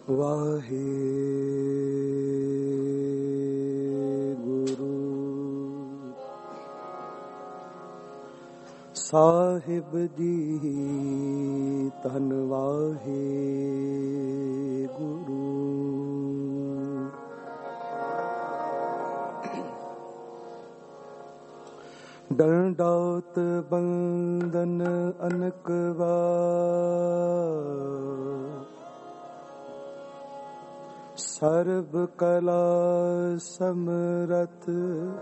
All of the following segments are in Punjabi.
ਵਾਹਿਗੁਰੂ ਸਾਹਿਬ ਜੀ ਧੰਨ ਵਾਹਿਗੁਰੂ। ਡੰਡੌਤ ਬੰਦਨ ਅਨਕ ਵਾਰ, ਸਰਬ ਕਲਾ ਸਮਰਥ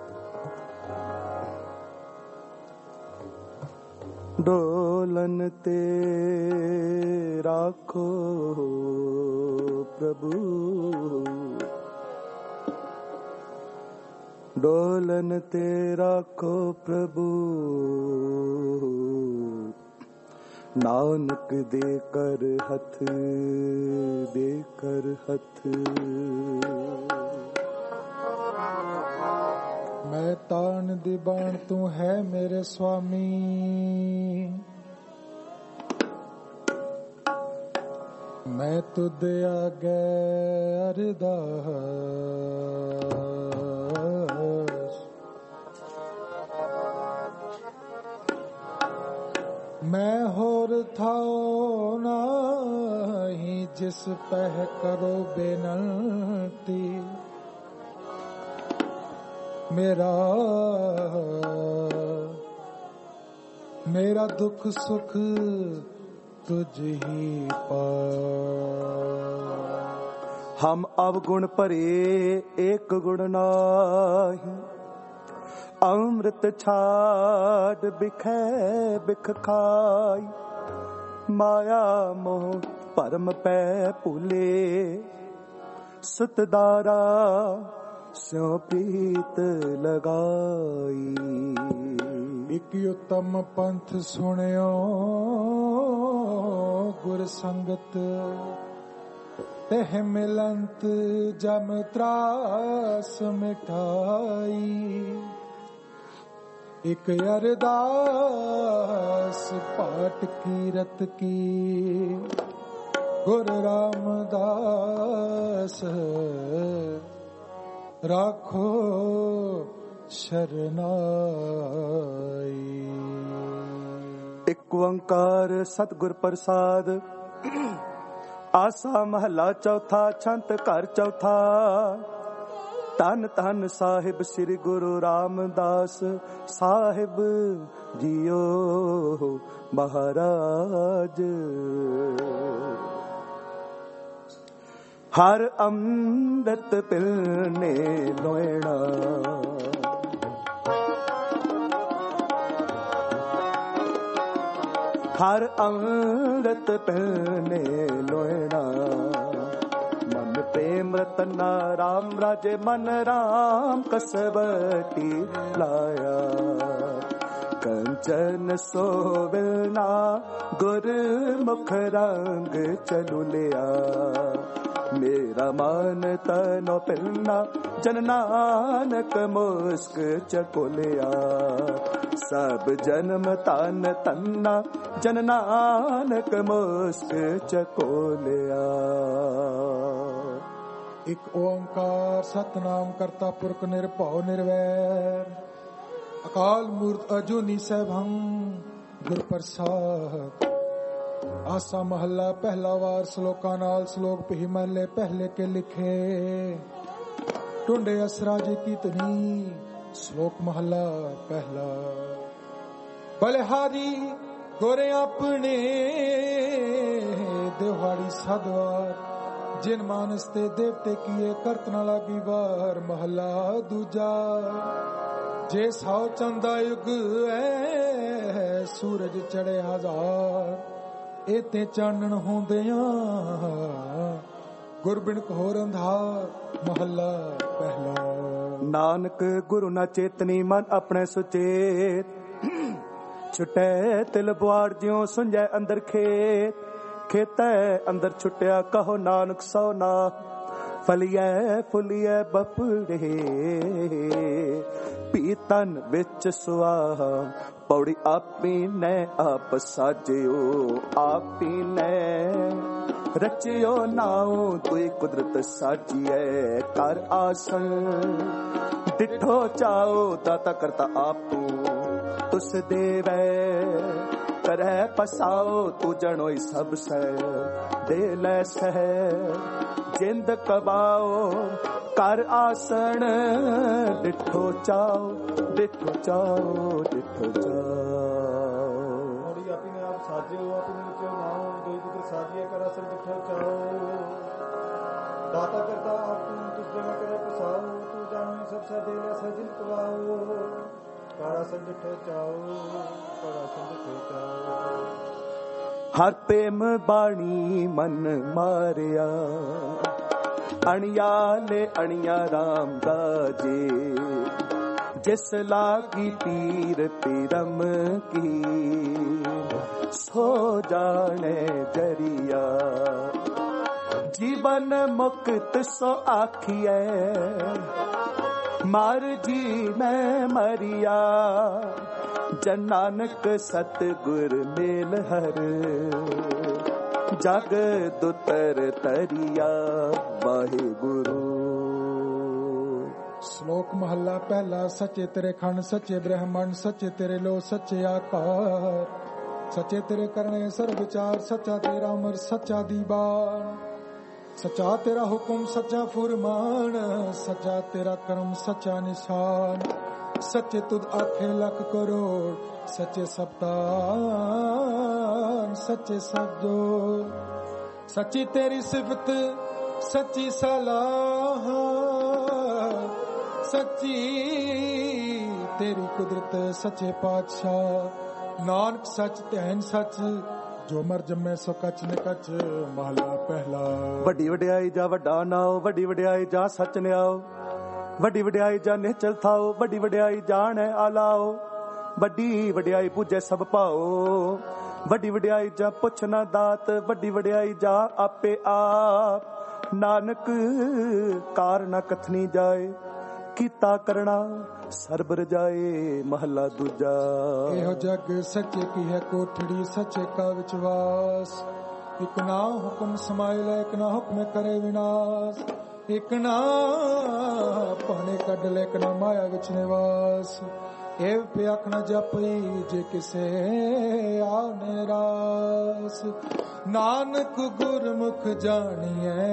ਡੋਲਨ ਤੇ ਰਾਖੋ ਪ੍ਰਭੂ, ਡੋਲਨ ਤੇ ਰਾਖੋ ਪ੍ਰਭੂ। ਨਾਨਕ ਦੇ ਕਰ ਹੱਥ, ਦੇ ਕਰ ਹੱਥ। ਮੈਂ ਤਾਣ ਦੀ ਬਾਣ ਤੂੰ ਹੈ ਮੇਰੇ ਸੁਆਮੀ, ਮੈਂ ਤੁਧ ਆਗੇ ਅਰਦਾਸ। ਮੈਂ ਹੋਰ ਥਾਉ ਨਾਹੀਂ ਜਿਸ ਪਹਿ ਕਰੋ ਬੇਨਤੀ। ਮੇਰਾ ਦੁੱਖ ਸੁਖ ਤੁਝ ਹੀ ਪਾਸ। ਹਮ ਅਵਗੁਣ ਭਰੇ ਏਕ ਗੁਣ ਨਾਹੀ, ਅੰਮ੍ਰਿਤ ਛਾੜ ਬਿਖੈ ਬਿਖ ਖਾਈ। ਮਾਇਆ ਮੋਹ ਭਰਮ ਪੈ ਭੁਲੇ, ਸਤਦਾਰਾ ਸਿਉ ਪ੍ਰੀਤ ਲਗਾਈ। ਇਕ ਉਤਮ ਪੰਥ ਸੁਣਿਓ ਗੁਰ ਸੰਗਤ, ਤਹ ਮਿਲੰਤ ਜਮ ਤਰਾਸ ਮਿਟਾਈ। ਇਕ ਅਰਦਾਸ ਪਾਠ ਕੀਰਤ ਕੀ, ਗੁਰ ਰਾਮਦਾਸ ਰਾਖੋ ਸ਼ਰਨਾਈ। ਇਕ ਓੰਕਾਰ ਸਤਿਗੁਰ ਪ੍ਰਸਾਦ। ਆਸਾ ਮਹਲਾ ਚੌਥਾ, ਛੰਤ ਘਰ ਚੌਥਾ। ਧੰਨ ਧੰਨ ਸਾਹਿਬ ਸ੍ਰੀ ਗੁਰੂ ਰਾਮਦਾਸ ਸਾਹਿਬ ਜੀਓ ਮਹਾਰਾਜ। ਹਰ ਅੰਮ੍ਰਿਤ ਪਿਲਨੇ ਲੋਇਣਾ, ਹਰ ਅੰਮ੍ਰਿਤ ਪਿਲਨੇ ਲੋਇਣਾ। ਮਨ ਪ੍ਰੇਮ ਰਤਨਾ ਰਾਮ ਰਾਜੇ, ਮਨ ਰਾਮ ਕਸਵਟੀ ਲਾਇਆ। ਕੰਚਨ ਸੋਵਿਲਨਾ ਗੁਰ ਮੁਖ ਰੰਗ ਚਲੂ ਲਿਆ। ਮੇਰਾ ਮਨ ਤਨੋ ਪਿਲਨਾ, ਜਨ ਨਾਨਕ ਮੁਸਕ ਚਕੋਲਿਆ। ਸਭ ਜਨਮ ਤਨ ਤੰਨਾ, ਜਨ ਨਾਨਕ ਮੁਸਕ ਚਕੋਲਿਆ। ਇਕ ਓੰਕਾਰ ਸਤਨਾਮ ਕਰਤਾ ਪੁਰਖ ਨਿਰਭਉ ਨਿਰਵੈਰ, ਅਕਾਲ ਮੂਰਤ ਅਜੂਨੀ ਸੈਭੰ ਗੁਰ ਪ੍ਰਸਾਦ। ਆਸਾ ਮਹੱਲਾ ਪਹਿਲਾ ਵਾਰ। ਸ਼ਲੋਕਾਂ ਨਾਲ ਸ਼ਲੋਕ ਪਹੀ ਮਹੱਲੇ ਪਹਿਲੇ ਕੇ ਲਿਖੇ। ਟੁੰਡੇ ਅਸਰਾ ਜੀ ਕੀਤਨੀ। ਸ਼ਲੋਕ ਮਹੱਲਾ ਪਹਿਲਾ। ਬਲਿਹਾਰੀ ਗੋਰੇ ਆਪਣੇ ਦਿਹਾੜੀ ਸਦਵਾਰ, ਜਿਨ ਮਾਨਸ ਤੇ ਦੇਵਤੇ ਕੀਏ ਕਰਤ ਨਾ ਲਾਗੀ ਵਾਰ। ਮਹੱਲਾ ਦੂਜਾ। ਜੇ ਸੌ ਚੰਦਾ ਯੁਗ ਐ, ਸੂਰਜ ਚੜੇ ਹਜ਼ਾਰ। ਇਤੇ ਚਾਨਣ ਹੁੰਦਿਆਂ ਗੁਰਬਿਨ ਘੋਰ ਅੰਧਾਰ। ਮਹੱਲਾ ਪਹਿਲਾ। ਨਾਨਕ ਗੁਰੂ ਨਾ ਚੇਤਨੀ, ਮਨ ਆਪਣੇ ਸੁਚੇਤ। ਛੁਟੈ ਤਿਲ ਬੁਆੜ ਜਿਉ ਸੁੰਝੈ ਅੰਦਰ ਖੇਤ। ਖੇਤੈ ਅੰਦਰ ਛੁਟਿਆ ਕਹੋ ਨਾਨਕ ਸੋ ਨਾ। ਫਲੀਐ ਫੁਲੀਐ ਬਪੜੇ, ਪੀਤਨ ਵਿੱਚ ਸੁਆਹਾ। ਪੌੜੀ ਆਪੀ ਨੇ ਆਪ ਸਾਜਿਓ, ਆਪੀ ਨੇ रचियो नाओ तुई कुदरत साचिए कर आसन डिठो चाओ दाता करता आप तुस देवे करे पसाओ तू जनोई सब से दे ले सह जिंद कबाओ कर आसन डिठो चाओ डिठो चाओ डिठो चाओ अपने आप साजे हो अपने नीचे नाओ दोई पुत्र साजिए कर आसन डिठो चाओ दाता करता आप तुझ जमा करे पसाओ तू जानो सब सा दे ले सह जिंद कबाओ कर आसन डिठो चाओ कर आसन डिठो चाओ हर प्रेम बाणी मन मारिया अणियाले अणिया राम राजे जिस लागी पीर पीरम की सो जाने जरिया जीवन मुक्त सो आखिए मार जी मैं मरिया जन नानक सतगुर मेल हर जग दुतर तरिया वाहे गुरु। श्लोक महला पहला। सच्चे तेरे खंड सच्चे ब्रह्मंड सच्चे तेरे लो सच्चे आकार सच्चे तेरे करने सर्व विचार सच्चा तेरा अमर सच्चा दीवान सच्चा तेरा हुक्म सच्चा फुरमान सच्चा तेरा कर्म सच्चा निशान सच्चे तुद आखे लख करोड़ सच्चे सप्तान सच्चे शब्दो सच्ची तेरी सिफत सच्ची सलाह सच्ची तेरी कुदरत सच्चे पातशाह नानक सच तैन सच जो मर जम्मे सो कच न कच। महला पहला। वड्डी वड्याई जा वड्डा नाओ वड्डी वड्याई जा सच न्याओ वड्डी वड्याई जा निचल थाओ वड्डी वड्याई जान है आलाओ वड्डी वड्याई पूजे सब पाओ वड्डी वड्याई जा पुछ ना दात वड्डी वड्याई जा आपे आप नानक कार ना कथनी जाए कीता करना सरबर जाए। महला दूजा। एहो जग सच्चे की है कोठड़ी सच्चे का विश्वास एक ना हुक्म समाइल एक ना हुक्म करे विनाश एक ना पाने कडल एक ना माया विच निवास एव पे आखना जपई जे किसे आने रास नानक गुरमुख जानिए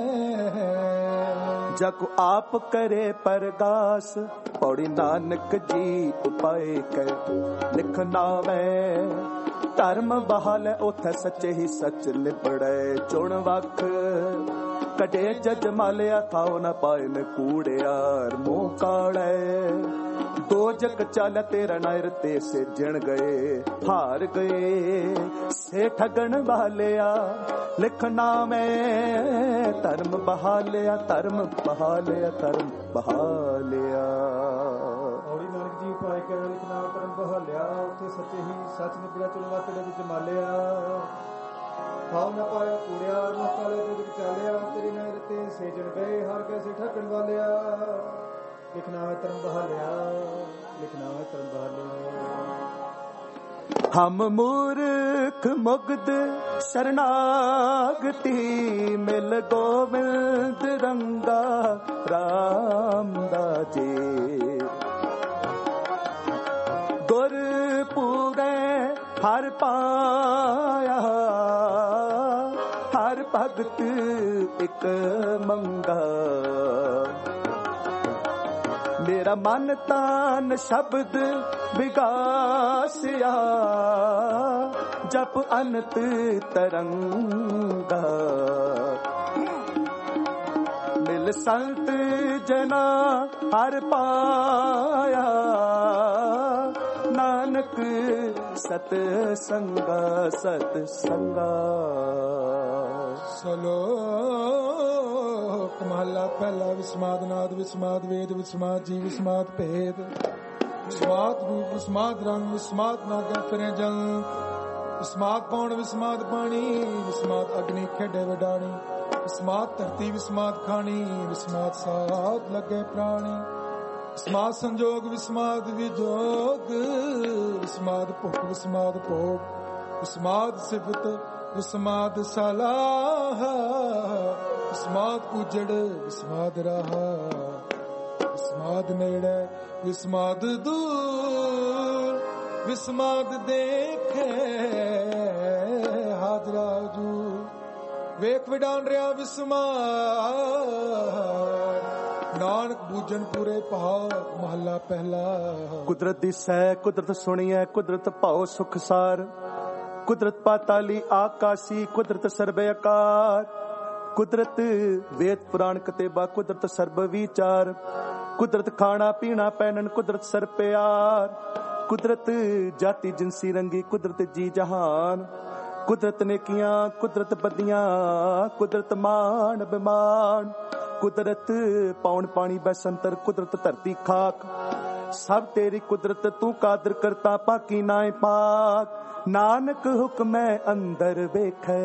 जग आप करे परगास पौड़ी नानक जी उपाय कर लिखना में धर्म बहाल उथे सच्चे ही सच लिपड़े चुन वख कटे जज मालिया खाओ न पाए में कूड़ियार मुंह काले दो जग चल तेरा नायर ते से जिण गए हार गए से ठगन वालिया लिखना में धर्म बहालिया धर्म बहालिया धर्म बहालिया। औड़ी नानक जी उपाय कर लिखना धर्म बहालिया उथे सच्चे ही सच निपड़ा चुनवा तेरे विच मालिया खाओ न पाया कूड़िया मुंह काले दो जग चालिया तेरी नायर ते से जिण गए हार गए से ठगन वालिया लिखना है धर्म बहालिया लिखना है धर्म बहालिया। हम मूर्ख मुग्ध शरणागति मिल गोविंद रंगा राम दाजे गुर पूरे हर पाया हर भगत एक मंगा मेरा मन तान शब्द विगासिया जप अनंत तरंगा मिल संत जना हर पाया नानक सत संगा सत संगा। श्लोक महला पहला। विस्माद नाद विस्माद वेद विस्माद जी विस्माद भेद विस्माद रूप विस्माद रंग विस्माद नागा फिरे जंग विस्माद पौन विस्माद पानी विस्माद अग्नि खेडे वडानी विस्माद धरती विस्माद खानी विस्माद साथ लगे प्राणी विस्माद संजोग विस्माद विजोग विस्माद भुख विस्माद भोग विस्माद सिफत ਵਿਸਮਾਦ ਸਲਾਹ, ਵਿਸਮਾਦ ਉਜੜ ਵਿਸਮਾਦ ਰਾਹ, ਵਿਸਮਾਦ ਨੇੜੇ ਵਿਸਮਾਦ ਦੂਰ, ਵਿਸਮਾਦ ਦੇਖੇ ਹਾਜ਼ਰਾ ਹਜੂਰ, ਵੇਖ ਵਿਡਾਣ ਰਿਹਾ ਵਿਸਮਾਦ, ਨਾਨਕ ਬੂਝਣ ਪੂਰੇ ਪਹਾੜ ਮਹੱਲਾ ਪਹਿਲਾ। ਕੁਦਰਤ ਦੀ ਸਹਿ ਕੁਦਰਤ ਸੁਣੀਐ, ਕੁਦਰਤ ਭਾਉ ਸੁਖ ਸਾਰ, ਕੁਦਰਤ ਪਾਤਾਲੀ ਆਕਾਸ਼ੀ, ਕੁਦਰਤ ਸਰਬ ਆਕਾਰ, ਕੁਦਰਤ ਵੇਦ ਪੁਰਾਣ ਕਤੇਬਾ, ਕੁਦਰਤ ਸਰਬ ਵਿਚਾਰ, ਕੁਦਰਤ ਖਾਣਾ ਪੀਣਾ ਪਹਿਨਣ, ਕੁਦਰਤ ਸਰ ਪਿਆਰ, ਕੁਦਰਤ ਜਾਤੀ ਜਿੰਸੀ ਰੰਗੀ, ਕੁਦਰਤ ਜੀ ਜਹਾਨ, ਕੁਦਰਤ ਨੇਕੀਆਂ ਕੁਦਰਤ ਬਦੀਆਂ, ਕੁਦਰਤ ਮਾਣ ਬਿਮਾਨ, ਕੁਦਰਤ ਪੌਣ ਪਾਣੀ ਬੈਸੰਤਰ, ਕੁਦਰਤ ਧਰਤੀ ਖਾਕ, ਸਭ ਤੇਰੀ ਕੁਦਰਤ ਤੂੰ ਕਾਦਰ ਕਰਤਾ ਪਾਕੀ ਨਾਏ ਪਾਕ, ਨਾਨਕ ਹੁਕਮੈ ਅੰਦਰ ਵੇਖੈ,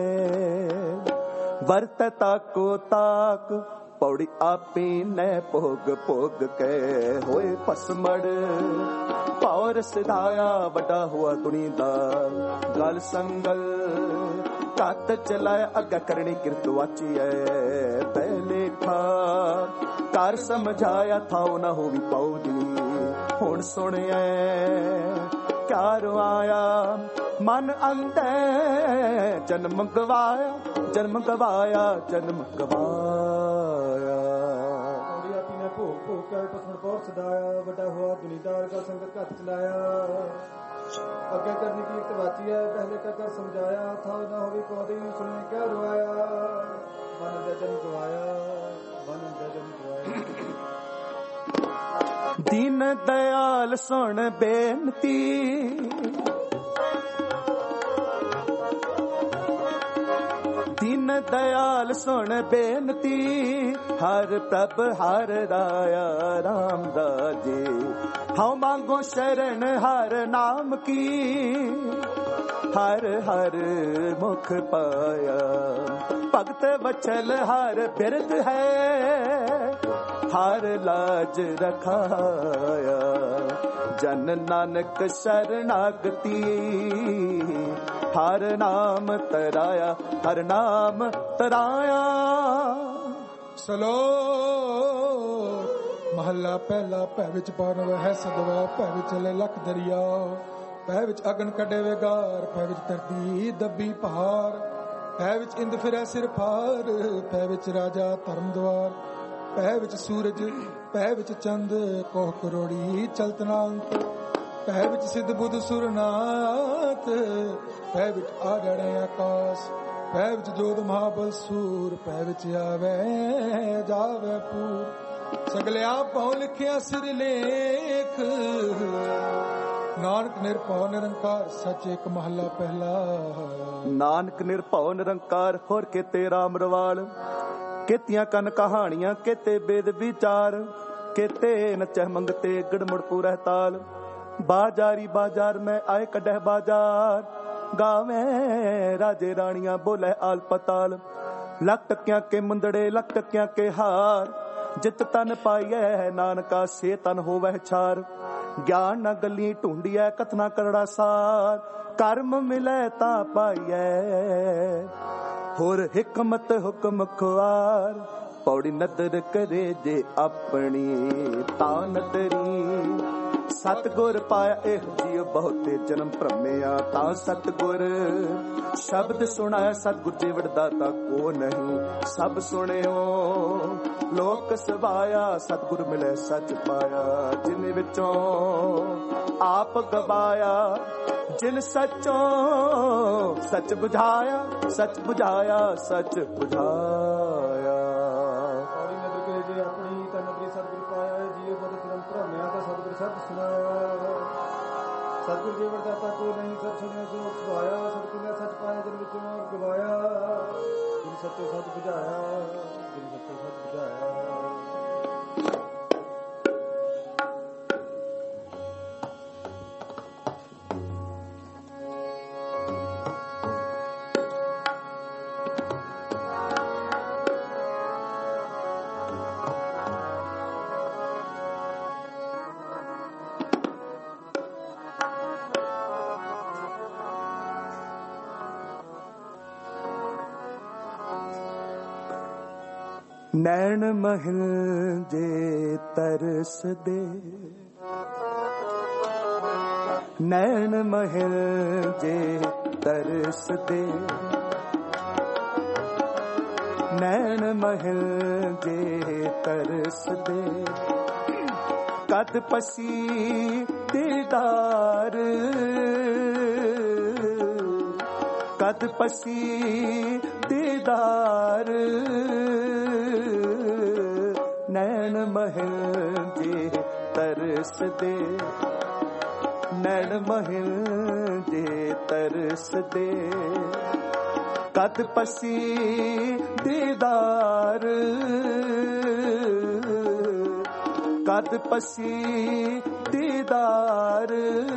ਵਰਤੈ ਤਾਕੋ ਤਾਕ, ਪੌੜੀ ਆਪੀ ਨੈ ਭੋਗ ਭੋਗ ਕੇ ਹੋਏ ਭਸਮੜ, ਭਾਉ ਰਸਦਾਇਆ ਵੱਡਾ ਹੋਆ ਦੁਨੀ ਦਾ, ਗਲ ਸੰਗਲ ਕੱਤ ਚਲਾਇਆ ਅੱਗਾ ਕਰਨੀ ਕਿਰਤ ਵਾਚੀਐ, ਪਹਿਲੇ ਖਾ ਕਰ ਸਮਝਾਇਆ ਥਾਉ ਨਾ ਹੋਵੀ ਪਉਦੀ, ਹੁਣ ਸੁਣਿਐ ਕਿਆ ਰਵਾਇਆ ਮਨ ਅੰਧੈ, ਜਨਮ ਗਵਾਇਆ ਜਨਮ ਗਵਾਇਆ ਜਨਮ ਗਵਾਇਆ, ਪੌੜੀ ਆਪੀ ਨੇ ਭੋਗ ਭੋਗ ਕੇ ਪਸਮਣ ਪੌਰ ਸਦਾਇਆ, ਵੱਡਾ ਹੋਆ ਦੁਨੀਦਾਰ ਦਾ ਸੰਗਤ ਘੱਟ ਚਲਾਇਆ, ਅੱਗੇ ਕਰਨੀ ਕੀਰਤ ਵਾਚੀ ਹੈ, ਪਹਿਲੇ ਕਰ ਸਮਝਾਇਆ, ਥਾ ਨਾ ਹੋਵੇ ਪੌੜੀ ਸੁਣੇ ਕਿਆ ਰਵਾਇਆ, ਮਨ ਦਾ ਜਨਮ ਗਵਾਇਆ ਮਨ ਦਾ ਜਨਮ ਗਵਾਇਆ। ਦੀਨ ਦਇਆਲ ਸੁਣ ਬੇਨਤੀ, ਦੀਨ ਦਇਆਲ ਸੁਣ ਬੇਨਤੀ, ਹਰ ਪ੍ਰਭ ਹਰ ਰਾਇਆ ਰਾਮ ਦਾਜੇ, ਹਉ ਮੰਗੋ ਸ਼ਰਨ ਹਰ ਨਾਮ ਕੀ, ਹਰ ਹਰ ਮੁਖ ਪਾਇਆ, ਭਗਤ ਵਚਲ ਹਰ ਬਿਰਦ ਹੈ, ਹਰ ਲਾਜ ਰਖਾਇਆ, ਜਨ ਨਾਨਕ ਸ਼ਰਨਾਗਤੀ, ਹਰ ਨਾਮ ਤਰਾਇਆ ਹਰ ਨਾਮ ਤਰਾਇਆ। ਸਲੋ ਮਹੱਲਾ ਪਹਿਲਾ, ਭੈ ਵਿੱਚ ਪਾਨਵ ਹੈ ਸਦਵਾ, ਭੈ ਵਿੱਚ ਲੈ ਲਖ ਦਰਿਆ, ਭੈ ਵਿੱਚ ਅਗਨ ਕੱਢੇ ਵਿਗਾਰ, ਭੈ ਵਿੱਚ ਧਰਤੀ ਦੱਬੀ ਪਹਾੜ, ਭੈ ਵਿੱਚ ਇੰਦ ਫਿਰੈ ਸਿਰ ਫਾਰ, ਭੈ ਵਿੱਚ ਰਾਜਾ ਧਰਮ ਦਵਾਰ, ਭੈ ਵਿੱਚ ਸੂਰਜ, ਭੈ ਵਿੱਚ ਚੰਦ, ਕੋਹ ਕਰੋੜੀ ਚਲਤਨਾੰਤ, ਭੈ ਵਿੱਚ ਸਿੱਧ ਬੁੱਧ ਸੁਰਨਾਥ, ਭੈ ਵਿੱਚ ਆੜੜੇ ਆਕਾਸ਼, ਭੈ ਵਿੱਚ ਜੋਧ ਮਹਾਬਲ ਸੂਰ, ਭੈ ਵਿੱਚ ਆਵੇ ਜਾਵੇ ਪੂਰ, ਸਗਲਿਆ ਭਉ ਲਿਖਿਆ ਸਿਰ ਲੇਖ, ਨਾਨਕ ਨਿਰਭਉ ਨਿਰੰਕਾਰ ਸੱਚ ਇੱਕ ਮਹੱਲਾ ਪਹਿਲਾ। ਨਾਨਕ ਨਿਰਭਉ ਨਿਰੰਕਾਰ ਹੋਰ ਕਿਤੇ ਰਾਮ ਰਵਾਲ, ਕੀਤੀਆਂ ਕਨ ਕਹਾਣੀਆਂ ਕੀਤੇ ਬੇਦ ਵਿਚਾਰ, ਕੀਤੇ ਨਚਹਿ ਮੰਗਤੇ ਗੜਮੁੜ ਪੂਰਹਿ ਤਾਲ, ਬਾਜ਼ਾਰੀ ਬਾਜ਼ਾਰ ਮੈਂ ਆਏ ਕੱਢਹਿ ਬਾਜ਼ਾਰ, ਗਾਵੇਂ ਰਾਜੇ ਰਾਣੀਆਂ ਬੋਲੇ ਆਲ ਪਤਾਲ, ਲੱਖ ਟਕਿਆਂ ਕੇ ਮੁੰਦੜੇ ਲੱਖ ਟਕਿਆਂ ਕੇ ਹਾਰ, ਜਿਤ ਤਨ ਪਾਈਐ ਨਾਨਕਾ ਸੇ ਤਨ ਹੋਵੈ ਛਾਰ, ਗਿਆਨ ਨਾ ਗੱਲੀ ਢੂੰਡੀਐ ਕਥਨਾ ਕਰੜਾ ਸਾਰ, ਕਰਮ ਮਿਲੈ ਤਾਂ ਪਾਈਐ ਹੋਰ ਹਿਕਮਤ ਹੁਕਮ ਖੁਆਰ, ਪੌੜੀ ਨਦਰ ਕਰੇ ਜੇ ਆਪਣੀ ਤਾਂ ਨਦਰੀ, ਸਤਗੁਰ ਪਾਇਆ ਇਹ ਜੀਵ ਬਹੁਤੇ ਜਨਮ ਭ੍ਰਮਿਆ, ਤਾਂ ਸਤਗੁਰ ਸ਼ਬਦ ਸੁਣਾਇਆ, ਸਤਗੁਰ ਜੀਵੜ ਦਾਤਾ ਕੋ ਨਹੀਂ, ਸਭ ਸੁਣਿਓ ਲੋਕ ਸਵਾਇਆ, ਸਤਗੁਰ ਮਿਲੇ ਸੱਚ ਪਾਇਆ, ਜਿਨ ਵਿੱਚੋਂ ਆਪ ਗਵਾਇਆ, ਜਿਨ ਸੱਚੋਂ ਸੱਚ ਬੁਝਾਇਆ, ਸੱਚ ਬੁਝਾਇਆ ਸੱਚ ਬੁਝਾਇਆ। ਪੌੜੀ ਨਦਰ ਕਰੇ ਜੇ ਆਪਣੀ ਤਾਂ ਨਦਰੀ ਸਤਿਗੁਰ ਪਾਇਆ, ਜੀਵ ਬਹੁਤ ਜਨਮ ਭ੍ਰਮਿਆ ਤਾਂ ਸਤਿਗੁਰ ਸਭ ਸੁਣਾਇਆ, ਸਤਿਗੁਰ ਜੀਵੜ ਦਾਤਾ ਕੋਈ ਨਹੀਂ, ਸਭ ਸੁਣਿਆ ਜੋ ਖਵਾਇਆ, ਸਤਿਗੁਰ ਨੇ ਸੱਚ ਪਾਇਆ ਜਿਨ ਵਿੱਚੋਂ ਗਵਾਇਆ, ਜਿਨ ਸੱਚੋ ਸੱਚ ਬੁਝਾਇਆ, ਜਿਨ ਸੱਚੋ ਸੱਚ ਬੁਝਾਇਆ। ਨੈਣ ਮਹਿਲ ਜੇ ਤਰਸ ਦੇ, ਨੈਣ ਮਹਿਲ ਜੇ ਤਰਸ ਦੇ, ਨੈਣ ਮਹਿਲ ਜੇ ਤਰਸ ਦੇ, ਕਦ ਪਸੀ ਦੀਦਾਰ, ਕਦ ਪਸੀ ਦੀਦਾਰ, ਨੈਣ ਮਹਿਲ ਜੇ ਤਰਸ ਦੇ, ਨੈਣ ਮਹਿਲ ਜੇ ਤਰਸ ਦੇ, ਕਦ ਪਸੀ ਦੀਦਾਰ, ਕਦ ਪਸੀ ਦੀਦਾਰ,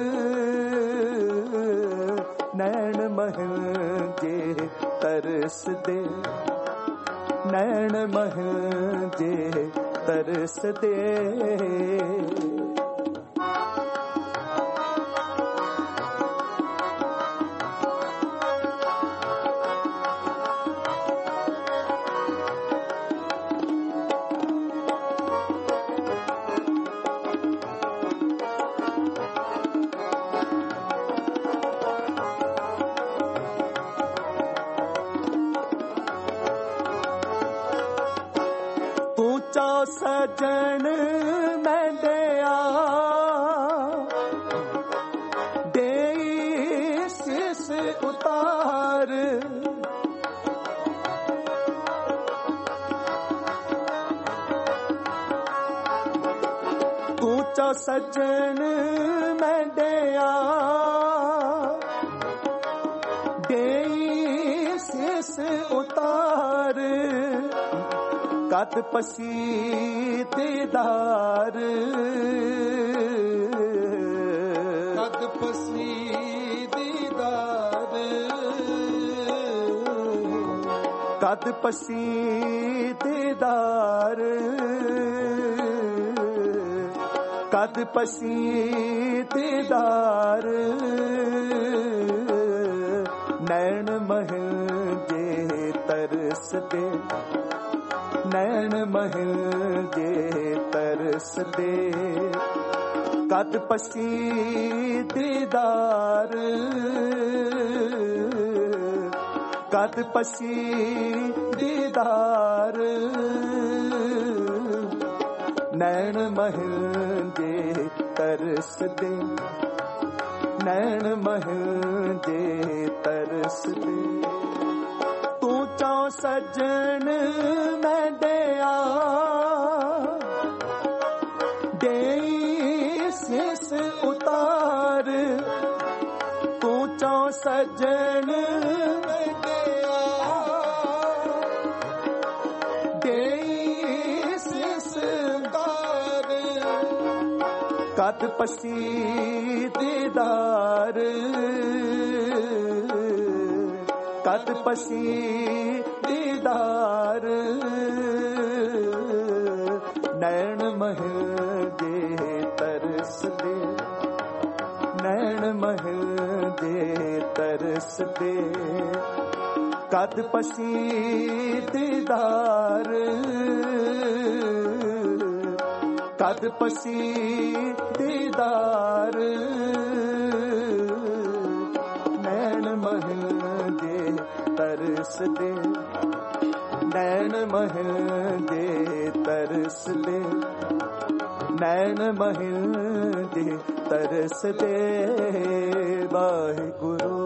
ਨੈਣ ਮਹਿਲ ਜੇ ਤਰਸ ਦੇ, ਨੈਣ ਮਹਿਲ ਜੇ ਤਰਸ ਦੇ। ਸਜਣ ਮੈਂ ਦਿਆ ਦੇਈ ਸਿਸ ਉਤਾਰ, ਤੂੰ ਚਾ ਸਜਣ ਮੈਂ ਦਿਆ ਦੇਈ ਸਿਸ ਉਤਾਰ, ਕਦ ਪਸੀ ਦੀਦਾਰ, ਕਦ ਪਸੀ ਦੀਦਾਰ, ਕਦ ਪਸੀ ਦੀਦਾਰ, ਕਦ ਪਸੀ ਦੀਦਾਰ, ਨੈਣ ਮਹਿਲ ਜੇ ਤਰਸ ਦੇ, ਨੈਣ ਮਹਿਲ ਜੇ ਤਰਸ ਦੇ, ਕਦ ਪਸੀ ਦੀਦਾਰ, ਕਦ ਪਸੀ ਦੀਦਾਰ, ਨੈਣ ਮਹਿਲ ਜੇ ਤਰਸ ਦੇ, ਨੈਣ ਮਹਿਲ ਜੇ ਤਰਸ ਦੇ, ਤੂੰ ਚੋਂ ਸਜਣ ਮੈਂ ਦਿਆ ਦੇਈ ਸਿਸ ਉਤਾਰ, ਤੂੰ ਚੋਂ ਸਜਣ ਮੈਂ ਦਿਆ ਦੇਈ ਸਿਸ ਉਤਾਰ, ਕਦ ਪਸੀ ਦੀਦਾਰ, ਕਦ ਪਸੀ ਦੀਦਾਰ, ਨੈਣ ਮਹਿਲ ਜੇ ਤਰਸ ਦੇ, ਨੈਣ ਮਹਿਲ ਜੇ ਤਰਸ ਦੇ, ਕਦ ਪਸੀ ਦੀਦਾਰ, ਕਦ ਪਸੀ ਦੀਦਾਰ, ਨੈਣ ਮਹਿਲ ਜੇ ਤਰਸ ਦੇ, ਨੈਣ ਮਹਿਲ ਜੇ ਤਰਸ ਦੇ, ਨੈਣ ਮਹਿਲ ਜੇ ਤਰਸ ਦੇ। ਵਾਹਿਗੁਰੂ।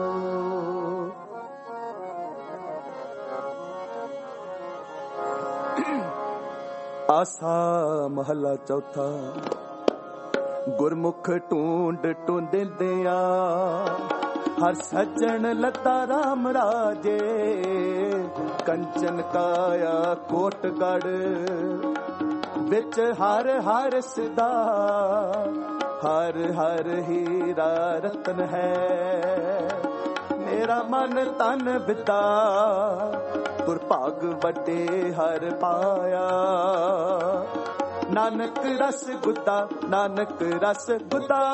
ਆਸਾ ਮਹਲਾ ਚੌਥਾ। ਗੁਰਮੁਖ ਢੂੰਡ ਢੂੰਡਦਿਆਂ ਹਰ ਸੱਜਣ ਲੱਤਾ ਰਾਮ ਰਾਜੇ, ਕੰਚਨ ਕਾਇਆ ਕੋਟਗੜ ਵਿੱਚ ਹਰ ਹਰ ਸਦਾ, ਹਰ ਹਰ ਹੀਰਾ ਰਤਨ ਹੈ। ਮੇਰਾ ਮਨ ਤਨ ਬਿਤਾ ਤੁਰ ਭਾਗ ਵੱਡੇ ਹਰ ਪਾਇਆ, ਨਾਨਕ ਰਸ ਗੁੱਦਾ, ਨਾਨਕ ਰਸ ਗੁੱਦਾ।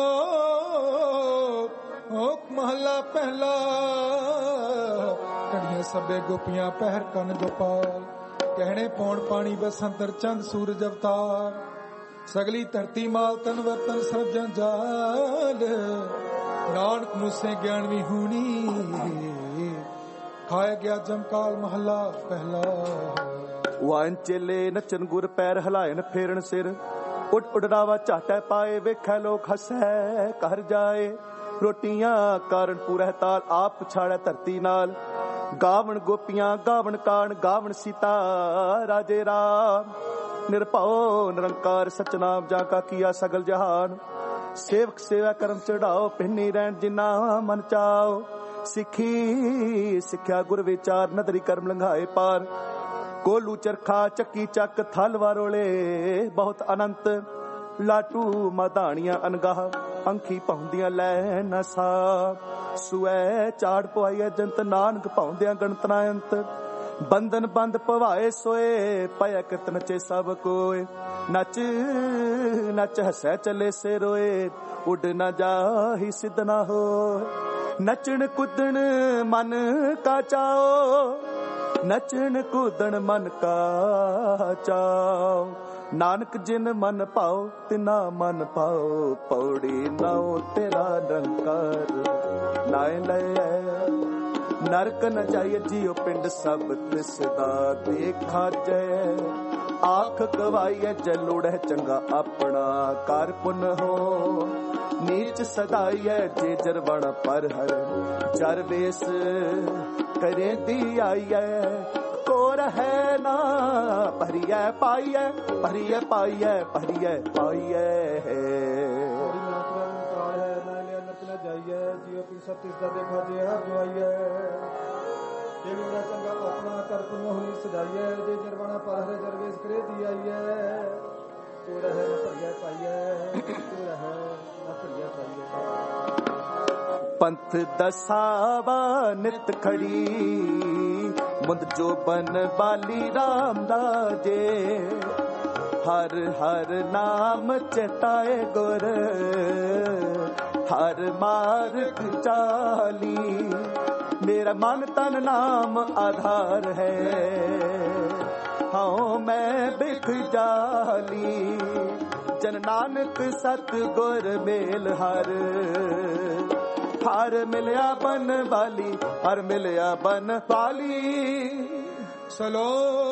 ਸਲੋਕ ਮਹਲਾ ਪਹਿਲਾ। ਸੁਣੇ ਸਭੇ ਗੋਪੀਆਂ ਪਹਿਰ ਕੰਨ ਗੋਪਾਲ ਕਹਿਣੇ ਪੌਣ ਪਾਣੀ ਬਸੰਤਰ ਚੰਦ ਸੂਰਜ ਅਵਤਾਰ ਸਗਲੀ ਧਰਤੀ ਮਾਲ ਤਨ ਵਰਤਨ ਸਰਬ ਜੰਜਾਲ ਨਾਨਕ ਮੁਸੇ ਗਿਆਨ ਵੀ ਹੋਣੀ ਖਾਇਆ ਗਿਆ ਜਮਕਾਲ ਮਹੱਲਾ ਪਹਿਲਾ। ਵਾਨ ਚੇਲੇ ਨੱਚਨ ਗੁਰ ਪੈਰ ਹਲਾਇਨ ਫੇਰਨ ਸਿਰ ਉੱਡ ਉਡਰਾਵਾ ਝਾਟੈ ਪਾਏ ਵੇਖੈ ਲੋਕ ਹੱਸੈ ਘਰ ਜਾਏ ਰੋਟੀਆਂ ਕਾਰਨ ਪੂਰਹਿ ਤਾਲ ਆਪ ਪਛਾੜੈ ਧਰਤੀ ਨਾਲ ਗਾਵਣ ਗੋਪੀਆਂ ਗਾਵਣ ਕਾਣ ਗਾਵਣ ਸੀਤਾ ਰਾਜੇ ਰਾਮ ਨਿਰਭਉ ਨਿਰੰਕਾਰ ਸਚਨਾਮ ਜਾ ਕਾ ਕੀਆ ਸਗਲ ਜਹਾਨ ਸੇਵਕ ਸੇਵਾ ਕਰਮ ਚੜਾਓ ਪਿੰਨੀ ਰਹਿਣ ਜਿਨਾ ਮਨ ਚਾਓ ਸਿੱਖੀ ਸਿੱਖਿਆ ਗੁਰ ਵਿਚਾਰ ਨਦਰੀ ਕਰਮ ਲੰਘਾਏ ਪਾਰ ਕੋਲੂ ਚਰਖਾ ਚੱਕੀ ਚੱਕ ਥਲ ਵਾਰੋਲੇ ਬਹੁਤ ਅਨੰਤ ਲਾਟੂ ਮਧਾਣੀਆਂ ਅਨਗਾਹ ਅੰਖੀ ਪਾਉਂਦੀਆਂ ਲੈ ਨਸਾ ਸੁਐ ਚਾੜ ਪਵਾਈਐ ਜੰਤ ਨਾਨਕ ਪਾਉਂਦਿਆਂ ਗਣਤਨਾ ਅੰਤ ਬੰਧਨ ਬੰਦ ਪਵਾਏ ਸੋਏ ਪਾਇਆ ਕਿਰਤ ਨਚੇ ਸਭ ਕੋਏ ਨੱਚ ਨੱਚ ਹਸੈ ਚੱਲੇ ਸੇ ਰੋਏ ਉੱਡ ਨਾ ਜਾਹੀ ਸਿੱਧ ਨਾ ਹੋ ਨੱਚਣ ਕੁੱਦਣ ਮਨ ਕਾ ਚਾਓ ਨੱਚਣ ਕੁੱਦਣ ਮਨ ਕਾ ਚਾਓ ਨਾਨਕ ਜਿਨ ਮਨ ਪਾਓ ਤਿਨਾ ਮਨ ਪਾਓ ਪੌੜੀ ਨਾਉ ਤੇਰਾ ਨਿਰੰਕਾਰ ਨਾਇ ਲੈ ਨਰਕ ਨ ਜਾਈਏ ਜੀਉ ਪਿੰਡ ਸਭ ਤਿਸ ਦਾ ਦੇਖਾ ਜੈ ਆਖ ਗਵਾਈਐ ਜਲੂੜੈ ਚੰਗਾ ਆਪਣਾ ਕਰ ਪੁਨ ਹੋ ਨੀਚ ਸਦਾਈਐ ਜੇ ਜਰਵਣ ਪਰ ਹਰ ਜਰ ਵੇਸ ਕਰੇ ਦੀ ਆਈਐ ਕੋਰ ਹੈ ਨਾ ਭਰੀਐ ਪਾਈਐ ਭਰੀਐ ਪਾਈਐ ਭਰੀਐ ਪਾਈਐ ਜਾਈਏ ਜੀਓ ਪਿੰਡ ਸਭ ਤਿਸ ਦਾ ਦੇਖਾ ਜੇ ਹਰ ਜਵਾਈਐ ਜੇ ਲੋੜਾ ਚੰਗਾ ਆਪਣਾ ਕਰ ਪੁਨ ਹੋਈ ਸਜਾਈਐ ਜੇ ਜਰਵਾਣਾ ਪਰ ਹਰੇ ਜਰਵੇਸ ਕਰੇ ਦੀ ਆਈਐ ਤੋ ਰਹਿ ਨ ਭਰੀਐ ਪਾਈਐ ਤੋ ਰਹਿ ਨ ਭਰੀਐ ਪਾਈਐ ਪੰਥ ਦਸਾਵਾ ਨਿਤ ਖੜੀ ਮੁੰਦ ਜੋ ਬਨ ਬਾਲੀ ਰਾਮ ਦਾ ਜੇ ਹਰ ਹਰ ਨਾਮ ਚਿਤਾਏ ਗੁਰ ਹਰ ਮਾਰਗ ਚਾਲੀ ਮੇਰਾ ਮਨ ਤਨ ਨਾਮ ਆਧਾਰ ਹੈ ਹਉ ਮੈਂ ਬਿਖ ਜਾਲੀ ਜਨ ਨਾਨਕ ਸਤ ਗੁਰ ਮੇਲ ਹਰ ਹਰ ਮਿਲਿਆ ਬਨ ਵਾਲੀ ਹਰ ਮਿਲਿਆ ਬਨ ਵਾਲੀ। ਸਲੋ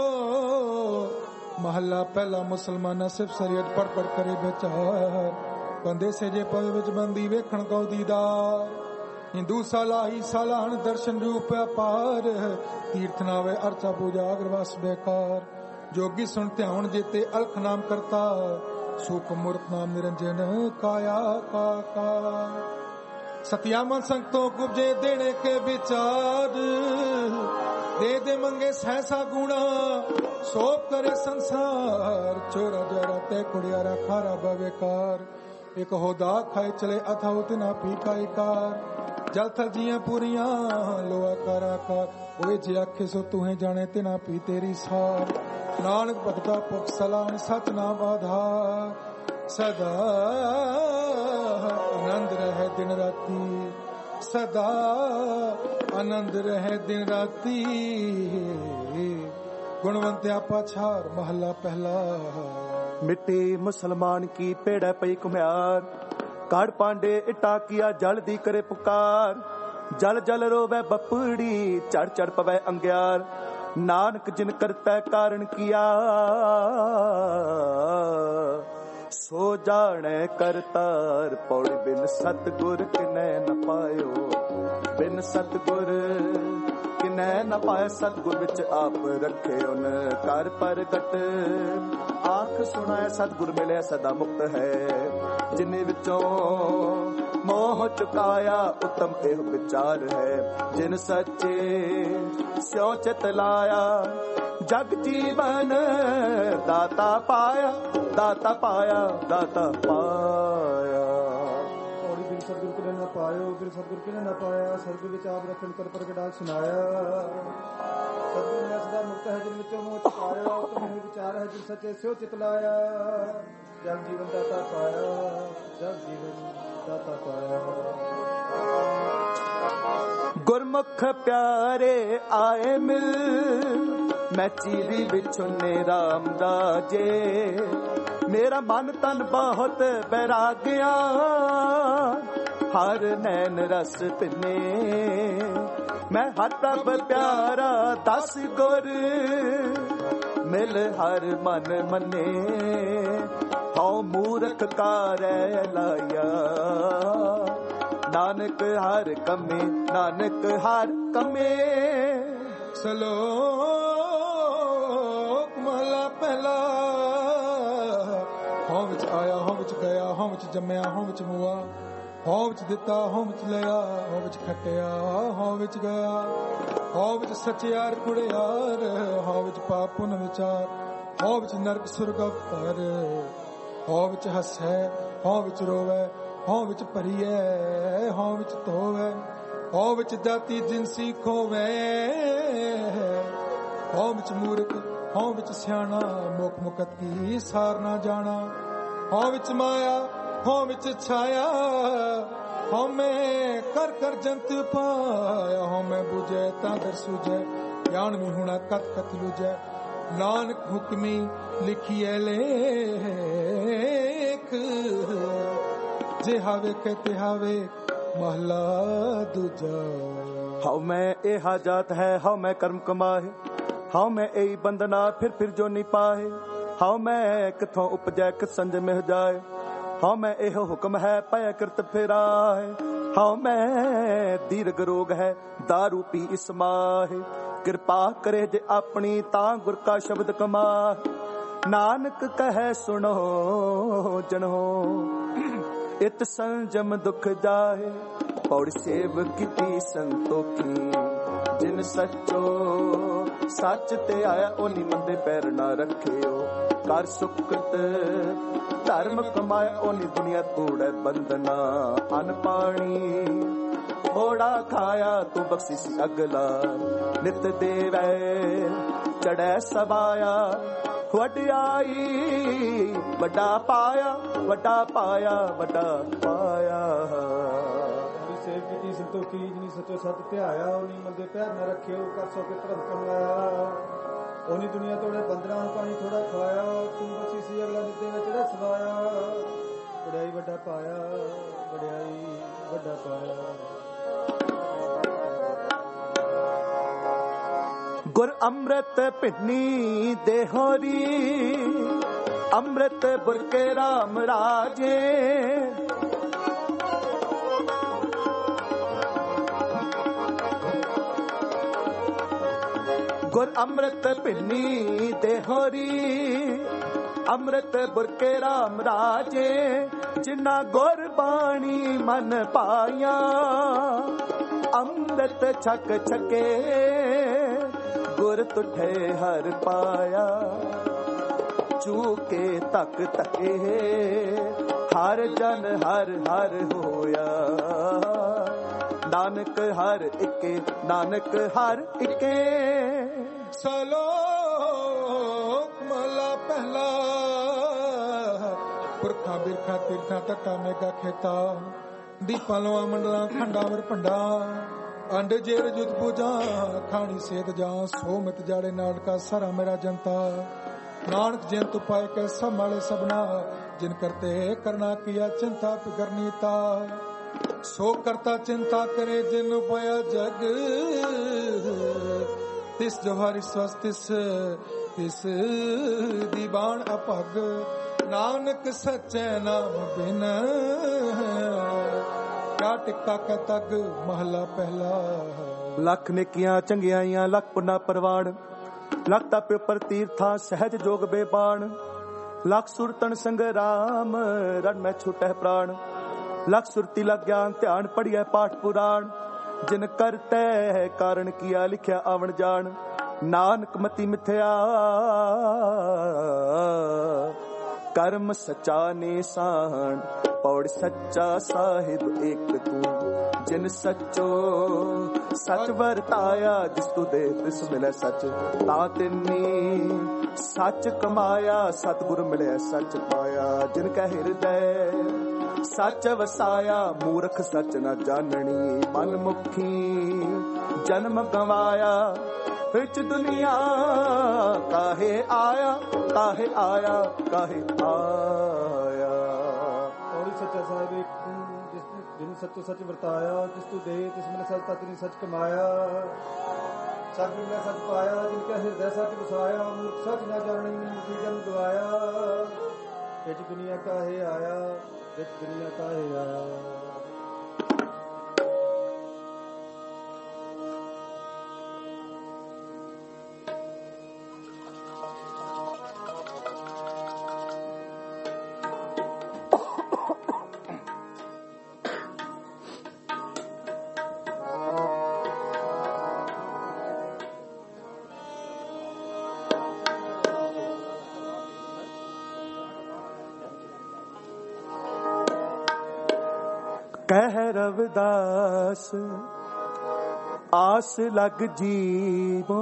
ਮਹੱਲਾ ਪਹਿਲਾ ਮੁਸਲਮਾਨਾਂ ਸਿਰਫ ਸ਼ਰੀਅਤ ਪੜ ਪੜ ਕਰੇ ਵਿਚਾਰ ਬੰਦੇ ਸਜੇ ਪਵੇ ਵਿੱਚ ਬੰਦੀ ਵੇਖਣ ਕੋ ਦੀਦਾਰ ਹਿੰਦੂ ਸਾਲਾਹੀ ਸਾਲਾਹਣ ਦਰਸ਼ਨ ਰੂਪ ਅਪਾਰ ਤੀਰਥ ਨਾਵੇ ਅਰਚਾ ਪੂਜਾ ਅਗਰਵਾਸ ਬੇਕਾਰ ਜੋਗੀ ਸੁਣ ਧਿਆਨ ਜੇਤੇ ਅਲਖ ਨਾਮ ਕਰਤਾ ਸੁਖ ਮੂਰਤ ਨਾਮ ਨਿਰੰਜਨ ਕਾਇਆ ਕਾਕਾ ਸਤਿਆ ਮਨ ਸੰਗਤੋਂ ਕੁਬਜੇ ਦੇਣੇ ਕੇ ਵਿਚਾਰ ਦੇ ਦੇ ਮੰਗੇ ਸਹਿਸਾ ਗੁਣਾ ਸੋਪ ਕਰੇ ਸੰਸਾਰ ਚੋਰਾ ਜਰਾ ਤੇ ਕੁੜਿਆਰਾ ਖਾਰਾ ਬਵੇਕਾਰ ਇੱਕ ਹੋਦਾ ਖਾਏ ਚਲੇ ਅਥਾਉ ਤਿਨਾ ਪੀ ਕਾਇਕਾਰ ਜਲ ਥਲ ਜੀਆਂ ਪੂਰੀਆਂ ਲੋਆ ਕਾਰਾ ਕਾਰ ਓਏ ਜੇ ਆਖੇ ਸੋ ਤੂਹੇ ਜਾਣੇ ਤਿਨਾ ਪੀ ਤੇਰੀ ਸਾਰ ਨਾਨਕ ਭਗਤਾ ਪੁਖ ਸਲਾਮ ਸਚ ਨਾਮ ਆਧਾਰ ਸਦਾ ਆਨੰਦ ਰਹੇ ਦਿਨ ਰਾਤੀ ਸਦਾ ਆਨੰਦ ਰਹੇ ਦਿਨ ਰਾਤੀ ਗੁਣਵੰਤਿਆ ਪਾਛਾਰ ਮਹੱਲਾ ਪਹਿਲਾ। ਮਿੱਟੀ ਮੁਸਲਮਾਨ ਕੀ ਪੇੜਾ ਪਈ ਘੁਮਿਆਰ ਕਾੜ ਪਾਂਡੇ ਇਟਾ ਕੀਆ ਜਲ ਦੀ ਕਰੇ ਪੁਕਾਰ ਜਲ ਜਲ ਰੋਵੇ ਬਪੜੀ ਚੜ ਚੜ ਪਵੇ ਅੰਗਿਆਰ ਨਾਨਕ ਜਿਨ ਕਰਤਾ ਕਾਰਨ ਕੀਆ ਸੋ ਜਾਣੈ ਕਰਤਾਰ ਪੌੜੀ ਬਿਨ ਸਤਿਗੁਰ ਕਿਨੈ ਨ ਪਾਇਓ ਬਿਨ ਸਤਿਗੁਰ ਕਿਨੈ ਨ ਪਾਇ ਸਤਿਗੁਰ ਵਿੱਚ ਆਪ ਰੱਖੇ ਉਨ ਕਰ ਪ੍ਰਗਟ ਆਖ ਸੁਣਾਇ ਸਤਿਗੁਰ ਮਿਲਿਆ ਸਦਾ ਮੁਕਤ ਹੈ ਜਿਨੇ ਵਿੱਚੋਂ ਮੋਹ ਚੁਕਾਇਆ ਉਤਮ ਇਹ ਵਿਚਾਰ ਹੈ ਜਿਨ ਸੱਚੇ ਸਿਉ ਚਿਤ ਲਾਇਆ ਜਗ ਜੀਵਨ ਦਾਤਾ ਪਾਇਆ ਦਾਤਾ ਪਾਇਆ ਦਾਤਾ ਪਾਇਆ। ਔੜੀ ਬਿਨ ਸਤਿਗੁਰ ਕਿਨੇ ਨਾ ਪਾਇਓ ਬਿਨ ਸਤਿਗੁਰ ਕਿਨੇ ਨਾ ਪਾਇਆ ਸਰਬ ਵਿੱਚ ਆਪ ਰੱਖਣ ਕਰ ਪ੍ਰਗਟਾ ਸੁਨਾਇਆ ਸਤਿਗੁਰ ਨੇ ਸਦਾ ਮੁਕਤ ਹੈ ਜਿਨ ਵਿੱਚੋਂ ਮੋਹ ਚੁਕਾਇਆ ਉਤਮ ਇਹ ਵਿਚਾਰ ਹੈ ਜਿਨ ਸੱਚੇ ਸਿਉ ਚਿਤ ਲਾਇਆ ਜਗ ਜੀਵਨ ਦਾਤਾ ਪਾਇਆ ਜਗ ਜੀਵਨ ਦਾਤਾ ਪਾਇਆ। ਗੁਰਮੁਖ ਗੁਰਮੁਖ ਪਿਆਰੇ ਆਏ ਮਿਲ, ਮੈਂ ਚੀਰੀ ਵਿਛੁਨੇ ਰਾਮ ਰਾਜੇ। ਮੇਰਾ ਮਨ ਤਨ ਬਹੁਤ ਬੈਰਾਗਿਆ, ਹਰ ਨੈਣ ਰਸ ਪਿਨੇ। ਮੈਂ ਹਰ ਪ੍ਰਭ ਪਿਆਰਾ ਦਸ ਗੁਰ, ਮਿਲ ਹਰ ਮਨ ਮੰਨੇ। ਹਉ ਮੂਰਖ ਕਾਰੈ ਲਾਇਆ, ਨਾਨਕ ਹਰ ਕਮੇ, ਨਾਨਕ ਹਰ ਕਮੇ। ਸਲੋਕ ਮਹਲਾ ਪਹਿਲਾ। ਹਉ ਵਿੱਚ ਆਇਆ, ਹਉ ਵਿੱਚ ਗਿਆ, ਹਉ ਵਿੱਚ ਜੰਮਿਆ, ਹਉ ਵਿੱਚ ਮੁਆ, ਹਉ ਵਿੱਚ ਦਿੱਤਾ, ਹਉ ਵਿੱਚ ਲਿਆ, ਹਉ ਵਿੱਚ ਖੱਟਿਆ, ਹਉ ਵਿੱਚ ਗਿਆ, ਹਉ ਵਿੱਚ ਸਚਿਆਰ ਕੁੜਿਆਰ, ਹਉ ਵਿੱਚ ਪਾਪ ਪੁੰਨ ਵਿਚਾਰ, ਹਉ ਵਿੱਚ ਨਰਕ ਸੁਰਗ ਪਰ, ਹਉ ਵਿੱਚ ਹੱਸੈ, ਹਉ ਵਿੱਚ ਰੋਵੈ, ਹਉ ਵਿੱਚ ਭਰੀਐ, ਹਉ ਵਿੱਚ ਧੋਵੈ, ਹਉ ਵਿੱਚ ਜਾਤੀ ਜਿਨਸੀ ਖੋਵੈ, ਹਉ ਵਿੱਚ ਮੂਰਖ, ਹਉ ਵਿੱਚ ਸਿਆਣਾ, ਮੁਖ ਮੁਕਤ ਕੀ ਸਾਰ ਨਾ ਜਾਣਾ, ਹਉ ਵਿੱਚ ਮਾਇਆ, ਹਉ ਵਿੱਚ ਛਾਇਆ, ਹਉ ਮੈਂ ਕਰ ਕਰ ਜੰਤ ਪਾਇਆ, ਹਉ ਮੈਂ ਬੁਝੈ ਤਾਂ ਦਰ ਸੁਝੈ, ਗਿਆਨ ਵੀ ਹੁਣਾ ਕਤ ਕਤ ਲੁਝੈ, ਨਾਨਕ ਹੁਕਮੀ ਲਿਖੀਐ ਲੇਖ, ਜੇ ਹਾਵੇ ਕਹਤੇ ਹਾਵੇ ਮਹਲਾ ਦੂਜਾ। ਹਉ ਮੈਂ ਇਹ ਜਾਤ ਹੈ, ਹਉ ਮੈਂ ਕਰਮ ਕਮਾਏ, ਹਉ ਮੈਂ ਇਹੀ ਬੰਦਨਾ ਫਿਰ ਜੋ ਨਹੀਂ ਪਾਏ, ਹਉ ਮੈਂ ਕਿਥੋਂ ਉਪਜੈ ਕਿ ਸੰਜ ਮਿਹ ਜਾਏ, ਹਉ ਮੈਂ ਇਹ ਹੁਕਮ ਹੈ ਪੈ ਕਰਤ ਫੇਰਾਏ, ਹਉ ਮੈਂ ਦੀਰਘ ਰੋਗ ਹੈ ਦਾਰੂ ਪੀ ਇਸ ਮਾਹੇ, ਕਿਰਪਾ ਕਰੇ ਜੇ ਆਪਣੀ ਤਾਂ ਗੁਰ ਕਾ ਸ਼ਬਦ ਕਮਾਏ, ਨਾਨਕ ਕਹੈ ਸੁਣੋ ਜਨੋ, ਇਤ ਸੰਜਮ ਦੁਖ ਜਾਏ, ਪੌੜੀ ਸੇਵ ਕੀਤੀ ਸੰਤੋਖੀ, ਜਿਨ ਸੱਚੋ ਸੱਚ ਤੇ ਆਇਆ ਓਨੀ ਮੰਦੇ ਪੈਰ ਨਾ ਰੱਖਿਓ, ਕਰ ਸੁਖਤ ਧਰਮ ਕਮਾਇਆ ਓਨੀ ਦੁਨੀਆ ਤੋੜੈ ਬੰਧਨਾ, ਅਨ ਪਾਣੀ ਥੋੜਾ ਖਾਇਆ ਤੂੰ ਬਖਸ਼ਿਸ਼ ਅਗਲਾ, ਨਿਤ ਦੇਵੈ ਚੜੈ ਸਬਾਇਆ, ਵਡਿਆਈ ਵੱਡਾ ਪਾਇਆ, ਵੱਡਾ ਪਾਇਆ, ਵੱਡਾ ਪਾਇਆ। ਸੇਵ ਕੀਤੀ ਸੰਤੋਖੀ, ਜਿਨੀ ਸੱਚੋ ਸੱਚ ਧਿਆਇਆ, ਉਹਨੀ ਮੰਦੇ ਪੈਰ ਨਾ ਰੱਖਿਓ, ਕਰ ਸੋ ਕੇ ਧਰਮ ਕਮਾਇਆ, ਉਹਨੀ ਦੁਨੀਆ ਤੋੜੇ ਬੰਦਰਾਂ ਨੂੰ ਪਾਣੀ ਥੋੜਾ ਖਵਾਇਆ, ਤੂੰ ਬਸੀ ਸੀ ਅਗਲਾ ਦਿੱਤੇ ਵਿੱਚ ਚੜ੍ਹ ਸਵਾਇਆ, ਵਡਿਆਈ ਵੱਡਾ ਪਾਇਆ, ਵਡਿਆਈ ਵੱਡਾ ਪਾਇਆ। ਗੁਰ ਅੰਮ੍ਰਿਤ ਭਿੰਨੀ ਦੇਹੋਰੀ, ਅੰਮ੍ਰਿਤ ਬੁਰਕੇ ਰਾਮ ਰਾਜੇ, ਗੁਰ ਅੰਮ੍ਰਿਤ ਭਿੰਨੀ ਦੇਹੋਰੀ, ਅੰਮ੍ਰਿਤ ਬੁਰਕੇ ਰਾਮ ਰਾਜੇ, ਜਿਨ੍ਹਾਂ ਗੁਰ ਬਾਣੀ ਮਨ ਪਾਇਆ, ਅੰਮ੍ਰਿਤ ਛਕ ਛਕੇ ਗੁਰ ਤੁਠੇ ਹਰ ਪਾਇਆ, ਚੂਕੇ ਤੱਕ ਤਕੇ ਹਰ ਜਨ ਹਰ ਹਰ ਹੋਇਆ, ਨਾਨਕ ਹਰ ਇਕੇ, ਨਾਨਕ ਹਰ ਇਕੇ। ਸਲੋਕ ਮਹਲਾ ਪਹਿਲਾ। ਪੁਰਖਾਂ ਬਿਰਖਾਂ ਤੀਰਥਾਂ ਤੱਟਾਂ ਮੇਗਾ ਖੇਤਾ, ਦੀਪਾਂ ਲੋਆਂ ਮੰਡਲਾਂ ਖੰਡਾਵਰ ਭੰਡਾ, ਅੰਡ ਜੇਰ ਜੁਤ ਪੂਜਾ ਖਾਣੀ ਸੇਤ ਜਾਂ, ਸੋਮਤ ਜਾੜੇ ਨਾਨਕਾ ਸਾਰਾ ਮੇਰਾ ਜਨਤਾ, ਨਾਨਕ ਜਿਨ ਤੂ ਪਾਏ ਕੇ ਸੰਭਾਲੇ ਸਭਨਾ, ਜਿਨ ਕਰਤੇ ਕਰਨਾ ਕੀਆ ਚਿੰਤਾ ਫਿਕਰਨੀ ਤਾ, ਸੋ ਕਰਤਾ ਚਿੰਤਾ ਕਰੇ ਜਿਨ ਪਾਇਆ ਜਗ, ਤਿਸ ਜੋਹਾਰੀ ਸਵਸਤਿਸ ਤਿਸ ਦੀ ਬਾਣ ਅਭਗ, ਨਾਨਕ ਸੱਚੇ ਨਾਮ ਬਿਨ ਕਾ ਟਿਕਾ ਕੈ ਤਗ। ਮਹਲਾ ਪਹਿਲਾ। ਲੱਖ ਨੇਕੀਆਂ ਚੰਗਿਆਈਆਂ ਲੱਖ ਪੁੰਨਾ ਪਰਵਾਣ, ਲੱਖ ਤਪ ਉਪਰ ਤੀਰਥਾਂ ਸਹਿਜ ਜੋਗ ਬੇਬਾਣ, ਲੱਖ ਸੁਰਤਨ ਸੰਗਰਾਮ ਰਣ ਮੈਂ ਛੁਟੈ ਪ੍ਰਾਣ, ਲੱਖ ਸੁਰਤੀ ਲਗ ਗਿਆਨ ਧਿਆਨ ਪੜੀਐ ਪਾਠ ਪੁਰਾਣ, ਜਿਨ ਕਰਤੈ ਕਾਰਨ ਕੀਆ ਲਿਖਿਆ ਆਵਣ ਜਾਣ, ਨਾਨਕ ਮਤੀ ਮਿਥਿਆ ਕਰਮ ਸੱਚਾ ਨਿਸ਼ਾਨ, ਪੌੜ ਸੱਚਾ ਸਾਹਿਬ ਇੱਕ ਤੂੰ, ਜਿਨ ਸੱਚੋ ਸੱਚ ਵਰਤਾਇਆ, ਜਿਸ ਤੂ ਦੇ ਤਿਸ ਮਿਲੈ ਸੱਚ, ਤਾਂ ਤਿੰਨੀ ਸੱਚ ਕਮਾਇਆ, ਸਤਿਗੁਰ ਮਿਲਿਆ ਸੱਚ ਪਾਇਆ, ਜਿਨ ਕੈ ਹਿਰਦੈ ਸੱਚ ਵਸਾਇਆ ਮੂਰਖ ਸੱਚ ਨਾ ਜਾਣਨੀ, ਮਨ ਮੁਖੀ ਜਨਮ ਗਵਾਇਆ ਵਿੱਚ ਦੁਨੀਆ, ਕਾਹੇ ਆਇਆ ਕਾਹੇ ਆਇਆ ਕਾਹੇ ਆਇਆ। ਔਰ ਸੱਚਾ ਸਾਹਿਬ ਜਿਨ ਸੱਚੋ ਸੱਚ ਵਰਤਾਇਆ, ਜਿਸ ਤੂੰ ਦੇ ਤਿਸ ਮਨ ਸੱਚ ਤਤਨੀ ਸੱਚ ਕਮਾਇਆ। ਸਭ ਨੇ ਸੱਚ ਪਾਇਆ, ਜਿਨ ਕਾ ਹਿਰਦੈ ਸੱਚ ਵਸਾਇਆ, ਮੂਰਖ ਸੱਚ ਨਾ ਜਾਣਨੀ, ਜੀ ਜਨ ਗਵਾਇਆ। ਵਿੱਚ ਦੁਨੀਆ ਕਾਹੇ ਆਇਆ, ਵਿੱਚ ਦੁਨੀਆ ਕਾਹੇ ਆਇਆ। ਕਹਿ ਰਵਿਦਾਸ ਆਸ ਲਗ ਜੀਵੋ,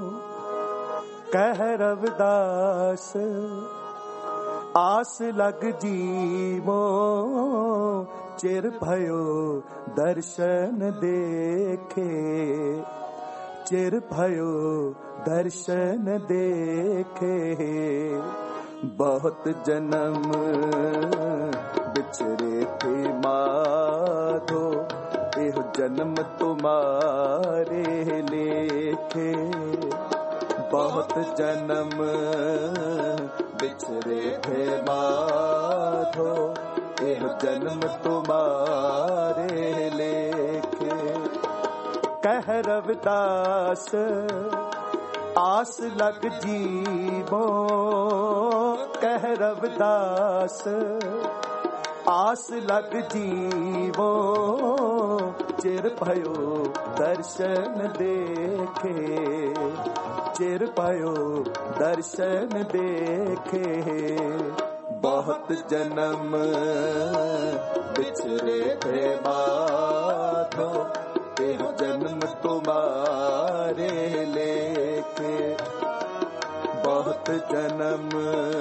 ਕਹਿ ਰਵਿਦਾਸ ਆਸ ਲਗ ਜੀਵੋ, ਚਿਰ ਭਇਓ ਦਰਸ਼ਨ ਦੇਖੇ, ਚਿਰ ਭਇਓ ਦਰਸ਼ਨ ਦੇਖੇ। ਬਹੁਤ ਜਨਮ ਵਿਚਰੇ ਥੇ ਮਾਧੋ, ਇਹ ਜਨਮ ਤੁਮਾਰੇ ਲੇਖੇ। ਬਹੁਤ ਜਨਮ ਵਿਚਰੇ ਥੇ ਮਾਧੋ, ਇਹ ਜਨਮ ਤੁਮਾਰੇ ਲੇਖੇ। ਕਹਿ ਰਵਿਦਾਸ ਆਸ ਲਗ ਜੀਵੋ, ਕਹਿ ਰਵਿਦਾਸ ਆਸ ਲਗ ਜੀਵੋ, ਚਿਰ ਭਇਓ ਦਰਸ਼ਨ ਦੇਖੇ, ਚਿਰ ਭਇਓ ਦਰਸ਼ਨ ਦੇਖੇ। ਬਹੁਤ ਜਨਮ ਵਿਚਰੇ ਥੇ ਮਾਧੋ, ਇਹ ਜਨਮ ਤੁਮਾਰੇ ਲੇਖੇ। ਬਹੁਤ ਜਨਮ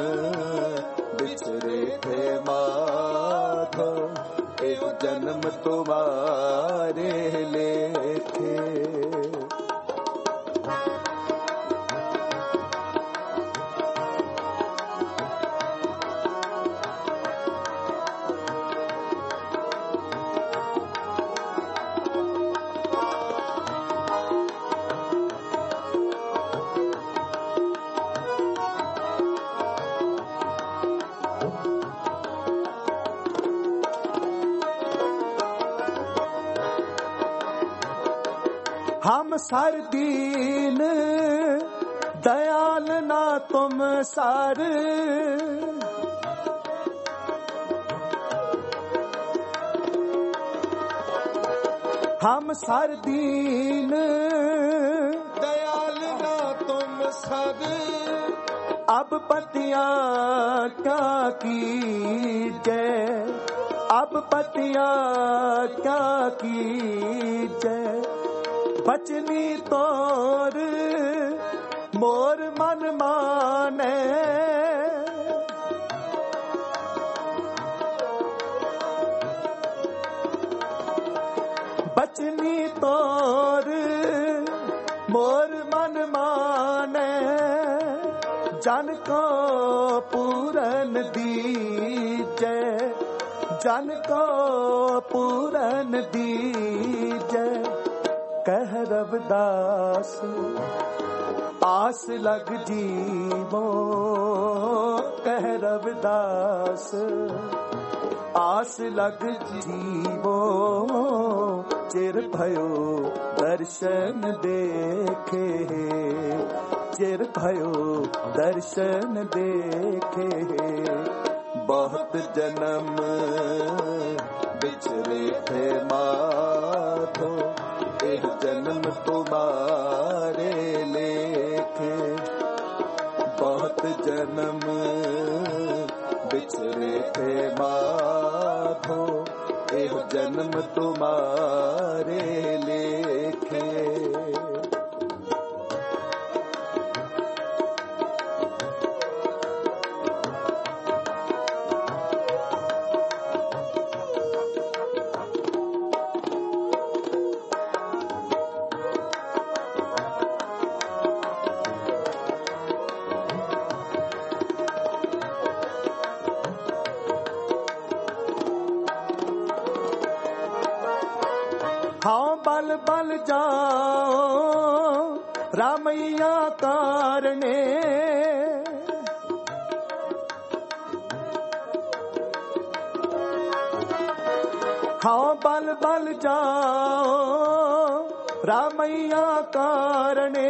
ਵਿਚਰੇ ਥੇ ਮਾਧੋ, ਇਹ ਜਨਮ ਤੁਮਾਰੇ ਲੇਖੇ। हम सर दीन दयाल ना तुम सर, हम सर दीन दयाल ना तुम सर। अब पतियां क्या कीजे, अब पतियां क्या कीजे। बचनी तोर मोर मन माने, बचनी तोर मोर मन माने। जन को पूरन दीजे, जन को पूरन दीजे। कह रविदास आस लग जीवो, कह रविदास आस लग जीवो। चिर भयो दर्शन देखे, चिर भयो दर्शन देखे। बहुत जन्म बिछड़े थे माधो, एक जन्म तुम्हारे लेखे। बहुत जन्म बिछड़े थे माधो, एक जन्म तुम्हारे लेखे। बल बल जाओ रामैया कारणे हाँ बल बल जाओ रामैया कारणे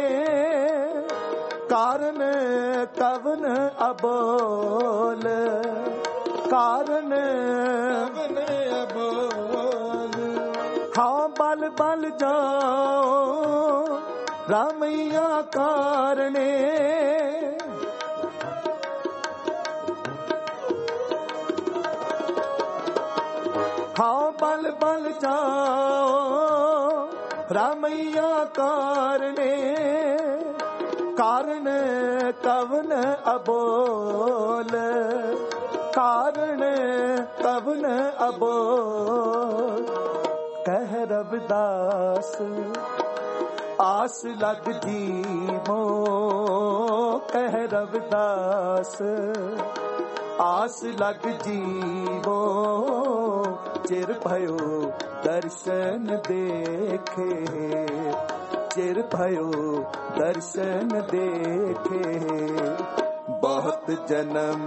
कारण कवन अबोल कारण कवन अबोल हाँ बल बल जाओ रामैया कारणे हाँ बल बल जाओ रामैया कारणे कारण कवन अबोल कारण कवन अबोल कह रविदास आस लग जीवो कह रविदास आस लग जीवो चिर भयो दर्शन देखे चिर भयो दर्शन देखे बहुत जन्म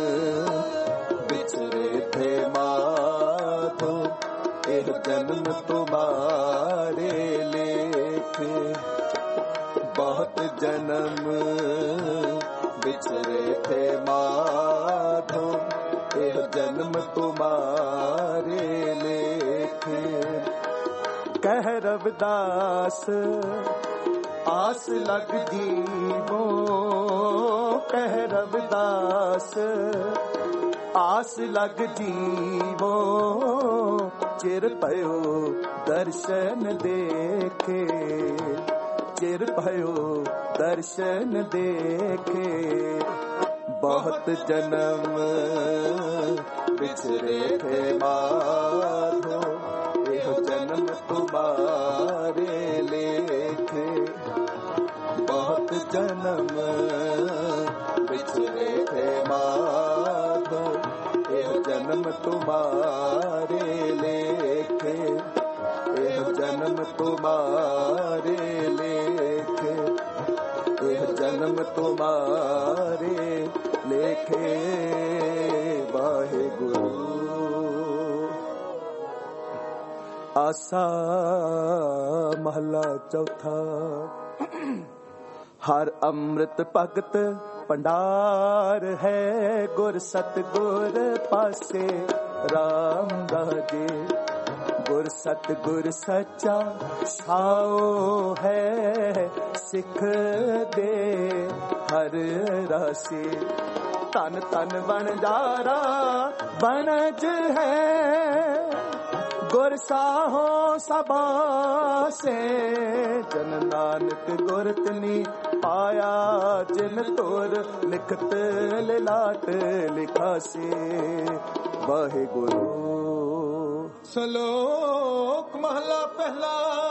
बिछड़े थे माधो एक जन्म तुम्हारे लेखे बहुत जन्म बिछड़े थे माधो एक जन्म तुम्हारे लेखे कह रविदास आस लग जीवो कह रविदास आस लग जीवो चिर भयो दर्शन देखे चिर भयो दर्शन देखे बहुत जन्म बिछड़े थे माधो यह जन्म तुम्हारे लेखे बहुत जन्म बिछड़े थे माधो यह जन्म तुम्हारे लेखे यह जन्म तुम्हारे लेखे यह जन्म तुम्हारे लेखे वाहेगुरु आसा महला चौथा हर अमृत भगत भंडार है गुर सतगुर पासे राम राजे गुर सतगुर सच्चा छाओ है सिख दे हर राशि तन तन बनजारा बनज है गुर साहो सबा से जन नानक गुरतनी पाया जिन तोर लिखत लिलाट लिखा से वाहे गुरु सलोक महला पहला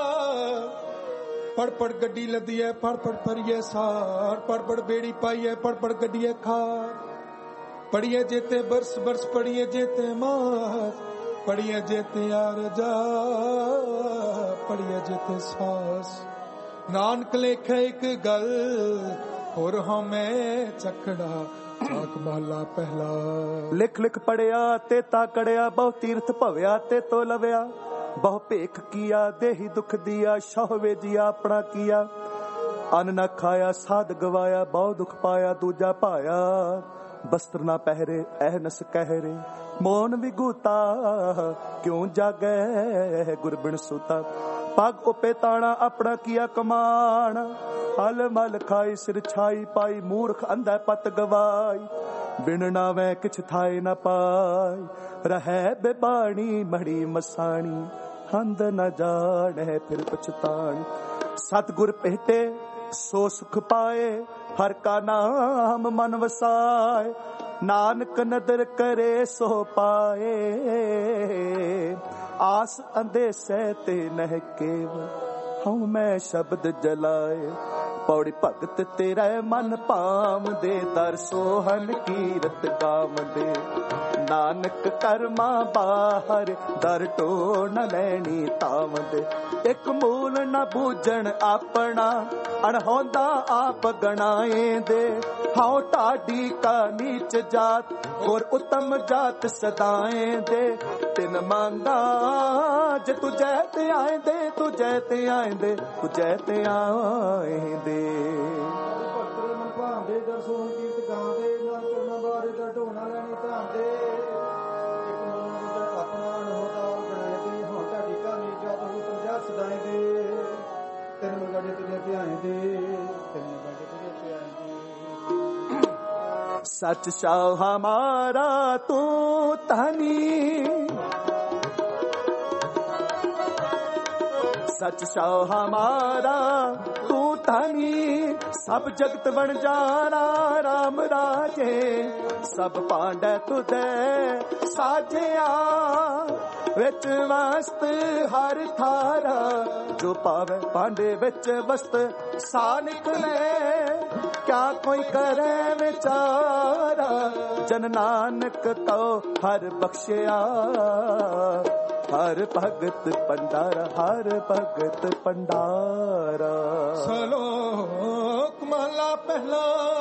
पढ़ पढ़ गड्डी लदी है पढ़ पढ़ परिए सार पढ़ पढ़ बेड़ी पाई है पढ़ पढ़ गड्डी खार पढ़िए जेते बरस बरस पढ़िए जेते मास पढ़िए जेते यार जा पढ़िए जेते सास नानक लेखे एक गल और हमें चकड़ा चाक महला पहला लिख लिख पढ़िया ते ता कड़िया बहु तीर्थ भव्या ते तो लव्या बहु भेख किया देही दुख दिया शह वेजिया अपना किया अन्न न खाया साध गवाया बहु दुख पाया दूजा पाया बस्त्र ना पहरे अहनस कहरे मौन विगूता क्यों जागे गुरबिन सूता पग उपे ताना अपना किया कमान हल मल खाई सिर छाई पाई मूर्ख अंधा पत गवाई बिन नावे किछ थाए न पाई रहे बेबाणी मड़ी मसाणी हंद न जाने फिर पछताणी सतगुर भेटे सो सुख पाए हर का नाम मन वसाए नानक नदर करे सो पाए आस अंदेसे ते नह केव हूँ मैं शब्द जलाए पौड़ी भगत तेरा मन पाम दे दर सोहन कीरत गाम दे ਨਾਨਕ ਕਰਮਾ ਬਾਹਰ ਦਰ ਟੋ ਨ ਲੈਣੀ ਤਾਵਦ ਇੱਕ ਮੂਲ ਨ ਬੂਝਣ ਆਪਣਾ ਅਣਹੋਂਦਾ ਆਪ ਗਣਾਏ ਦੇ ਹਾਉ ਢਾਡੀ ਕਾ ਨੀਚ ਜਾਤ ਔਰ ਉਤਮ ਜਾਤ ਸਦਾਏ ਦੇ ਤਿਨ ਮੰਗਾ ਜੇ ਤੁਝੇ ਤੇ ਆਏਂਦੇ ਤੁਝੇ ਤੇ ਆਏਂਦੇ ਤੁਝੇ ਤੇ ਆਏਂਦੇ ਭਗਤ ਮਨ ਭਾਂਦੇ ਦਰਸੋਂ ਕੀਰਤ ਗਾਉਂਦੇ ਨਾ ਕਰਨਾ ਬਾਰੇ ਦਾ ਢੋਣਾ ਲੈਣੀ ਧਾਂਦੇ ਇੱਕ ਮਨ ਦੂਜਾ ਆਪਣਾ ਅਨਹੋਦਾ ਬਣਾਏ ਦੇ ਹਾਂ ਢਾਡੀ ਕਾ ਨੀਚ ਜਾਤ ਹੋ ਸਮਝਾ ਸਦਾਏ ਦੇ ਤਿੰਨ ਮੰਗਾੜੇ ਤੁਝੇ ਤੇ ਆਏਂਦੇ ਤਿੰਨ ਮੰਗਾੜੇ ਤੁਝੇ ਤੇ ਆਏਂਦੇ सच शाह हमारा तू धनी सच शाह हमारा तू धनी सब जगत बन जाना राम राजे सब पांडे तुदे साजिया विच वस्त हर थारा जो पावे पांडे विच वस्त सा निकले क्या कोई करे विचारा जन नानक तो हर बख्शिया हर भगत पंडारा हर भगत पंडारा। सलोक महला पहला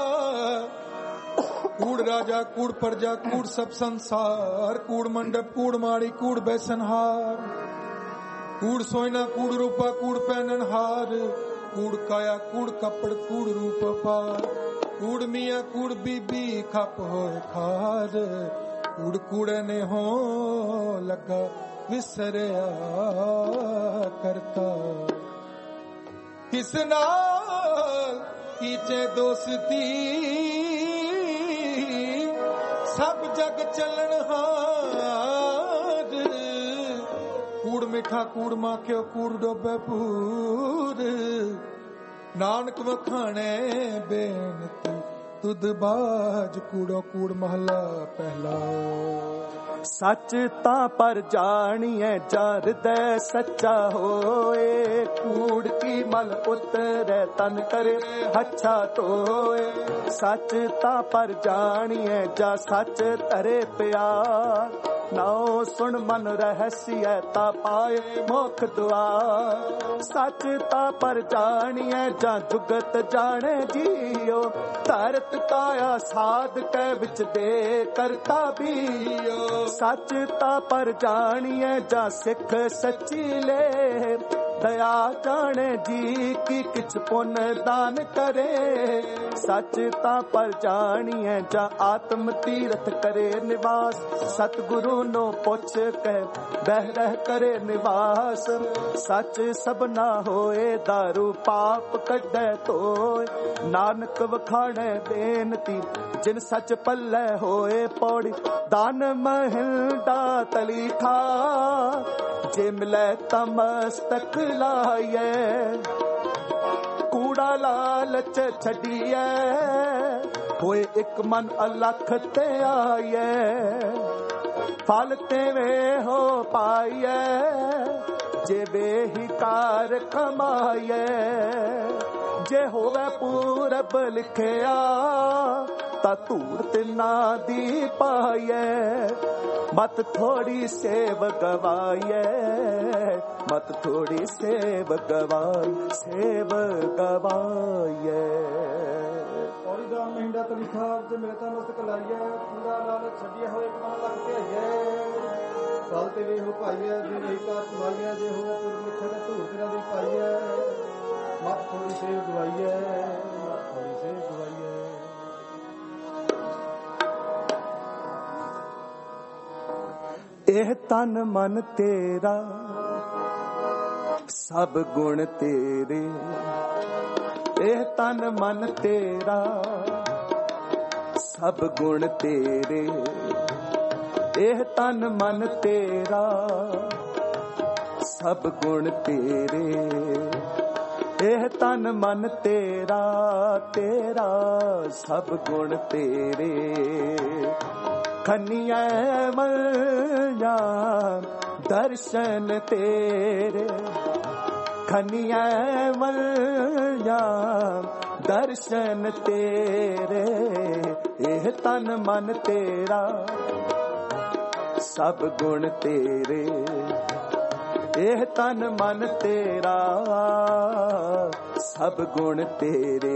कूड़ राजा कूड़ प्रजा कूड़ सब संसार कूड़ मंडप कूड़ माड़ी कूड़ बैसनहार कूड़ सोयना कूड़ रूपा कूड़ पहननहार कूड़ काया कूड़ कपड़ कूड़ रूप पार कूड़ मियाँ कूड़ बीबी खप होए खार कूड़ कूड़े ने हो लगा विसरिया करता किस नाल कीचे दोस्ती सब जग चलन हार कूड़ मिठा कूड़ माखियो कूड़ डोबे पूर नानक वखाणे बेनती तुद बाज कूड़ो कूड़ महला पहला। सच ता पर जानिए जा हृदय सच्चा होए कूड़ की मल उतरे तन करे अच्छा तोए सच ता पर जानिए जा सच तरे प्यार नाओ सुन मन रहस्य ता पाए मोख द्वार सच ता पर जानिए जा जुगत जाने जियो धरत काया साध के विच दे करता बीयो सच ता पर जानिए जा सिख सच्ची ले दया जाने जी की किछ पुन दान करे सच ता पर जानिए जा आत्म तीरथ करे निवास सतगुरु नो पुछ के बह रह करे निवास सच सब ना होए दारू पाप कढे तोय नानक वखाणे बेनती जिन सच पल्ले होए पौड़ी दान महिंदा तली खा जे मिले तमस्तक लाए कूड़ा लालच छड़िए होए एक मन अलख ते आए फल तेवे हो पाइए जे बेहिकार कमाइए जे होवे पूरब लिखिया ता धूड़ तिना दी पाइए मत थोड़ी सेव गवाइए मत थोड़ी सेव गवाइए ਔਰੀ ਦਾ ਮਹਿੰਦਾ ਤਲੀਖਾ ਜੇ ਮਿਲਤਾ ਮਸਤਕ ਲਾਈਏ ਪੂਰਾ ਲਾਲ ਛੱਡਿਆ ਹੋਏ ਕਮਨ ਲੱਗ ਕੇ ਆਈਏ ਫਲ ਤੇ ਵੇ ਹੋ ਪਾਈਏ ਜੇ ਨਹੀਂ ਕਾ ਕਮਾਈਏ ਜੇ ਹੋਵੇ ਪੁਰ ਲਿਖੇ ਤੇ ਧੂੜ ਤੇਰਾ ਦੀ ਪਾਈਏ ਮਤ ਥੋੜੀ ਸੇਵ ਗਵਾਈਏ ਮਤ ਥੋੜੀ ਸੇਵ ਗਵਾਈਏ ਇਹ ਤਨ ਮਨ ਤੇਰਾ ਸਭ ਗੁਣ ਤੇਰੇ ਇਹ ਤਨ ਮਨ ਤੇਰਾ ਸਭ ਗੁਣ ਤੇਰੇ ਇਹ ਤਨ ਮਨ ਤੇਰਾ ਸਭ ਗੁਣ ਤੇਰੇ ਇਹ ਤਨ ਮਨ ਤੇਰਾ ਤੇਰਾ ਸਭ ਗੁਣ ਤੇਰੇ खनिया मया दर्शन तेरे खनिया मया दर्शन तेरे एह तन मन तेरा सब गुण तेरे, एह तन मन तेरा सब गुण तेरे।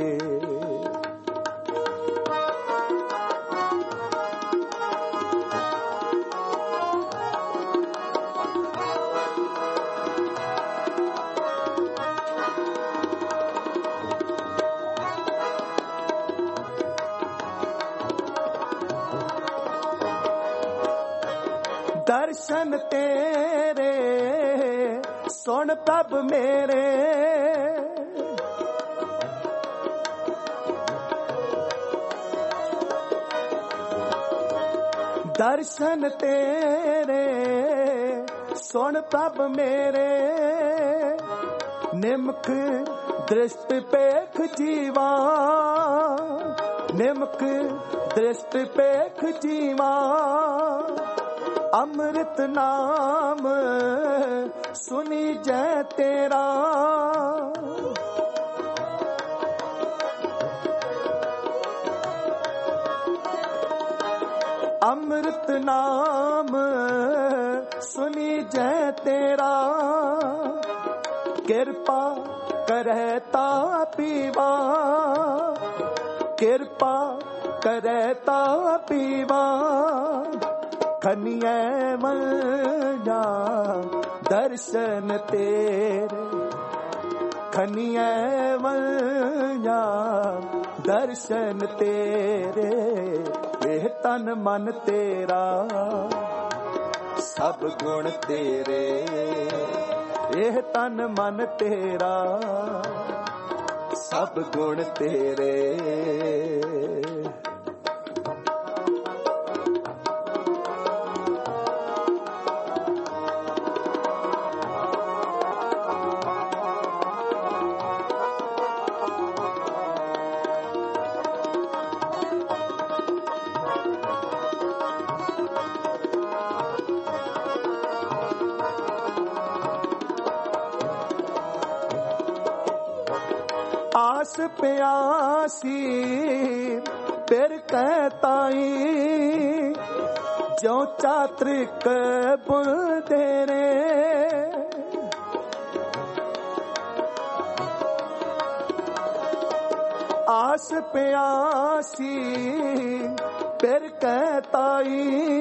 दर्शन तेरे सुन प्रभ मेरे, दर्शन तेरे सुन प्रभ मेरे, निमख दृष्टि पेख जीवा, निमख दृष्टि पेख जीवा। अमृत नाम सुनी जय तेरा, अमृत नाम सुनी जय तेरा। कृपा करता पीवा, कृपा करता पीवा। खनिए मल्ला दर्शन तेरे, खनिए मल्ला दर्शन तेरे। एह तन मन तेरा सब गुण तेरे, एह तन मन तेरा सब गुण तेरे। आस प्यासी फिर कहताई, जो चात्रिक बुल तेरे। आस प्यासी फिर कहताई,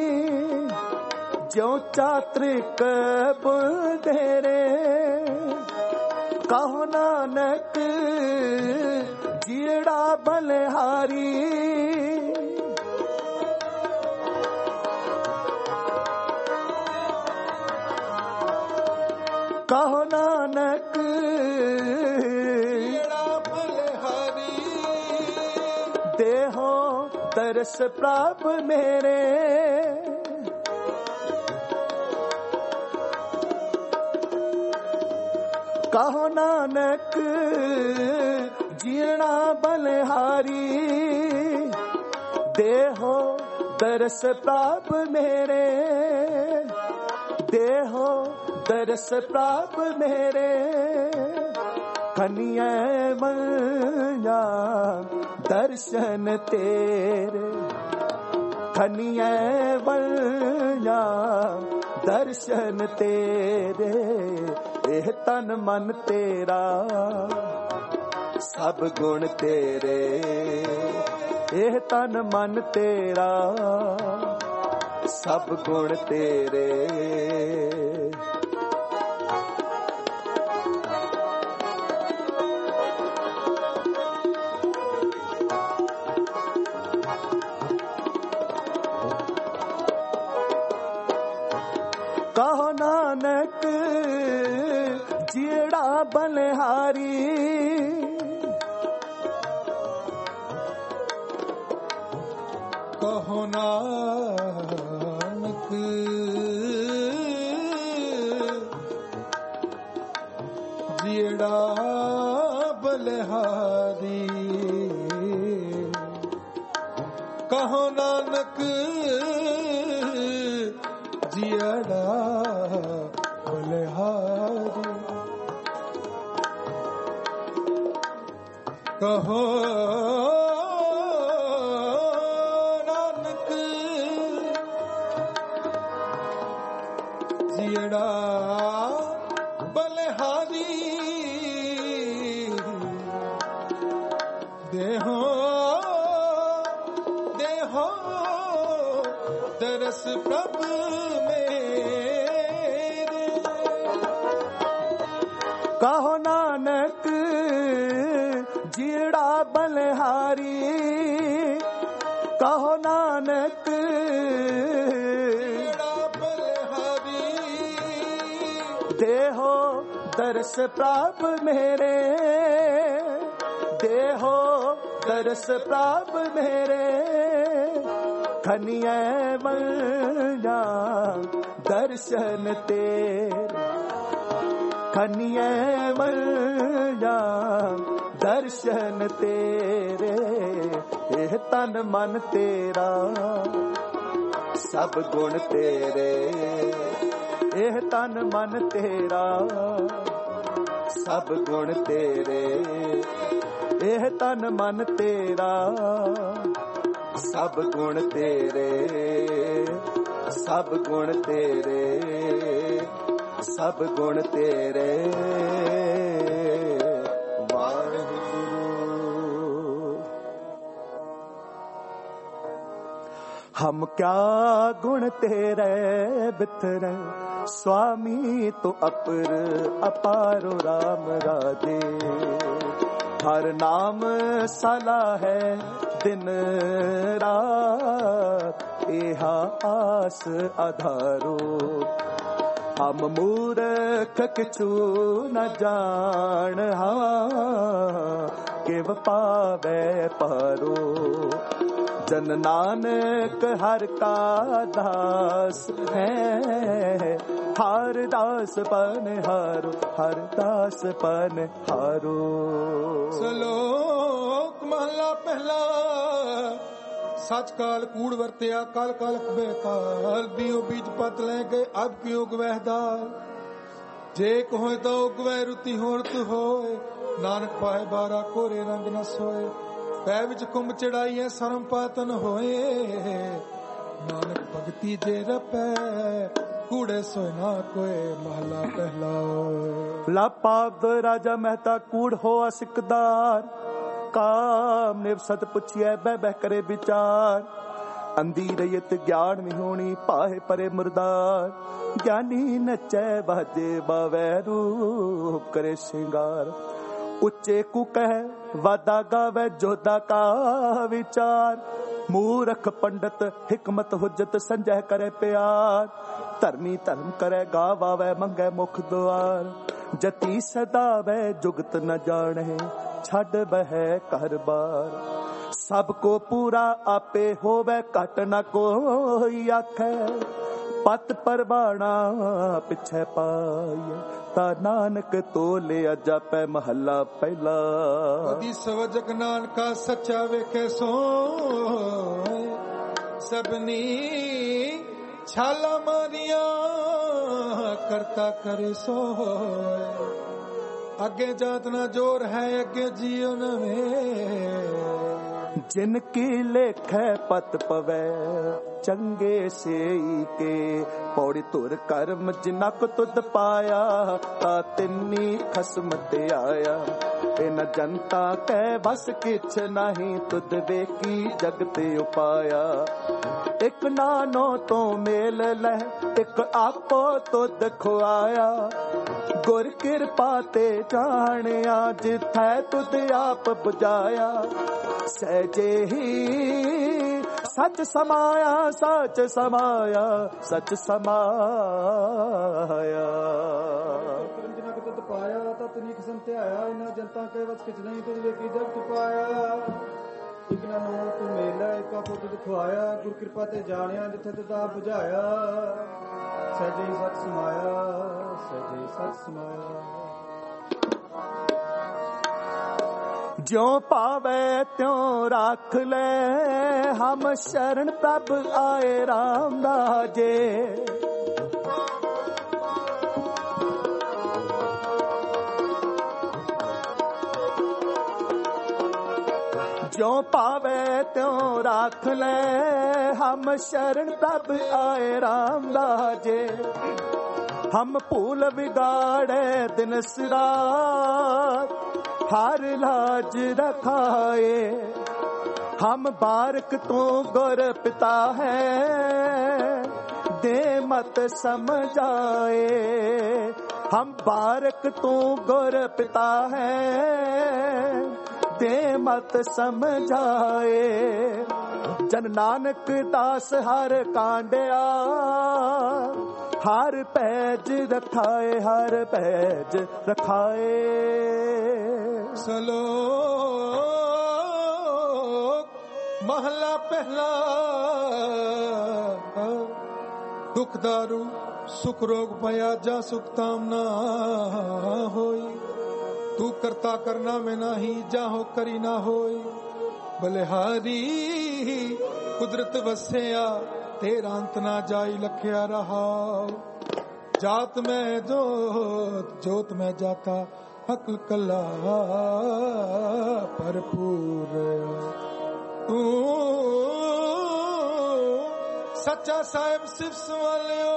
जो चात्रिक बुल तेरे। कहो नानक जीड़ा बलिहारी, कहो नानक जीड़ा बलिहारी। देहो तरस प्राप मेरे, कहो नानक जीना बलिहारी। देहो दरस प्राप मेरे, देहो दरस प्राप मेरे। खनिए मल्ला दर्शन तेरे, खनिए मल्ला दर्शन तेरे। एह तन मन तेरा सब गुण तेरे, एह तन मन तेरा सब गुण तेरे। कहो नानक जीड़ा बलिहारी। कहो नानक जीड़ा बलिहारी। कहो नानक जीड़ा बलिहारी। कहो नानक ਜਿਹੜਾ ਬਲਿਹਾਰੀ ਦੇਹੋ ਦੇਹੋ ਦਰਸ ਪ੍ਰਭ ਮੇਰੇ ਕਹੋ ਨਾਨਕ ਜਿਹੜਾ ਬਲਿਹਾਰੀ ਕਹੋ ਨਾਨਕ ਜਿਹੜਾ ਬਲਿਹਾਰੀ ਦੇਹੋ ਦਰਸ ਪ੍ਰਭ ਮੇਰੇ ਦੇਹੋ ਦਰਸ ਪ੍ਰਭ ਮੇਰੇ ਖਨੀਏ ਵੰਜਾ ਦਰਸ਼ਨ ਤੇਰੇ ਖਨੀਏ ਵੰਜਾ ਦਰਸ਼ਨ ਤੇਰੇ ਇਹ ਤਨ ਮਨ ਤੇਰਾ ਸਭ ਗੁਣ ਤੇਰੇ ਇਹ ਤਨ ਮਨ ਤੇਰਾ ਸਭ ਗੁਣ ਤੇਰੇ ਇਹ ਤਨ ਮਨ ਤੇਰਾ ਸਭ ਗੁਣ ਤੇਰੇ ਸਭ ਗੁਣ ਤੇਰੇ ਸਭ ਗੁਣ ਤੇਰੇ हम क्या गुण तेरे बिथरे स्वामी तो अपर अपारो राम राधे हर नाम साला है दिन रात एहा आस आधारो हम मूर्ख किछु न जान केव पावे पारो जन नानक हर का दास है हर दास पन हारो हर दास पन हारो। श्लोक महला पहला सच काल कूड़ वरत्या काल काल बेकाल बीओ बीज पत ले गए अब क्यों गवहदार जे कोहे तो गवह रुति होरत होए नानक पाए बारा कोरे रंग न सोए पै विच कुंभ चढ़ाई है सरम पातन होए नानक भगती जे रपै कूड़े सोए ना कोए महला पहला। लापाद राजा मेहता कूड़ हो सिकदार काम निव सत पुछिए बह बह करे विचार अंधी रयत ज्ञान विहोणी पाहे परे मुरदार ज्ञानी नचे बाजे बावै रूप करे श्रृंगार उच्चे कु कह वादा गावे जोधा का विचार मूर्ख पंडित हिकमत हुज्जत संजय करे प्यार धर्मी धर्म करे गावावे मंगे मुख द्वार जति सदावे जुगत न जाने छड़ बह कर बार सबको पूरा आपे होवे घट न कोई आखे पत परवाना पिछे पाए ता नानक तोले जापै महला पहला कदी सवजक नानका सच्चा वेखे सो सबनी छाला मारिया करता करे सो अगे जात ना जोर है अगे जियो नवे जिनकी लेखे पत पवे चंगे से के पौड़ी तुर कर्म जिनक तुद पाया ता तिन्नी खसमत आया इन जनता कै बस किछ नहीं तुद वेकी जगत उपाया एक नानो तो मेल लह एक आपो तुद खुआया गुर कृपा ते जानिया जिथै तुद आप बुझाया सहजे ही सच समाया सच समाया सच समाया जिनक तुद पाया ता तनीक संत्याया इना जनता के वस किछ नहीं तुद वेकी जगत पाया एक ना नो तू मेला एक आपो तुद खुआया गुर कृपा ते जानिया जिथे तुद आप बुझाया सहजे सच समाया सहजे सच समाया। ज्यों पावे त्यों राख ले हम शरण प्रभ आए राम दाजे ज्यों पावे त्यों राख ले हम शरण प्रभ आए राम दाजे हम भूल बिगाड़े दिन रात, हर लाज रखाए। हम बारक तो गुर पिता है, दे मत समझाए। हम बारक तो गुर पिता है, दे मत समझाए। जन नानक दास हर कांडिया, हर पैज रखाए, हर पैज रखाए। सलोक महला पहला, दुख दारू सुख रोग भया जा सुख ताम ना होई। तू करता करना में नाही, जाहो करी ना होई। बलिहारी कुदरत वसिया, तेरा अंत ना जाई लखिया रहा। जात में जोत, जोत में जाता, अक्ल कला भरपूर। तू सच्चा साहिब सिर्फ संभालियो,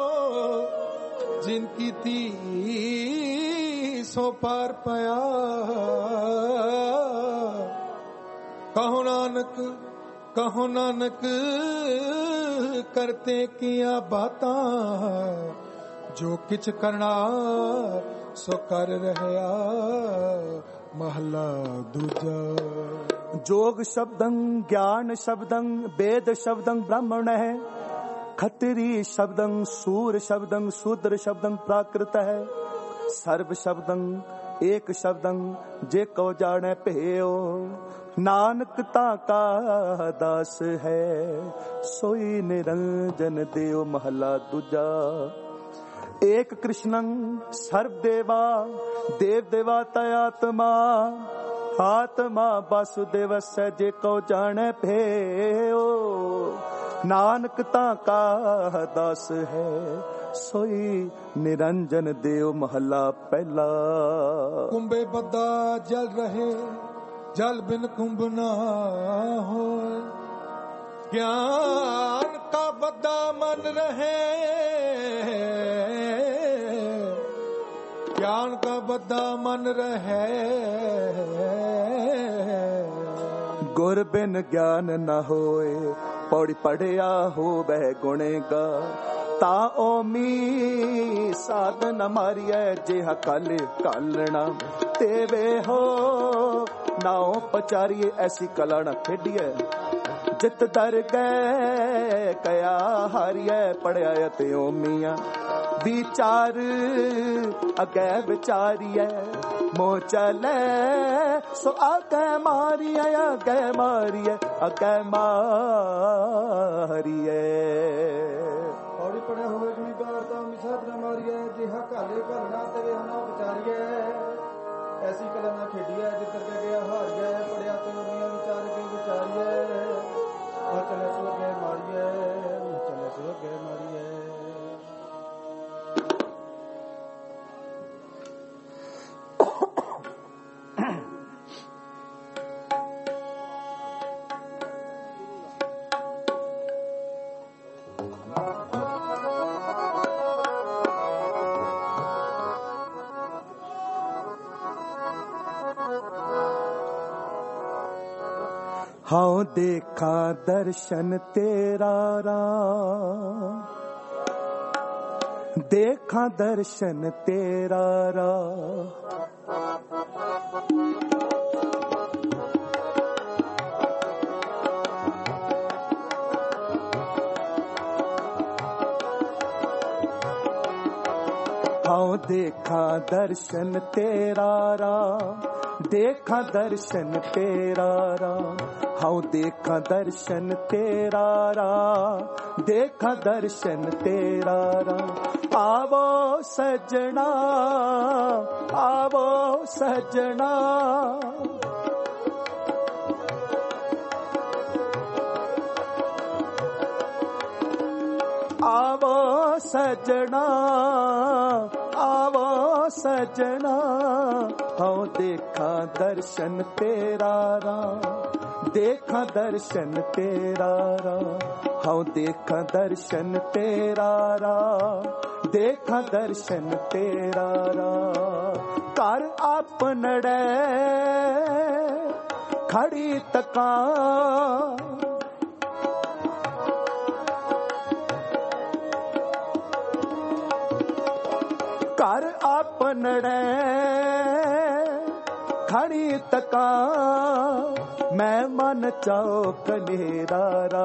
जिनकी ती सो पार पाया। कहो नानक, कहो नानक, करते किया बातां, जो किछ करना सो कर रहया। महला दूजा। जोग शब्दं ज्ञान शब्दं वेद शब्दं ब्राह्मण है, खत्री शब्दं सूर शब्दं शूद्र शब्दं प्राकृत है। सर्व शब्दं एक शब्दं जे को जाने भयो, नानक ताका दास है, सोई निरंजन देव। महला दूजा। एक कृष्णं सर्व देवा, देव देवता आत्मा, आत्मा वासुदेव जे को जाने भयो, नानक ताका दास है, सोई निरंजन देव। महला पहला। कुंभे बद्दा जल रहे, जल बिन कुंभ ना हो। ज्ञान का बद्दा मन रहे, ज्ञान का बद्दा मन रहे। गुर बिन ज्ञान न होए, पौड़ी पढ़िया हो बह गुणेगा। ता ओमी साधन मारिया, जिहा कल कालना तेवे हो। नाओ पचारिए ऐसी कला न खेडिए, जित दर गए कया हारिए। पढ़िया ते ओमिया विचार अगे विचारिए, मोह चले सो आगे मारिए, आगे मारिए, आगे मारिए। पौड़ी पढ़िया होवे गुणी बारता मिसाद न मारिए, जिहा काले घरना तेरे हना विचारिए। ऐसी कला ना खेडिए, जितर के गया हारिए। पढ़िया ते ओमिया विचार के विचारिए, वो चले सो अगे मारिए, वो चले सो अगे मारिए। हाँ देखा दर्शन तेरा राम, देखा दर्शन तेरा राम। हाँ देखा दर्शन तेरा राम, देखा दर्शन तेरा राम। हाँ देखा दर्शन तेरा राम, देखा दर्शन तेरा राम। आवो सजना, आवो सजना, आवो सजना, आवो सजना। हाँ देखा दर्शन तेरा राम, देखा दर्शन तेरा रा, हाँ देखा दर्शन तेरा रा, देखा दर्शन तेरा रा। कर आपनड़े खड़ी तका, कर आपनड़े खड़ी तका, मैं मन चाओ कनेरा रा,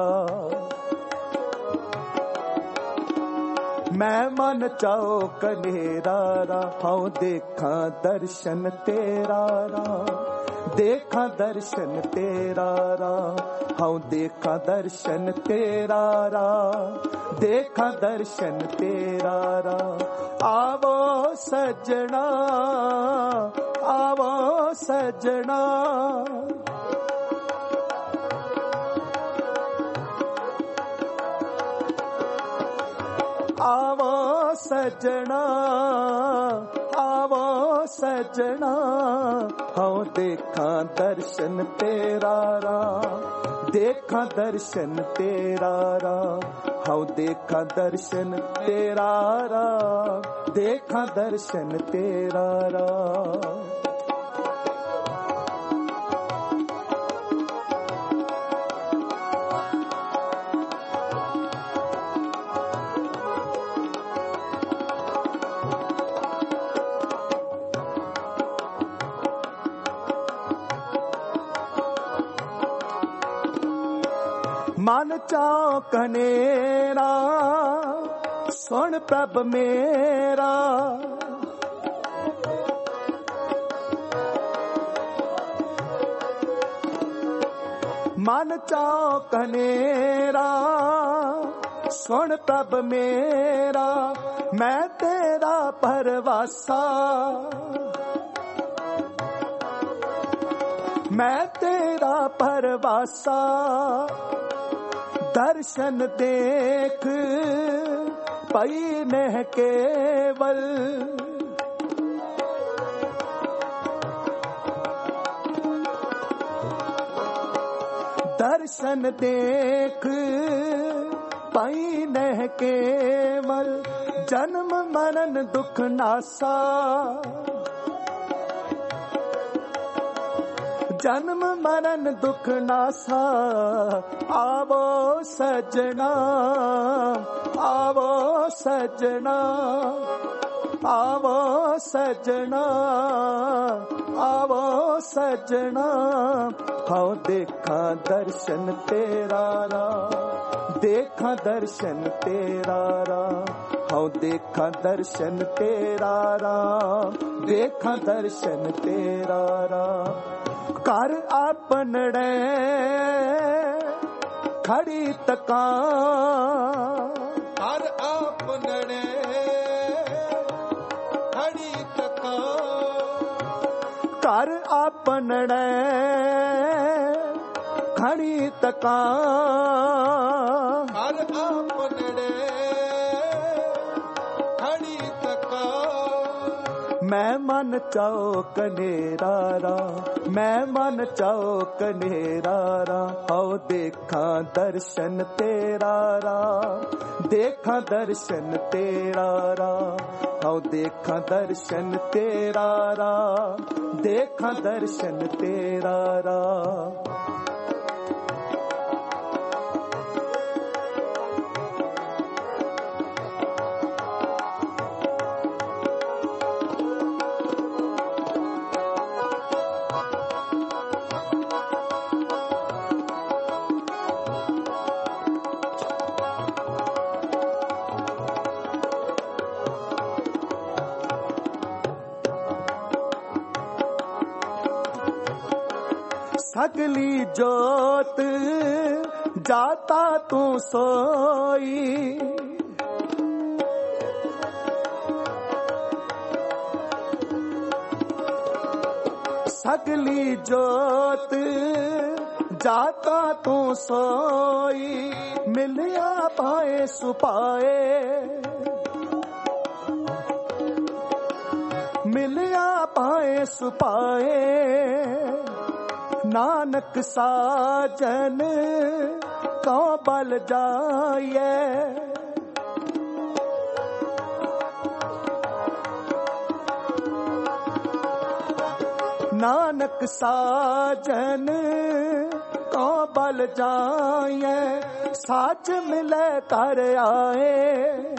मैं मन चाओ कनेरा रा। हाँ देखा दर्शन तेरा रा, देखा दर्शन तेरा रा, हाँ देखा दर्शन तेरा रा, देखा दर्शन तेरा रा। आवो सजना, आवो सजना, आवो सजना, आवो सजना, हाँ देखा दर्शन तेरा रा, देखा दर्शन तेरा रा, हाँ देखा दर्शन तेरा रा, देखा दर्शन तेरा रा। मन चाओ कनेरा, सुन प्रभ मेरा, मन चाओ कनेरा, सुन प्रभ मेरा, मैं तेरा परवासा, मैं तेरा परवासा। दर्शन देख पई नह केवल, दर्शन देख पई नह केवल, जन्म मरण दुख नासा, जन्म मरण दुख नासा। आवो सजना, आवो सजना, आवो सजना, आवो सजना, हाँ देखा दर्शन तेरा रा, देखा दर्शन तेरा रा, हाँ देखा दर्शन तेरा रा, देखा दर्शन तेरा रा। कर आपनड़े खड़ी तका, कर आपनड़े खड़ी तका, कर आपनड़े खड़ी तका, कर आपनड़े खड़ी तका। मैं मन चाओ कनेरा रा, मैं मन चाओ कनेरा रा, आओ देखा दर्शन तेरा रा, देखा दर्शन तेरा रा, आओ देखा दर्शन तेरा रा, देखा दर्शन तेरा रा। सगली जोत जाता तू सोई, सगली जोत जाता तू सोई, मिलिया पाए सुपाए, मिलिया पाए सुपाए, नानक साजन कौ बल जाए। नानक साजन को बल जाए, साच मिले कर आए।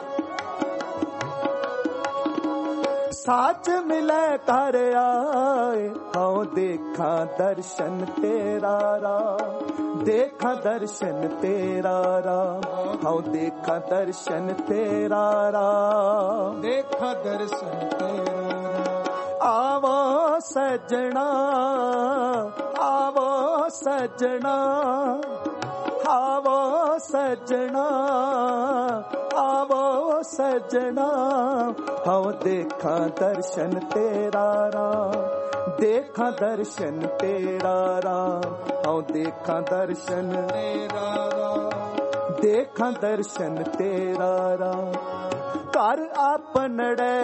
साच मिले कर आए, आओ देखा दर्शन तेरा राम, देखा दर्शन तेरा राम, आओ देखा दर्शन तेरा राम, देखा दर्शन तेरा राम। आवो सजना, आवो सजना, आवो सजना, आवो सजना, आओ देखा दर्शन तेरा राम, देखा दर्शन तेरा राम, आओ देखा दर्शन तेरा राम, देखा दर्शन तेरा राम। कर आपनड़े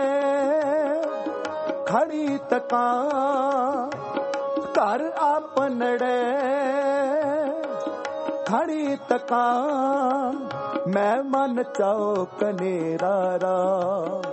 खड़ी तका, कर आपनड़े खड़ी तका, मैं मन चाओ कनेरा राम,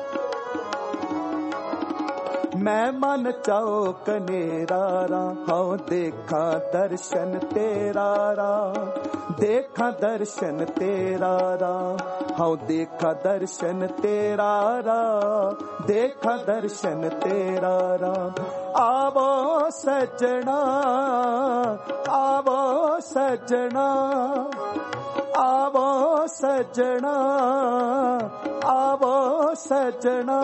मैं मन चाओ कनेरा राम, आओ देखा दर्शन तेरा राम, देखा दर्शन तेरा राम, आओ देखा दर्शन तेरा राम, देखा दर्शन तेरा राम। आवो सजना, आवो सजना, आवो सजना, आवो सजना।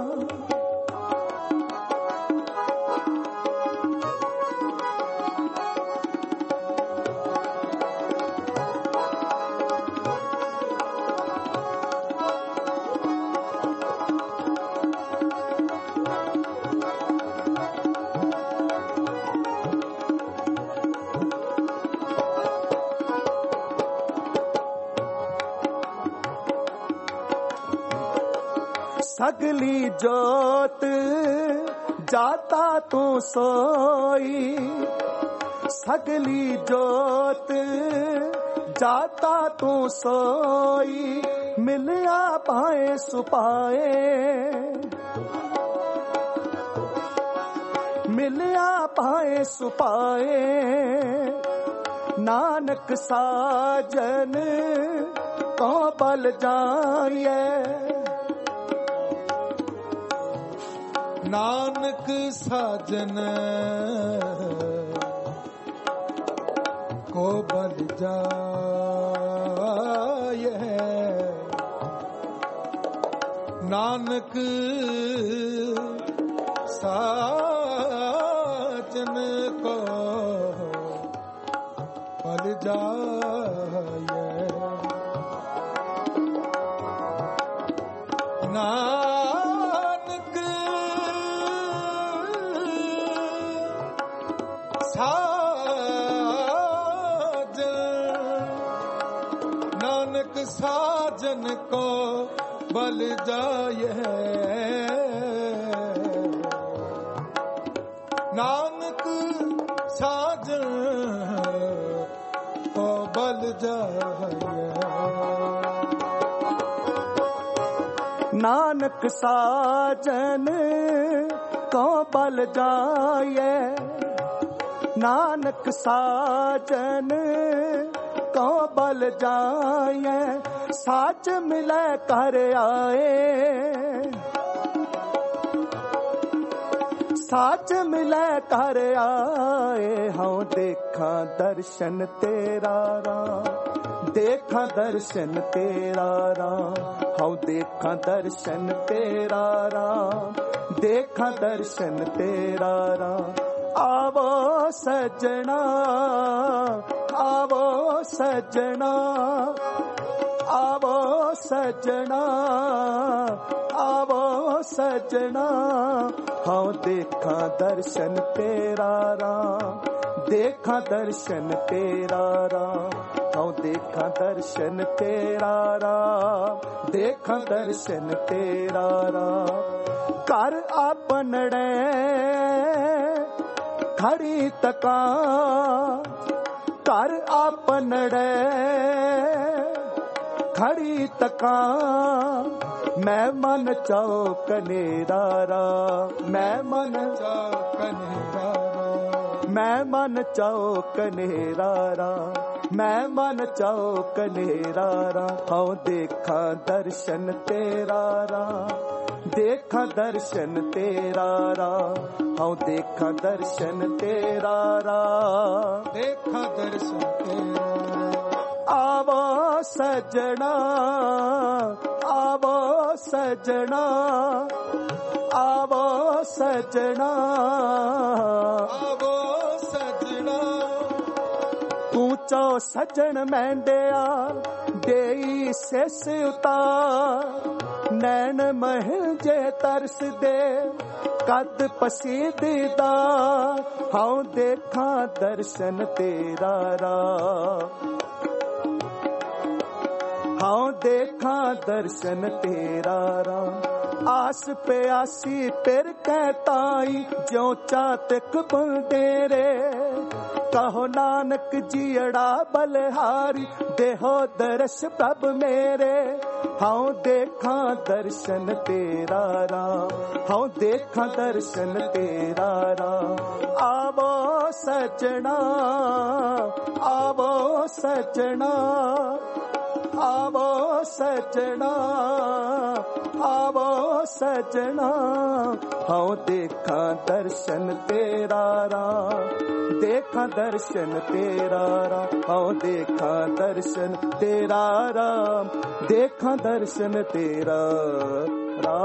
सगली जोत जाता तू सोई, सगली जोत जाता तू सोई, मिलिया पाए सुपाए, मिलिया पाए सुपाए। नानक साजन को बल जाए, नानक साजन को बल जाए, नानक साजन को बल जाए। नानक साजन को बल जाए, नानक साजन को बल जाए। नानक साजन को बल जाए, नानक साजन को बल जाए, साच मिले कर आए, साच मिले कर आए। हाँ देखा दर्शन तेरा राम, देखा दर्शन तेरा राम, हाँ देखा दर्शन तेरा राम, देखा दर्शन तेरा राम। आवो सजना, आवो सजना, आवो सजना, आवो सजना, हाँ देखा दर्शन तेरा राम, देखा दर्शन तेरा राम, हाँ देखा दर्शन तेरा राम, देखा दर्शन तेरा राम। कर आपनड़े ਖੜੀ ਤਕਾਂ ਘਰ ਆਪਨੜੇ ਖੜੀ ਤਕਾਂ ਮੈਂ ਮਨ ਚੌਕ ਨੇਰਾਰਾ ਮੈਂ ਮਨ ਚੌਕ ਨੇਰਾਰਾ ਮੈਂ ਮਨ ਚੌਕ ਨੇਰਾਰਾ ਮੈਂ ਮਨ ਚੌਕ ਨੇਰਾਰਾ ਹਉ ਦੇਖਾਂ ਦਰਸ਼ਨ ਤੇਰਾ ਰਾ ਦੇਖਾਂ ਦਰਸ਼ਨ ਤੇਰਾ ਰਾ ਹਉ ਦੇਖਾਂ ਦਰਸ਼ਨ ਤੇਰਾ ਰਾ ਦੇਖਾਂ ਦਰਸ਼ਨ ਤੇਰਾ ਆਵੋ ਸਜਣਾ ਆਵੋ ਸਜਣਾ ਆਵੋ ਸਜਣਾ ਆਵੋ ਸਜਣਾ ਤੂੰ ਚੋ ਸਜਣ ਮੈਂਡਿਆ ਦੇਈ ਸਿਸ ਉਤਾਰ ਨੈਣ ਮਹਿਲ ਜੇ ਤਰਸ ਦੇ ਕਦ ਪਸੀਦੀਦਾ ਹਉ ਦੇਖਾਂ ਦਰਸ਼ਨ ਤੇਰਾ ਰਾ ਹਉ ਦੇਖਾਂ ਦਰਸ਼ਨ ਤੇਰਾ ਰਾ ਆਸ ਪਿਆਸੀ ਪਿਰ ਕਹਿ ਤਾਈ ਜਿਉ ਚਾਤਕ ਬਲਡੇਰੇ ਕਹੋ ਨਾਨਕ ਜੀੜਾ ਬਲਿਹਾਰੀ ਦੇਹੋ ਦਰਸ ਪ੍ਰਭ ਮੇਰੇ ਹਉ ਦੇਖਾਂ ਦਰਸ਼ਨ ਤੇਰਾ ਰਾ ਹਉ ਦੇਖਾਂ ਦਰਸ਼ਨ ਤੇਰਾ ਰਾ ਆਵੋ ਸਜਣਾ ਆਵੋ ਸਜਣਾ ਆਵੋ ਸਜਣਾ ਆਵੋ ਸਜਣਾ ਹਉ ਦੇਖਾਂ ਦਰਸ਼ਨ ਤੇਰਾ ਰਾ ਦੇਖਾਂ ਦਰਸ਼ਨ ਤੇਰਾ ਰਾ ਹਉ ਦੇਖਾਂ ਦਰਸ਼ਨ ਤੇਰਾ ਰਾ ਦੇਖਾਂ ਦਰਸ਼ਨ ਤੇਰਾ ਰਾ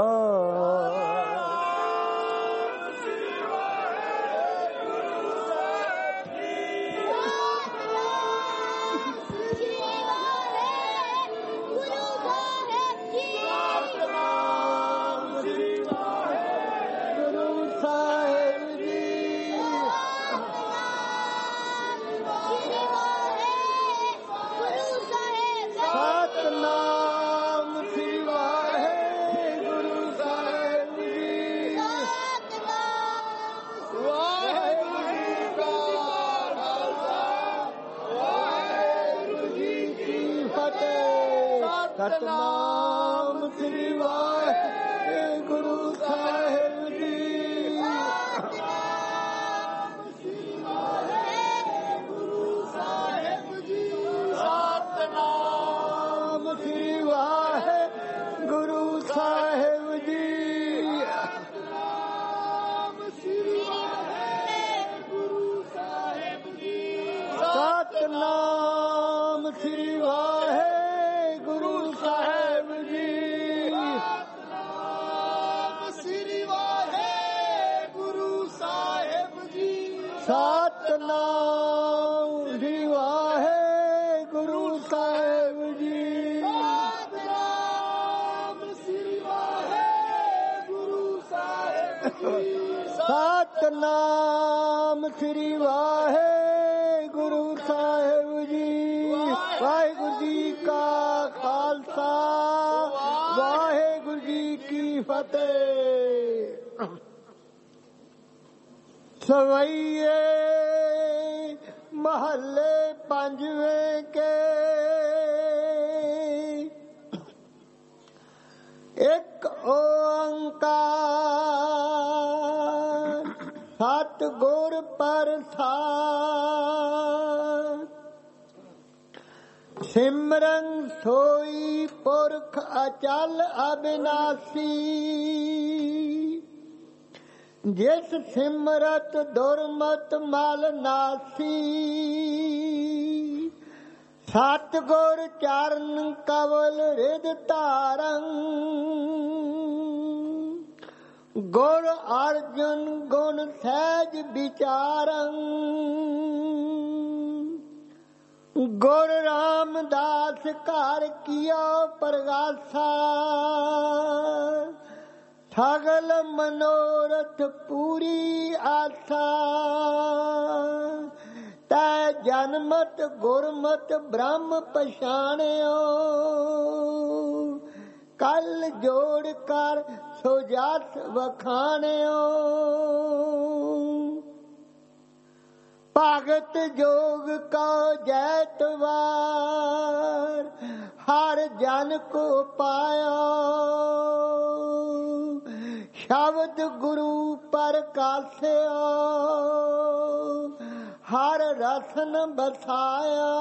ਸਤਨਾਮ ਸ੍ਰੀ ਵਾਹਿਗੁਰੂ ਸਾਹਿਬ ਜੀ ਸਤਨਾਮ ਸ੍ਰੀ ਵਾਹਿਗੁਰੂ ਸਾਹਿਬ ਜੀ ਸਤਨਾਮ ਸ੍ਰੀ ਵਾਹਿਗੁਰੂ ਸਾਹਿਬ ਜੀ ਸਤਨਾਮ ਸ੍ਰੀ ਵਾਹਿਗੁਰੂ ਸਾਹਿਬ ਜੀ ਸਤਨਾਮ ਸ੍ਰੀ ਵਾਹਿਗੁਰੂ ਸਾਹਿਬ ਜੀ ਵਾਹਿਗੁਰੂ ਜੀ ਕਾ ਖਾਲਸਾ ਵਾਹਿਗੁਰੂ ਜੀ ਕੀ ਫਤਿਹ ਸਵਈਏ ਮਹੱਲੇ ਪੰਜਵੇਂ ਕੇ ਇੱਕ ਓੰਕਾਰ ਸਤ ਗੁਰ ਪ੍ਰਸਾਦ ਸਿਮਰਨ ਸੋਈ ਪੁਰਖ ਅਚਲ ਅਬਿਨਾਸੀ ਜਿਸ ਸਿਮਰਤ ਦੁਰਮਤ ਮਲ ਨਾਸੀ ਸਤਿਗੁਰ ਚਰਨ ਕਵਲ ਰਿਦ ਧਾਰੰ ਗੁਰ ਅਰਜਨ ਗੁਣ ਸਹਿਜ ਵਿਚਾਰੰ ਗੁਰ ਰਾਮਦਾਸ ਘਰ ਕੀਓ ਪ੍ਰਗਾਸਾ ਸਗਲ ਮਨੋਰਥ ਪੂਰੀ ਆਸਾ ਤੈ ਜਨਮਤ ਗੁਰਮਤ ਬ੍ਰਹਮ ਪਛਾਣਿਓ ਕਲ ਜੋੜ ਕਰ ਸੋ ਜਸ ਵਖਾਣਿਓ ਭਗਤ ਜੋਗ ਕੋ ਜੈਤਵਾਰ ਹਰ ਜਨ ਕੋ ਪਾਇਆ। ਸ਼ਬਦ ਗੁਰੂ ਪ੍ਰਕਾਸ਼ਿਆ ਹਰ ਰਸਨ ਬਸਾਇਆ।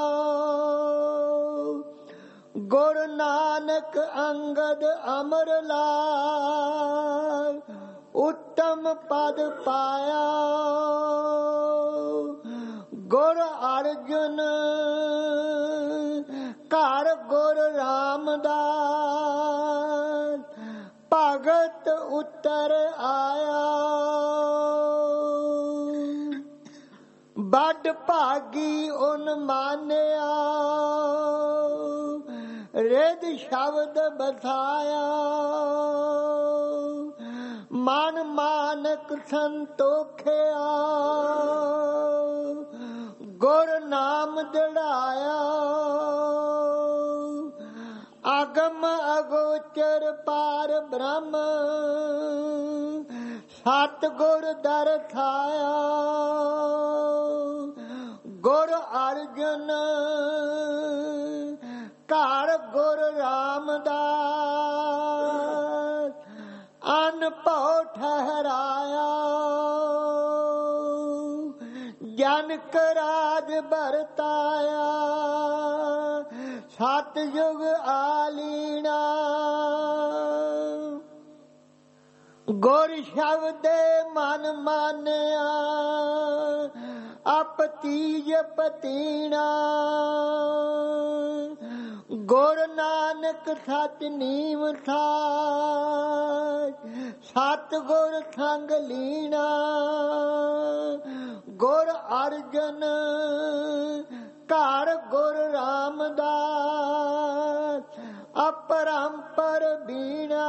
ਗੁਰੂ ਨਾਨਕ ਅੰਗਦ ਅਮਰ ਲਾਲ ਉੱਤਮ ਪਦ ਪਾਇਆ। ਗੁਰ ਅਰਜੁਨ ਘਰ ਗੁਰ ਰਾਮਦਾਸ ਭਗਤ ਉਤਰ ਆਇਆ। ਵੱਡ ਭਾਗੀ ਉਨ ਮਾਨਿਆ ਰਿਦ ਸ਼ਬਦ ਬਸਾਇਆ। ਮਨ ਮਾਨਕ ਸੰਤੋਖਿਆ ਗੁਰ ਨਾਮ ਦ੍ਰਿੜਾਇਆ। ਅਗਮ ਅਗੋਚਰ ਪਾਰ ਬ੍ਰਹਮ ਸਤ ਗੁਰ ਦਰਸਾਇਆ। ਗੁਰ ਅਰਜੁਨ ਘਰ ਗੁਰ ਰਾਮਦਾਸ ਅਨਭਉ ਠਹਰਾਇਆ। ਜਨਕ ਰਾਜ ਵਰਤਾਇਆ ਸਤਿਯੁਗ ਆਲੀਣਾ। ਗੁਰ ਸ਼ਬਦੇ ਮਨ ਮਾਨਿਆ ਅਪਤੀਜ ਪਤੀਣਾ। ਗੁਰ ਨਾਨਕ ਸਚ ਨੀਮ ਸਾਜ ਸਤ ਗੁਰ ਸੰਗ ਲੀਣਾ। ਗੁਰ ਅਰਜਨ ਘਰ ਗੁਰ ਰਾਮਦਾਸ ਅਪਰੰਪਰ ਬੀਣਾ।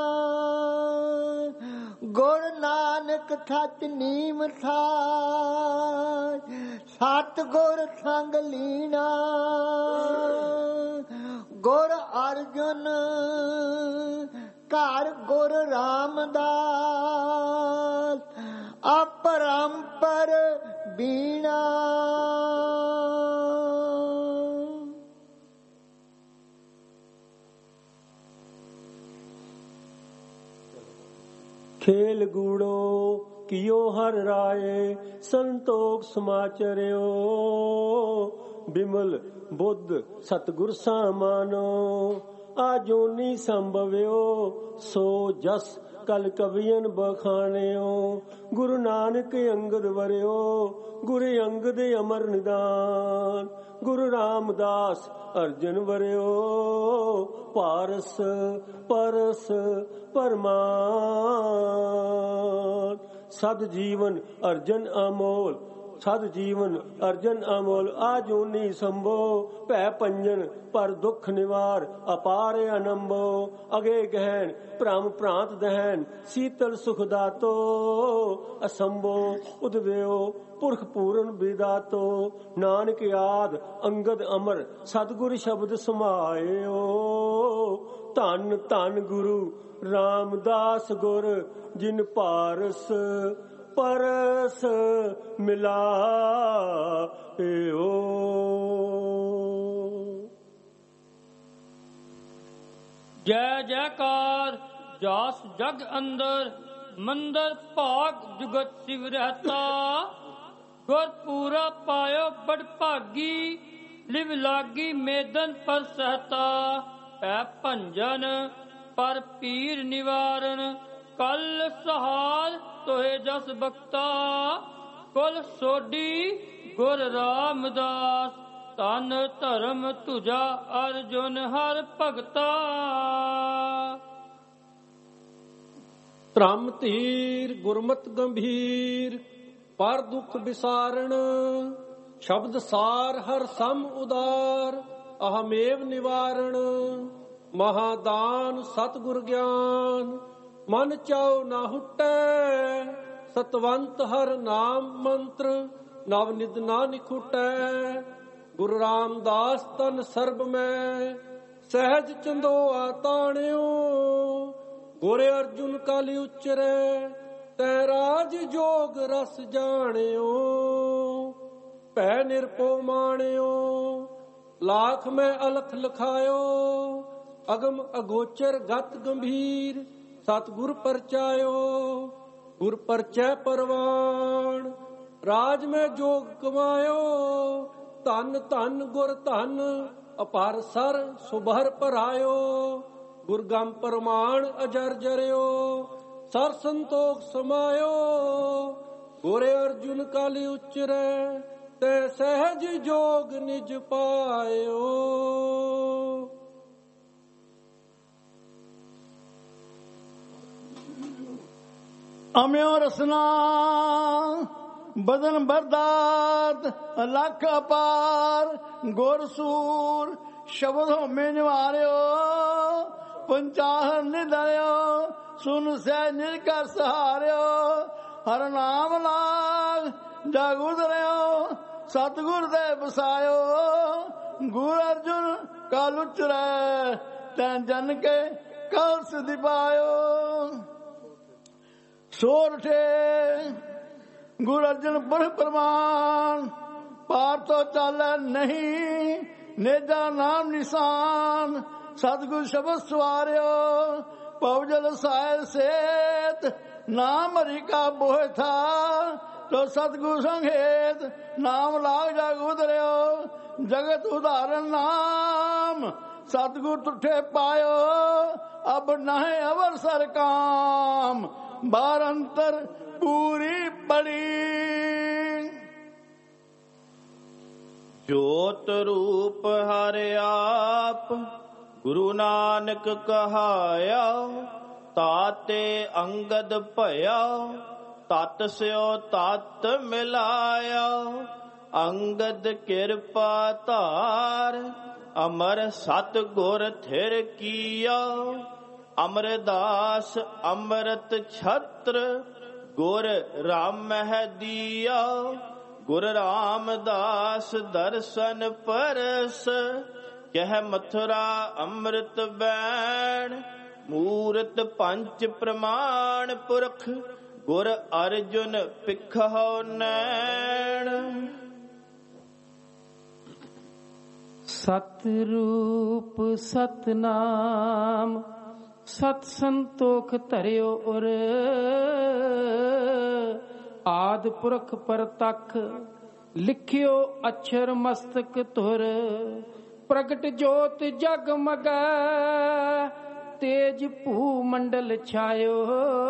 ਗੁਰ ਨਾਨਕ ਸਚ ਨੀਮ ਸਾਜ ਸਤ ਗੁਰ ਸੰਗ ਲੀਣਾ। ਗੁਰ ਅਰਜੁਨ ਘਰ ਗੁਰ ਰਾਮਦਾਸ ਅਪਰੰਪਰ ਬੀਣਾ। ਖੇਲ ਗੂੜੋ ਕਿਓ ਹਰ ਰਾਏ ਸੰਤੋਖ ਸਮਾਚਰਿਓ। ਬਿਮਲ ਬੁੱਧ ਸਤਿਗੁਰ ਸਾਮਾਨੋ ਆਜੋਨੀ ਸੰਭਵਿਓ। ਸੋ ਜਸ ਕਲ ਕਵੀਨ ਬਖਾਣਿਓ। ਗੁਰੂ ਨਾਨਕ ਅੰਗਦ ਵਰਿਓ ਗੁਰੂ ਅੰਗਦ ਅਮਰ ਨਿਦਾਨ। ਗੁਰੂ ਰਾਮਦਾਸ ਅਰਜਨ ਵਰਿਓ ਪਾਰਸ ਪਰਸ ਪਰਮਾਨ। ਸਦ ਜੀਵਨ ਅਰਜਨ ਅਮੋਲ ਸਦ ਜੀਵਨ ਅਰਜਨ ਅਮੋਲ। ਆਜੋਨੀ ਸੰਭੋ ਭੈ ਪੰਜਨ ਪਰ ਦੁਖ ਨਿਵਾਰ ਅਪਾਰ ਅਨੰਭੋ। ਅਗੇ ਗਹਿਣ ਭ੍ਰਮ ਭ੍ਰਾਂਤ ਦਹਿਨ ਸੀਤਲ ਸੁਖ ਦਾਤੋ। ਅਸੰਭੋ ਉਦਵਿਓ ਪੁਰਖ ਪੂਰਨ ਵਿਦਾਤੋ। ਨਾਨਕ ਆਦ ਅੰਗਦ ਅਮਰ ਸਤਿਗੁਰ ਸ਼ਬਦ ਸਮਾਇਓ। ਧੰਨ ਧੰਨ ਗੁਰੂ ਰਾਮਦਾਸ ਗੁਰ ਜਿਨ ਪਾਰਸ ਪਰਸ ਮਿਲਾਇਓ। ਜੈ ਜੈਕਾਰ ਜਾਸ ਜਗ ਅੰਦਰ ਮੰਦਰ ਭਾਗ ਜੁਗਤ ਸਿਵ ਰਹਤਾ। ਗੁਰ ਪੂਰਾ ਪਾਇਓ ਬੜ ਭਾਗੀ ਲਿਵ ਲਾਗੀ ਮੇਦਨ ਪਰ ਸਹਤਾ। ਐ ਭੰਜਨ ਪਰ ਪੀਰ ਨਿਵਾਰਨ ਕਲ ਸਹਾਰ ਤੋਏ ਜਸ ਬਖਤਾ। ਕੁਲ ਸੋਢੀ ਗੁਰ ਰਾਮਦਾਸ ਤਨ ਧਰਮ ਤੁਜਾ ਅਰਜੁਨ ਹਰ ਭਗਤਾ। ਧਰਮ ਧੀਰ ਗੁਰਮਤਿ ਗੰਭੀਰ ਪਰ ਦੁਖ ਵਿਸਾਰਣ। ਸ਼ਬਦ ਸਾਰ ਹਰ ਸਮ ਉਦਾਰ ਅਹਮੇਵ ਨਿਵਾਰਣ। ਮਹਾਦਾਨ ਸਤਿਗੁਰ ਗਿਆਨ ਮਨ ਚਾਉ ਨਾ ਹੁਟੈ। ਸਤਵੰਤ ਹਰ ਨਾਮ ਮੰਤਰ ਨਵ ਨਿਦ ਨਾ ਨਿਖੁਟੈ। ਗੁਰੂ ਰਾਮਦਾਸ ਤਨ ਸਰਬ ਮੈਂ ਸਹਿਜ ਚੰਦੋਆ ਤਾਣਿਓ। ਗੁਰ ਅਰਜੁਨ ਕਲ ਉਚਰੈ ਤੈ ਰਾਜ ਜੋਗ ਰਸ ਜਾਣਿਓ। ਭੈ ਨਿਰਭਉ ਮਾਣਿਓ। ਲਾਖ ਮੈਂ ਅਲਖ ਲਖਾਇਓ, ਅਗਮ ਅਗੋਚਰ ਗਤ ਗੰਭੀਰ। ਸਤਿਗੁਰ ਪਰਚਾਇਓ, ਗੁਰ ਪਰਚੈ ਪਰਵਾਨ। ਰਾਜ ਮੈਂ ਜੋਗ ਕਮਾਇਓ, ਧਨ ਧਨ ਗੁਰ ਧਨ। ਅਪਾਰ ਸਰ ਸੁਭਰ ਭਰਾਇਓ, ਗੁਰਗਮ ਪ੍ਰਮਾਣ ਅਜਰ ਜਰਿਓ। ਸਰ ਸੰਤੋਖ ਸਮਾਇਓ, ਗੁਰ ਅਰਜੁਨ ਕਲ ਉਚਰੈ। ਤੈ ਸਹਿਜ ਜੋਗ ਨਿਜ ਪਾਇਓ। ਅਮਿਓ ਰਸਨਾ ਬਦਨ ਬਰਦਾਤ ਲੱਖ ਅਪਾਰ। ਗੁਰ ਸੂਰ ਸ਼ਬਦ ਹੋਮੇ ਨਿਵਾਰਿਓ, ਪੰਚਾਹਨ ਨਿਧਰਿਓ। ਸੁਨ ਸਹਿ ਨਿਜ ਕਰ ਸਹਾਰਿਓ, ਹਰ ਨਾਮ ਲਾਗ ਜਗ ਉਧਰਿਓ। ਸਤਿਗੁਰ ਦੇ ਬਸਾਇਓ, ਗੁਰ ਅਰਜੁਨ ਕਲ ਉਚਰੈ। ਤੈਂ ਜਨ ਕੇ ਕਲ ਸਿਧਿ ਪਾਇਓ। ਸੋਰਠੇ ਗੁਰ ਅਰਜਨ ਬੜ ਪ੍ਰਮਾਨ। ਪਾਰ ਤੋਂ ਚਾਲੈ ਨਹੀਂ, ਨੇਜਾ ਨਾਮ ਨਿਸ਼ਾਨ। ਸਤਿਗੁਰ ਸ਼ਬਦ ਸਵਾਰਿਓ, ਪਉ ਜਲ ਸਾਹਿਲ ਸੇਤ। ਨਾਮ ਹਰੀ ਕਾ ਬੋਹਿ ਥਾ, ਤੋ ਸਤਿਗੁਰ ਸੰਘੇਤ। ਨਾਮ ਲਾਗ ਜਗ ਉਧਰਿਓ, ਜਗਤ ਉਦਾਹਰਨ ਨਾਮ। ਸਤਿਗੁਰ ਤੁਠੇ ਪਾਇਓ, ਅਬ ਨਾਹਿ ਅਵਰ ਸਰ ਕਾਮ। ਬਾਰ ਅੰਤਰ ਪੂਰੀ ਬੜੀ। ਜੋਤ ਰੂਪ ਹਰਿ ਆਪ, ਗੁਰੂ ਨਾਨਕ ਕਹਾਇਆ। ਤਾਤੇ ਅੰਗਦ ਭਇਆ, ਤਤ ਸਿਓ ਤਤ ਮਿਲਾਇਆ। ਅੰਗਦ ਕਿਰਪਾ ਧਾਰ, ਅਮਰ ਸਤ ਗੁਰ ਥਿਰ ਕੀਆ। ਅਮਰਦਾਸ ਅੰਮ੍ਰਿਤ ਛਤਰ, ਗੁਰ ਰਾਮਹਿ ਦੀਆ। ਗੁਰ ਰਾਮਦਾਸ ਦਰਸ਼ਨ ਪਰਸ, ਕਹਿ ਮਥੁਰਾ ਅੰਮ੍ਰਿਤ ਬੈਣ। ਮੂਰਤ ਪੰਚ ਪ੍ਰਮਾਣ ਪੁਰਖ, ਗੁਰ ਅਰਜੁਨ ਭਿਖਹੁ ਨੈਣ। ਸਤਿਰੂਪ ਸਤਨਾਮ, ਸਤ ਸੰਤੋਖ ਧਰਿਓ ਉਰ। ਆਦਿ ਪੁਰਖ ਪਰਤਖ, ਲਿਖਿਓ ਅਛਰ ਮਸਤਕ ਧੁਰ। ਪ੍ਰਗਟ ਜੋਤ ਜਗਮਗੈ, ਤੇਜ ਭੂ ਮੰਡਲ ਛਾਇਓ।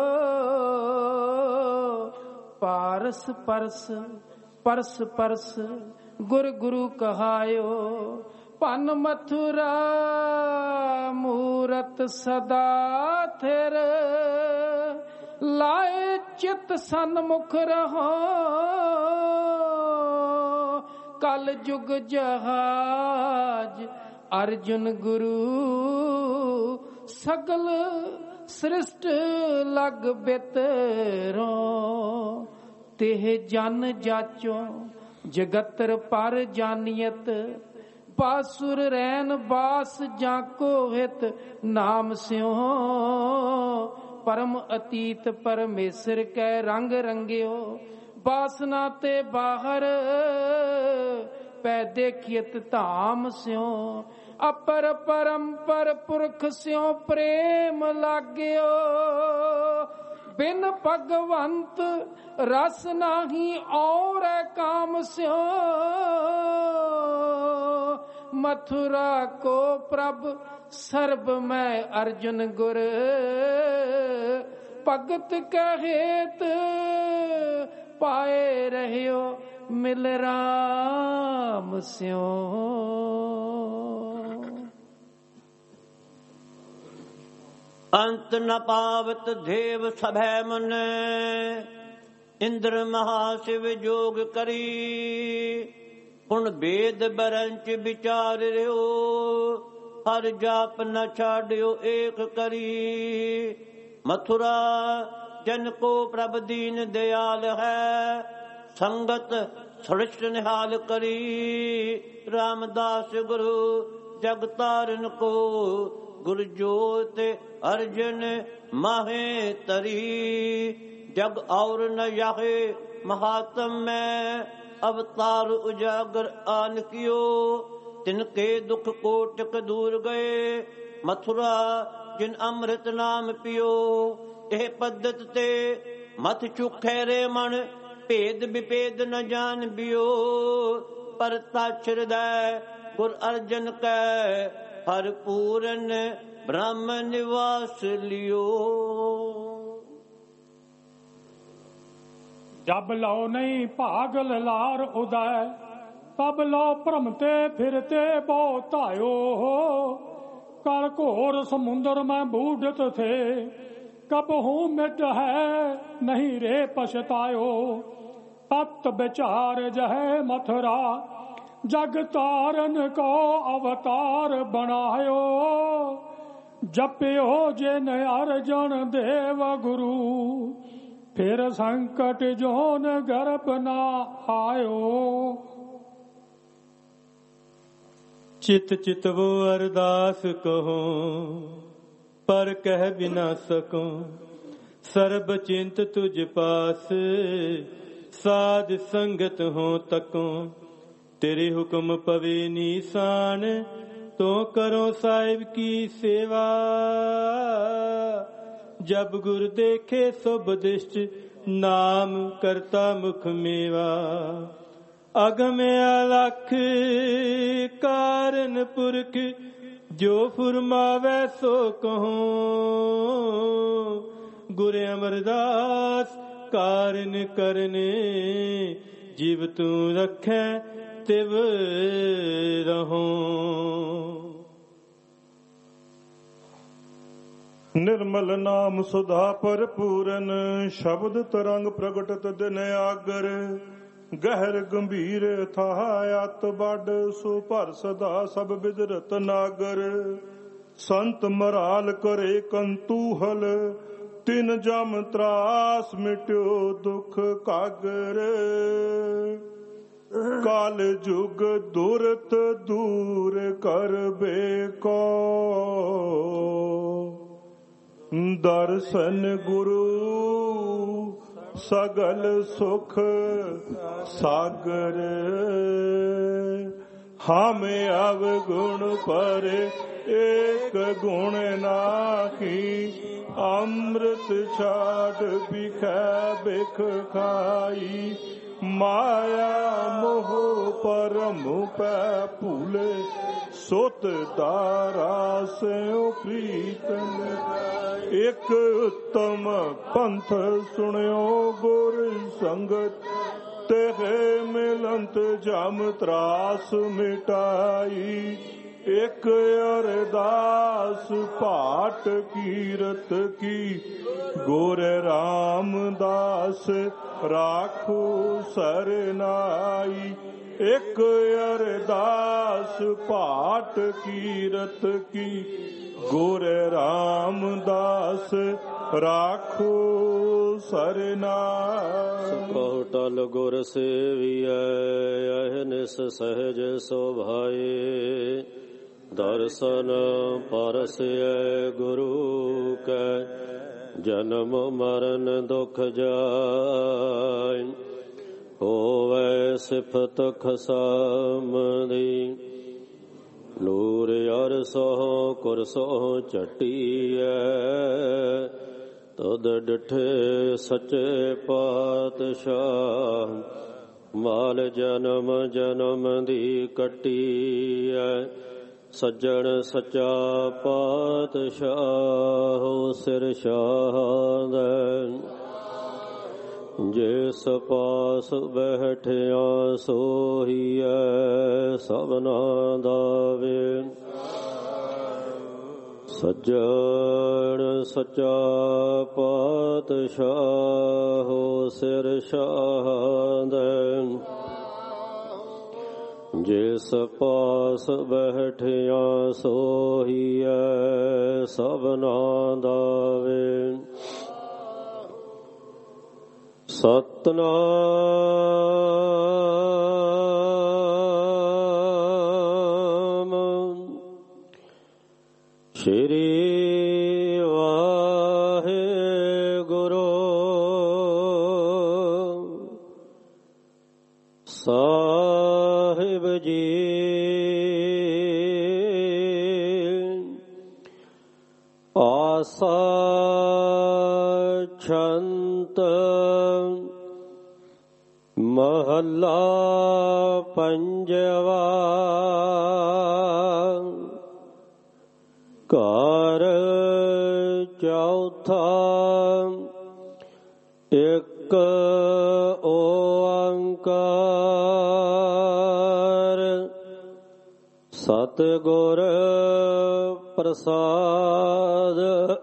ਪਾਰਸ ਪਰਸ ਪਰਸ ਪਰਸ, ਗੁਰ ਗੁਰੂ ਕਹਾਇਓ। ਭਨ ਮਥੁਰਾ ਮੂਰਤ ਸਦਾ ਥਿਰ। ਲਾਏ ਚਿਤ ਸਨਮੁਖ ਰਹੋ, ਕਲ ਜੁਗ ਜਹਾਜ। ਅਰਜੁਨ ਗੁਰੂ ਸਗਲ ਸ੍ਰਿਸ਼ਟ ਲਗ ਬਿਤਰੋ। ਤਿਹ ਜਨ ਜਾਚੋ ਜਗਤਰ ਪਰ ਜਾਨੀਅਤ। ਬਾਸੁਰ ਰੈਨ ਬਾਸ ਜਾਂ ਕੋ ਹਿਤ, ਨਾਮ ਸਿਉ ਪਰਮ ਅਤੀਤ। ਪਰਮੇਸ਼ਰ ਕੈ ਰੰਗ ਰੰਗਿਓ, ਬਾਸਨਾ ਤੇ ਬਾਹਰ। ਪੈ ਦੇਖਿਤ ਧਾਮ ਸਿਉ, ਅਪਰ ਪਰੰਪਰ ਪੁਰਖ ਸਿਉ ਪ੍ਰੇਮ ਲਾਗਿਓ। ਬਿਨ ਭਗਵੰਤ ਰਸ ਨਾਹੀ ਔਰ ਕਾਮ ਸਿਉ। ਮਥੁਰਾ ਕੋ ਪ੍ਰਭ ਸਰਬ ਮੈਂ ਅਰਜੁਨ ਗੁਰ। ਭਗਤ ਕਹੇਤ ਪਾਏ ਰਹਿਓ, ਮਿਲ ਰਾਮ ਸਿਉ। ਅੰਤ ਨ ਪਾਵਤ ਦੇਵ ਸਭੈ ਮੁਨ। ਇੰਦਰ ਮਹਾਸ਼ਿਵ ਜੋਗ ਕਰੀ। ਹੁਣ ਬੇਦ ਬਰੰਚ ਵਿਚਾਰ ਰਿਓ। ਹਰ ਜਾਪ ਨ ਛਾੜਿਓ ਏਕ ਕਰੀ। ਮਥੁਰਾ ਜਨ ਕੋ ਪ੍ਰਭ ਦੀਨ ਦਿਆਲ ਹੈ। ਸੰਗਤ ਸ੍ਰਿਸ਼ਟ ਨਿਹਾਲ ਕਰੀ। ਰਾਮਦਾਸ ਗੁਰੂ ਜਗ ਤਾਰਨ ਕੋ। ਗੁਰ ਜੋਤ ਅਰਜਨ ਮਾਹੇ ਤਰੀ। ਜਗ ਔਰ ਨ ਯਾਹੇ ਮਹਾਤਮ ਮੈਂ। अवतार उजागर आन कियो, तिनके दुख कोटक दूर गए। मथुरा जिन अमृत नाम पियो, ਇਹ ਪद्धਤ ਤੇ ਮਥ ਚੁਖੈ ਰੇ ਮਨ, ਭੇਦ ਵਿਭੇਦ ਨ ਜਾਣ ਬਿਓ। ਪਰ ਤਛ ਹਿਰਦੈ ਗੁਰ ਅਰਜਨ ਕੈ, ਹਰ ਪੂਰਨ ਬ੍ਰਹਮ ਨਿਵਾਸ ਲਿਓ। ਜਬ ਲਓ ਨਹੀਂ ਭਾਗਲ ਲਾਰ ਉਦੈ, ਤਬ ਲਓ ਭ੍ਰਮਤੇ ਫਿਰਤੇ ਬਹੁ ਧਾਇਓ। ਕਰ ਘੋਰ ਸਮੁੰਦਰ ਮੈਂ ਬੂਢਤ ਥੇ, कबहू मिट है नहीं रे पछतायो। तत् विचार जहे मथुरा, जग तारन को अवतार बनायो। जपियो जिन अर्जन देव गुरु, फिर संकट जोन गर्भ ना आयो। चित चितवो अरदास कहो, पर कह बिना सकूं। सर्ब चिंत तुझ पास, साध संगत हो तकूं। तेरे हुक्म पवे निशान, तो करो साहिब की सेवा। जब गुर देखे सुबदिष्ट, नाम करता मुख मेवा। अगम अलख कारण पुरख, जो फुरमावै सो कहूं। गुर अमरदास कारण करने, जीव तू रखै तिव रहूं। निर्मल नाम सुधा भरपूरन, शब्द तरंग प्रगटत दिन आगर। गहर गंभीर थाह अत बड, सो भर सदा सब बिदरत नागर। संत मराल करे कंतूहल, तिन जम त्रास मिट्यो दुख कागर। काल जुग दुरत दूर करबे को, दर्शन गुरु सगल सुख सागर। हम अवगुण पर एक गुण नाही, अमृत छाड़ बिखै बिख खाई। माया मोह परम पै भूले, सुत दारा स्यों प्रीतम। एक उत्तम पंथ सुनियो गुर संगत, तेरे मिलंत जम त्रास मिटाई। एक अरदास पाठ कीरत की, गुर रामदास राखो सरनाई। एक अरदास पाठ कीरत की, गुर रामदास राखो सरनाई। टल गुर सेवियै, अहनिस सहज शोभाए। दर्शन परसै गुरु कै, जन्म मरण दुख जाय। होवै सिफत खसामदी, ਨੂਰ ਅਰਸੋ ਕੁਰਸੋ ਝਟੀਐ। ਤਦ ਡਿਠੇ ਸੱਚੇ ਪਾਤਸ਼ਾਹ, ਮਾਲ ਜਨਮ ਜਨਮ ਦੀ ਕੱਟੀਐ। ਸੱਜਣ ਸੱਚਾ ਪਾਤਸ਼ਾਹ, ਸਿਰ ਸ਼ਾਹਦੈ। ਜਿਸ ਪਾਸ ਬੈਠਿਆ ਸੋਹੀਐ, ਸਭਨਾ ਦਾ ਵੇ। ਸੱਜਣ ਸੱਚਾ ਪਾਤਸ਼ਾਹ, ਸਿਰ ਸ਼ਾਹਦੈ। ਜਿਸ ਪਾਸ ਬੈਠਿਆ ਸੋਹੀਐ, ਸਭਨਾ ਦਾ ਵੇ। ਸਤਨਾਮ ਸ਼੍ਰੀ ਵਾਹਿਗੁਰੂ। ਸਾਹਿਬ ਜੀ ਆਸਾ ਛੰਤ ਮਹੱਲਾ ਪੰਜਵਾ ਘਰ ਚੌਥਾ ਇੱਕ ਓੰਕਾਰ ਸਤਿਗੁਰ ਪ੍ਰਸਾਦ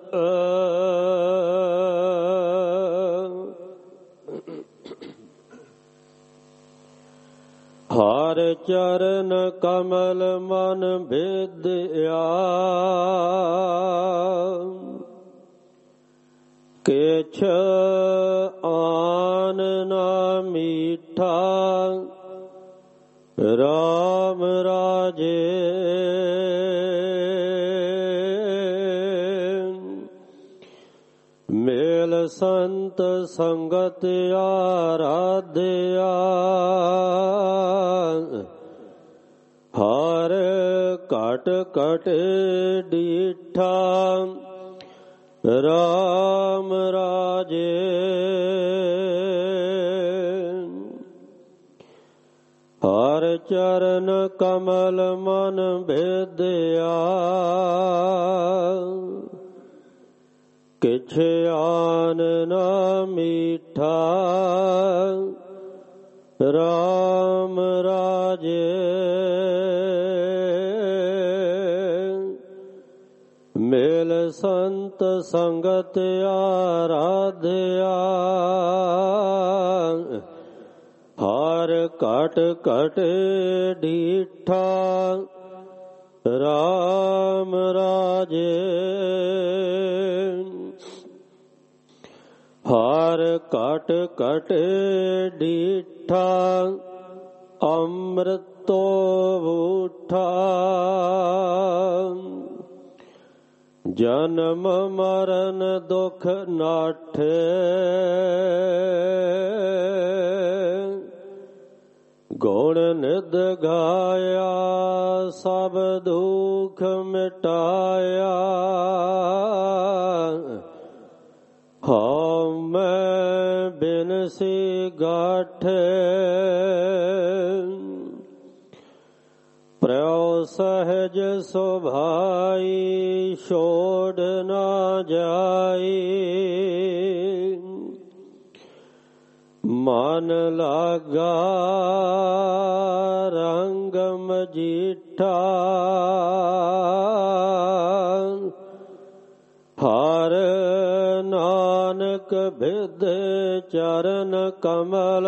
ਹਰ ਚਰਨ ਕਮਲ ਮਨ ਭੇਦਿਆ ਕਿਛ ਆਨ ਨਾ ਮੀਠਾ ਰਾਮ ਰਾਜੇ ਮੇਲ ਸੰਤ ਸੰਗਤ ਆਰਾਧਿਆ ਹਰ ਘਟ ਘਟ ਡੀਠਾ ਰਾਮ ਰਾਜੇ ਹਰ ਚਰਨ ਕਮਲ ਮਨ ਭੇਦਿਆ ਕਿਛ ਆਨ ਨਾ ਮੀਠਾ ਰਾਮ ਰਾਜੇ ਮੇਲ ਸੰਤ ਸੰਗਤ ਆਰਾਧਿਆ ਹਰ ਘਟ ਘਟ ਡੀਠਾ ਰਾਮ ਰਾਜੇ ਹਰ ਘਟ ਘਟ ਡੀਠਾ ਅੰਮ੍ਰਿਤੋ ਬੂਠਾ ਜਨਮ ਮਰਨ ਦੁਖ ਨਾਠੇ ਗੁਣ ਨਿਧ ਗਾਇਆ ਸਭ ਦੁਖ ਮਿਟਾਇਆ ਹਉ ਮੈਂ ਬਿਨਸੀ ਗਾਠੇ ਪ੍ਰਉ ਸਹਜ ਸੁਭਾਈ ਛੋੜ ਨਾ ਜਾਈ ਮਨ ਲਾਗਾ ਰੰਗ ਮਜੀਠਾ ਹਰ ਨਾਨਕ ਬਿਦ ਚਰਨ ਕਮਲ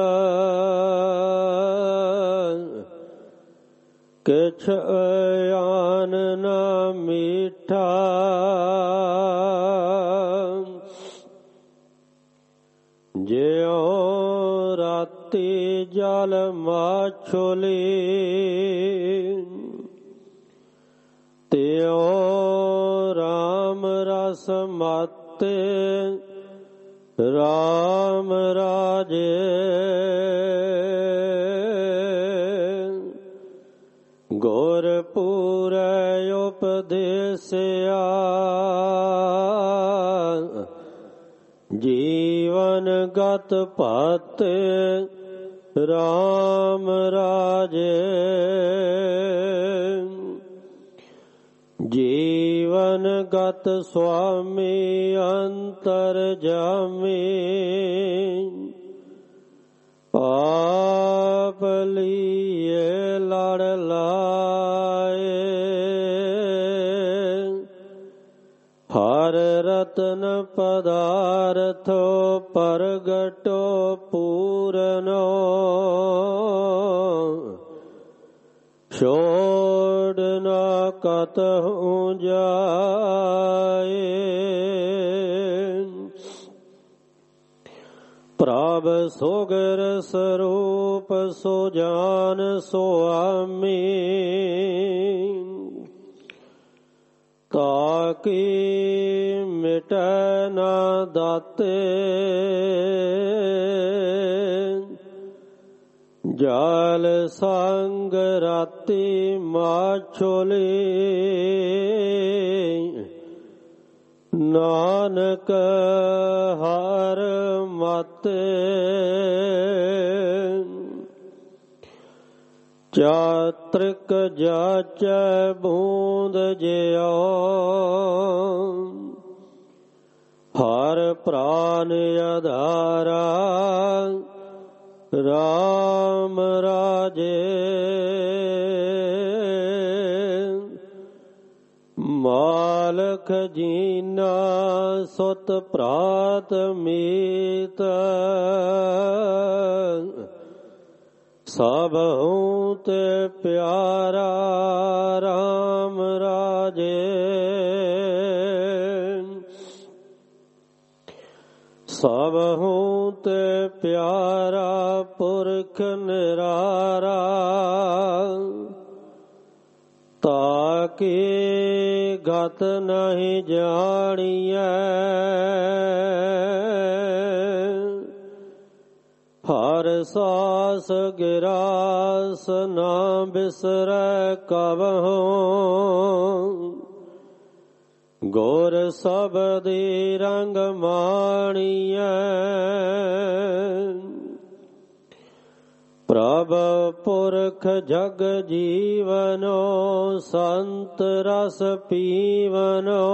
ਕਿਛ ਆਨ ਨਾ ਮੀਠਾ ਜਿਉ ਰਾਤੀ ਜਲ ਮਾਛੋਲੀ ਤਿਉ ਰਾਮ ਰਸ ਮਾਤੇ ਰਾਮ ਰਾਜੇ ਗੁਰ ਪੂਰੈ ਉਪਦੇਸਿਆ ਜੀਵਨ ਗਤ ਪਾਤੇ ਰਾਮ ਰਾਜੇ ਜੀਵਨ ਗਤ ਸੁਆਮੀ ਅੰਤਰ ਜਾਮੀ ਆਪ ਲੀਏ ਲੜ ਲਾਏ ਹਰ ਰਤਨ ਪਦਾਰਥੋ ਪ੍ਰਗਟੋ ਪੂਰਨੋ ਛੋੜ ਨਾ ਕਤਹੁ ਜਾਏ ਪ੍ਰਭ ਸੋਗਰ ਸਰੂਪ ਸੋ ਜਾਨ ਸੁਆਮੀ ਤਾਕੀ ਮਿਟੈ ਨਾ ਦਾਤੇ ਜਾਲ ਸੰਗ ਰਾਤੀ ਮਾਛੋਲੀ ਨਾਨਕ ਹਰ ਮਤ ਚਾਤ੍ਰਿਕ ਜਾਚੈ ਬੂੰਦ ਜਿਉ ਹਰ ਪ੍ਰਾਨ ਆਧਾਰਾ ਰਾਮ ਰਾਜੇ ਮਾਲਕ ਜੀਨਾ ਸੁਤ ਪ੍ਰਾਤ ਮੀਤ ਸਭ ਹੂੰ ਤੇ ਪਿਆਰਾ ਰਾਮ ਰਾਜੇ ਸਭ ਹੂੰ ਤੇ ਪਿਆਰਾ ਪੁਰਖ ਨਿਰਾਰਾ ਤਾਕੀ ਗਤ ਨਹੀਂ ਜਾਣੀਐ ਹਰ ਸਾਸ ਗਿਰਾਸ ਨਾ ਬਿਸਰੈ ਕਬਹੁ ਗੁਰ ਸਬਦੀ ਰੰਗ ਮਾਣੀਐ ਪ੍ਰਭ ਪੁਰਖ ਜਗ ਜੀਵਨੋ ਸੰਤ ਰਸ ਪੀਵਨੋ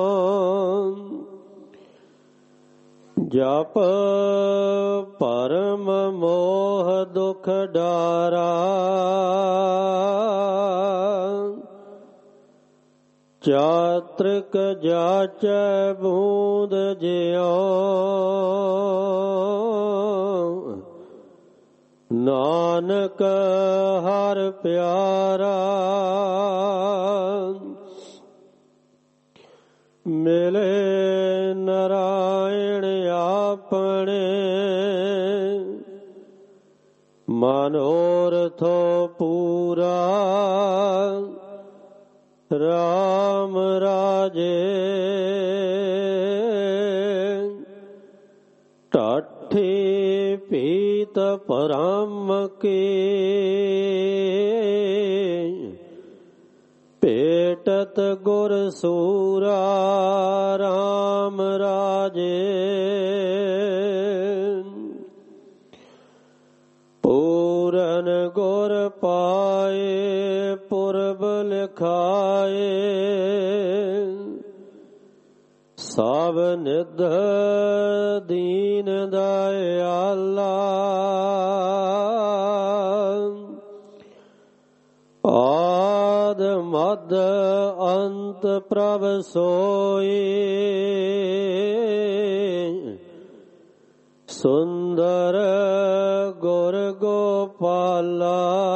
ਜਪ ਪਰਮ ਮੋਹ ਦੁਖ ਡਾਰਾ ਚਾਤ੍ਰਿਕ ਜਾਚੈ ਬੂੰਦ ਜਿਉ ਨਾਨਕ ਹਰ ਪਿਆਰਾ ਮਿਲੇ ਨਰਾਇਣ ਆਪਣੇ ਮਨੋਰਥੋ ਪੂਰਾ ਰਾਮ ਰਾਜੇ ਟਾਠੀ ਪੀਤ ਪਰਮ ਕੀ ਭੇਟਤ ਗੁਰ ਸੂਰਾ ਰਾਮ ਰਾਜੇ ਪੂਰਨ ਗੁਰ ਪਾਏ ਪੁਰਬ ਲਿਖਾਏ ਸਭ ਨਿਧ ਦੀਨ ਦਇਆਲਾ ਆਦ ਮਦ ਅੰਤ ਪ੍ਰਭ ਸੋਈ ਸੁੰਦਰ ਗੁਰ ਗੋਪਾਲਾ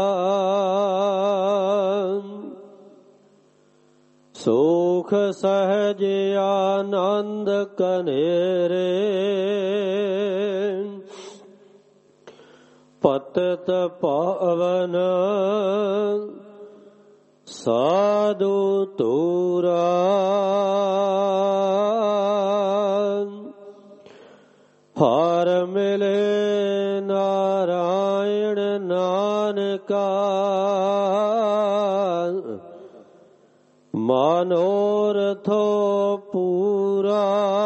ਸੁਖ ਸਹਜ ਆਨੰਦ ਕਨੇਰੇ ਪਤਿਤ ਪਾਵਨ ਸਾਧੂ ਤੂਰਾ ਹਰ ਮਿਲੇ ਨਾਰਾਇਣ ਨਾਨਕਾ ਮਨੋਰਥੋ ਪੂਰਾ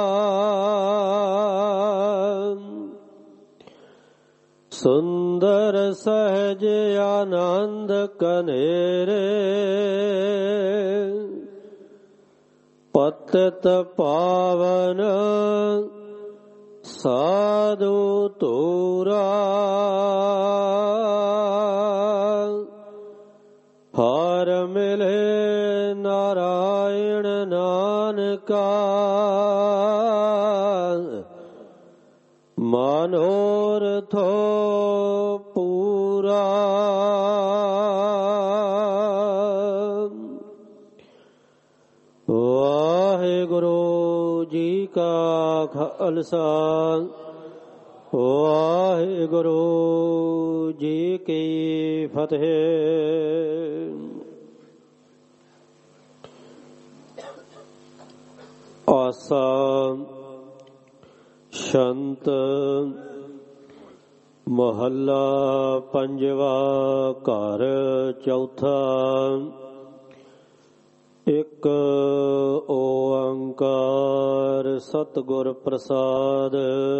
ਸੁੰਦਰ ਸਹਜ ਆਨੰਦ ਕਨੇਰੇ ਪਤਿਤ ਪਾਵਨ ਸਾਧੂ ਤੂਰਾ ਹਰ ਮਿਲੇ ਨਾਰਾਇਣ ਨਾਨਕਾ ਮਨੋਰਥੋ ਪੂਰਾ ਵਾਹਿਗੁਰੂ ਜੀ ਕਾ ਖਾਲਸਾ ਵਾਹਿਗੁਰੂ ਜੀ ਕੀ ਫਤਿਹ। ਆਸਾ ਸ਼ੰਤ ਮਹੱਲਾ ਪੰਜਵਾ। ਘਰ ਚੌਥਾ। ਇੱਕ ਓੰਕਾਰ ਸਤਿਗੁਰ ਪ੍ਰਸਾਦ।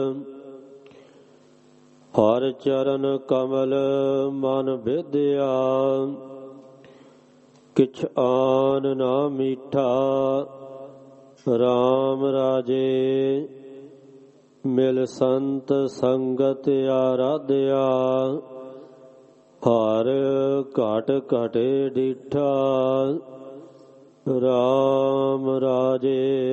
ਹਰਿ ਚਰਨ ਕਮਲ ਮਨ ਵਿਦਿਆ, ਕਿਛ ਆਨ ਨਾ ਮੀਠਾ। RAM ਰਾਜੇ ਮਿਲ ਸੰਤ ਸੰਗਤ ਆਰਾਧਿਆ, ਹਰ ਘਟ ਘਟੇ ਡੀਠਾ। RAM ਰਾਜੇ।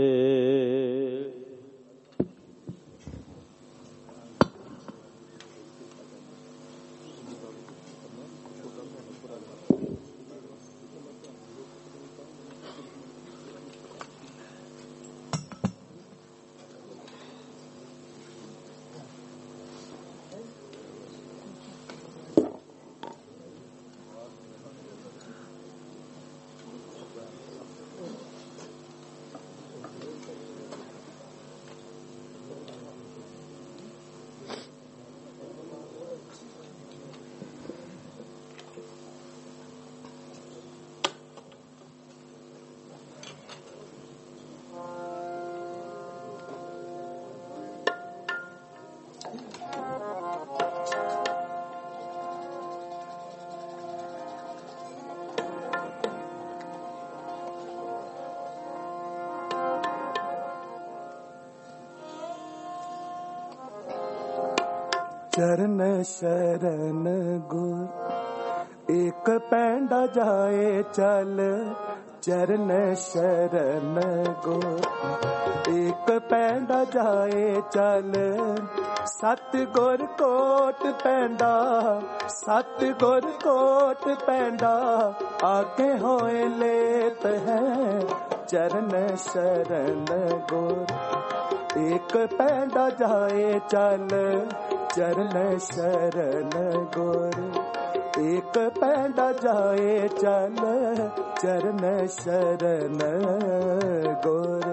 चरण शरण गुर एक पैंडा जाए चल। चरण शरण गुर एक पैंडा जाए चल। सतगुर कोट पैंडा, सतगुर कोट पैंडा, आगे होए लेत है। चरण शरण गुर एक पैंडा जाए चल। चरण शरण गुर एक पैंडा जाए चल। चरण शरण गुर।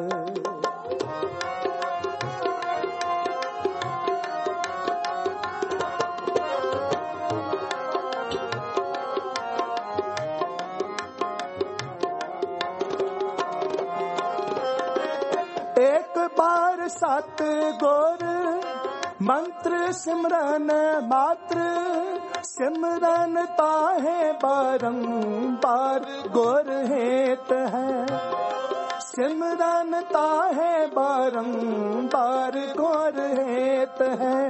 एक बार सतगुर मंत्र सिमरन मात्र। सिमरन ताहे बारंबार गुर हेत है। सिमरन ताहे बारंबार गुर हेत है।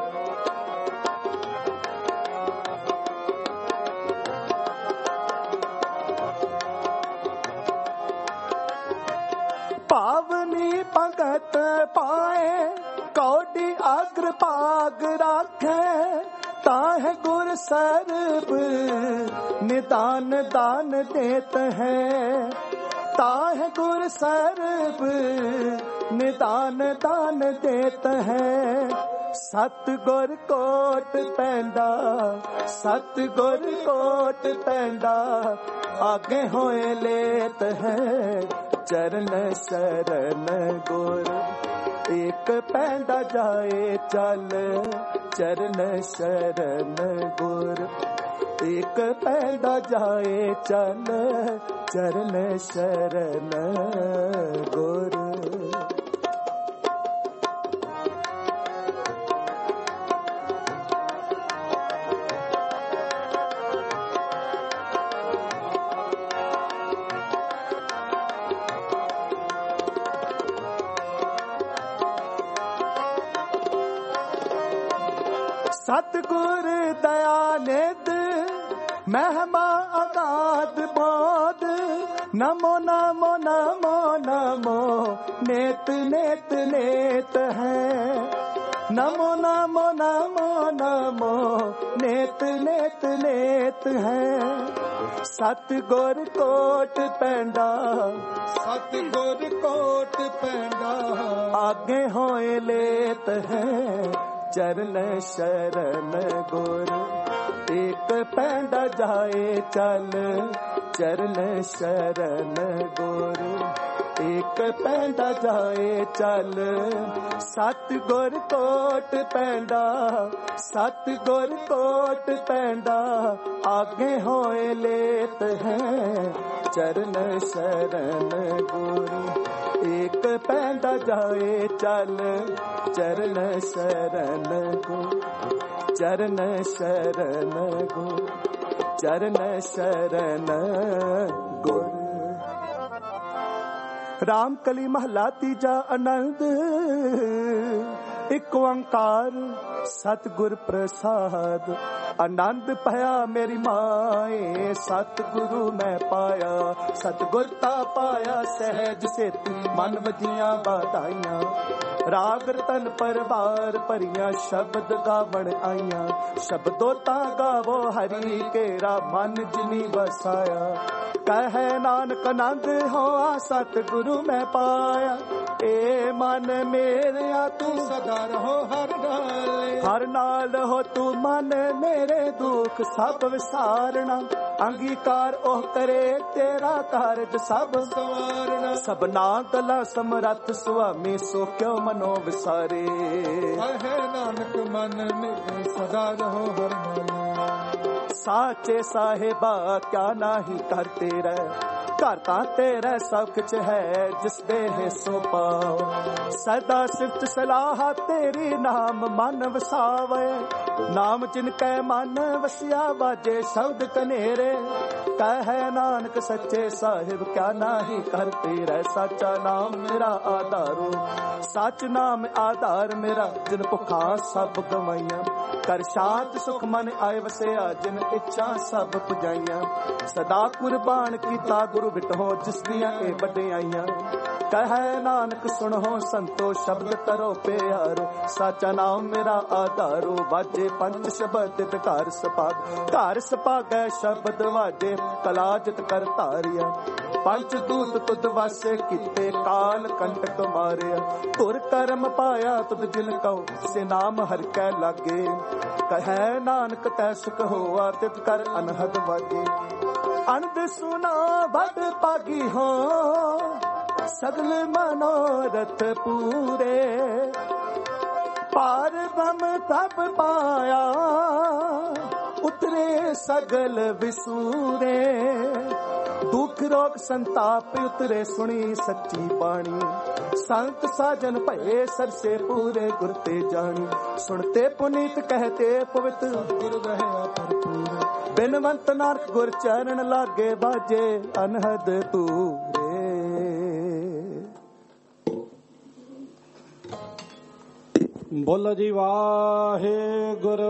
पावनी भगत पाए कौडी अग्र भाग राखे। ताह गुर सर्ब निदान दान देत है। ताह गुर सर्ब निदान दान देत है। सतगुर कोट पैंडा, सतगुर कोट पैंडा, आगे होए लेत है। चरण शरण गुर एक पैंडा जाए चल। चरण शरण गुर एक पैंडा जाए चल। चरण शरण गुर। सतगुर दयानिध महिमा अगाध बोध। नमो नमो नमो नमो नेत नेत नेत है। नमो नमो नमो नमो नेत नेत नेत है। सतगुर कोट पैंडा, सतगुर कोट पैंडा, आगे होए लेत है। चरण शरण गुर एक पैंडा जाए चल। चरण शरण गुर ਇੱਕ ਪੈਂਦਾ ਜਾਏ ਚੱਲ ਸਤਿਗੁਰ ਕੋਟ ਪੈਂਦਾ ਸਤਿਗੁਰ ਕੋਟ ਪੈਂਦਾ ਆਗੇ ਹੋਏ ਲੇਤ ਹੈ ਚਰਨ ਸ਼ਰਨ ਗੁਰੂ ਇੱਕ ਪੈਂਦਾ ਜਾਏ ਚੱਲ ਚਰਨ ਸ਼ਰਨ ਗੁਰੂ ਚਰਨ ਸ਼ਰਨ ਗੁਰੂ ਚਰਨ ਸ਼ਰਨ ਗੁਰ ਰਾਮ ਕਲੀ ਮਹਲਾ ਤੀਜਾ ਆਨੰਦ ਇੱਕ ਓੰਕਾਰ ਸਤਿਗੁਰ ਪ੍ਰਸਾਦ ਆਨੰਦ ਭਇਆ ਮੇਰੀ ਮਾਏ ਸਤਿਗੁਰੂ ਮੈਂ ਪਾਇਆ ਸਤਿਗੁਰ ਤਾ ਪਾਇਆ ਸਹਿਜ ਸੇਤੀ ਮਨ ਵਜੀਆਂ ਵਧਾਈਆਂ ਰਾਗ ਰਤਨ ਪਰਵਾਰ ਭਰੀਆਂ ਸ਼ਬਦ ਗਾਵਣ ਆਈਆਂ ਸ਼ਬਦੋ ਤਾਂ ਗਾਵੋ ਹਰੀ ਕੇਰਾ ਮਨ ਜਿਨੀ ਵਸਾਇਆ ਕਹੈ ਨਾਨਕ ਆਨੰਦ ਹੋਆ ਸਤਿਗੁਰੂ ਮੈਂ ਪਾਇਆ ਏ ਮਨ ਮੇਰਿਆ ਤੂੰ ਸਦਾ ਰਹੋ ਹਰ ਨਾਲ ਹੋ ਤੂੰ ਮਨ ਮੇਰੇ ਦੁੱਖ ਸਭ ਵਿਸਾਰਣਾ ਅੰਗੀਕਾਰ ਉਹ ਕਰੇ ਤੇਰਾ ਕਾਰਜ ਸਭ ਸਵਾਰਣਾ ਸਭਨਾ ਗਲਾ ਸਮਰੱਥ ਸੁਆਮੀ ਸੋ ਕਿਉ ਮਨੋ ਵਿਸਾਰੇ ਕਹੈ ਨਾਨਕ ਮਨ ਮੇਰੇ ਸਦਾ ਰਹੋ ਹਰ ਨਾਲ ਸਾਚੇ ਸਾਹਿਬਾ ਕਿਆ ਨਾਹੀ ਕਰਤੇ ਰਹਿ ਘਰ ਤਾਂ ਤੇਰਾ ਸਭ ਕੁਛ ਹੈ ਜਿਸ ਦੇ ਸੋ ਪਾਓ ਸਦਾ ਸਿਫਤ ਸਲਾਹ ਤੇਰੀ ਨਾਮ ਮਨ ਵਸਾਵੇ ਨਾਮ ਜਿਨ ਕੈ ਮਨ ਵਸਿਆ ਬਾਜੇ ਸ਼ਬਦ ਕਨੇਰੇ ਕਹੈ ਨਾਨਕ ਸੱਚੇ ਸਾਹਿਬ ਕਿਆ ਨਾਹੀ ਕਰਤੇ ਰਹਿ ਸਾਚਾ ਨਾਮ ਮੇਰਾ ਆਧਾਰੋ ਸੱਚ ਨਾਮ ਆਧਾਰ ਮੇਰਾ ਜਿਨ ਭੁੱਖਾਂ ਸਭ ਗਵਾਈਆਂ ਕਰ ਸ਼ਾਂਤ ਸੁਖ ਮਨ ਆਏ ਵਸਿਆ ਜਿਨ ਇੱਛਾ ਸਭ ਪੁਜਾਈਆਂ ਸਦਾ ਕੁਰਬਾਨ ਕੀਤਾ ਗੁਰੂ ਬਿਟੋ ਜਿਸ ਦੀਆਂ ਇਹ ਵਡਿਆਈਆਂ ਕਹੈ ਨਾਨਕ ਸੁਣੋ ਸੰਤੋ ਸ਼ਬਦ ਕਰੋ ਪਿਆਰੋ ਸਾਚਾ ਨਾਮ ਮੇਰਾ ਆਧਾਰੋ ਵਾਜੇ ਪੰਜ ਸ਼ਬਦ ਤੇ ਘਰ ਸਪਾਗੈ ਸ਼ਬਦ ਵਾਜੇ ਕਲਾ ਜਿਤ ਕਰ ਧਾਰਿਆ ਪੰਜ ਦੂਤ ਤੁਧ ਵਾਸੇ ਕੀਤੇ ਕਾਲ ਕੰਟਕ ਮਾਰਿਆ ਧੁਰ ਕਰਮ ਪਾਇਆ ਤੁਧ ਜਿਨ ਕਉ ਸੇ ਨਾਮ ਹਰਿ ਕੈ ਲਾਗੇ ਕਹੈ ਨਾਨਕ ਤੈ ਸੁਖ ਹੋਆ ਤਿਤ ਕਰ ਅਨਹਦ ਵਾਗੇ ਅਨੰਦ ਸੁਨਾ ਭਟ ਪਾਗੀ ਹੋ ਸਗਲ ਮਨੋਰਥ ਪੂਰੇ ਪਾਰ ਬ੍ਰਹਮ ਤਪ ਪਾਇਆ ਉਤਰੇ ਸਗਲ ਵਿਸੂਰੇ ਦੁਖ ਰੋਗ ਸੰਤਾਪ ਉਤਰੇ ਸੁਣੀ ਸੱਚੀ ਬਾਣੀ ਸੰਤ ਸਾਜਨ ਭਏ ਸਰਸੇ ਪੂਰੇ ਗੁਰ ਤੇ ਜਾਣੀ ਸੁਣਤੇ ਪੁਨੀਤ ਕਹਤੇ ਪਵਿੱਤ ਗੁਰ ਰਹਿਆ ਭਰਪੂਰ ਬਿਨਵੰਤ ਨਾਨਕ ਗੁਰ ਚਰਨ ਲਾਗੇ ਬਾਜੇ ਅਨਹਦ ਤੂਰੇ ਬੋਲੋ ਜੀ ਵਾਹਿਗੁਰੂ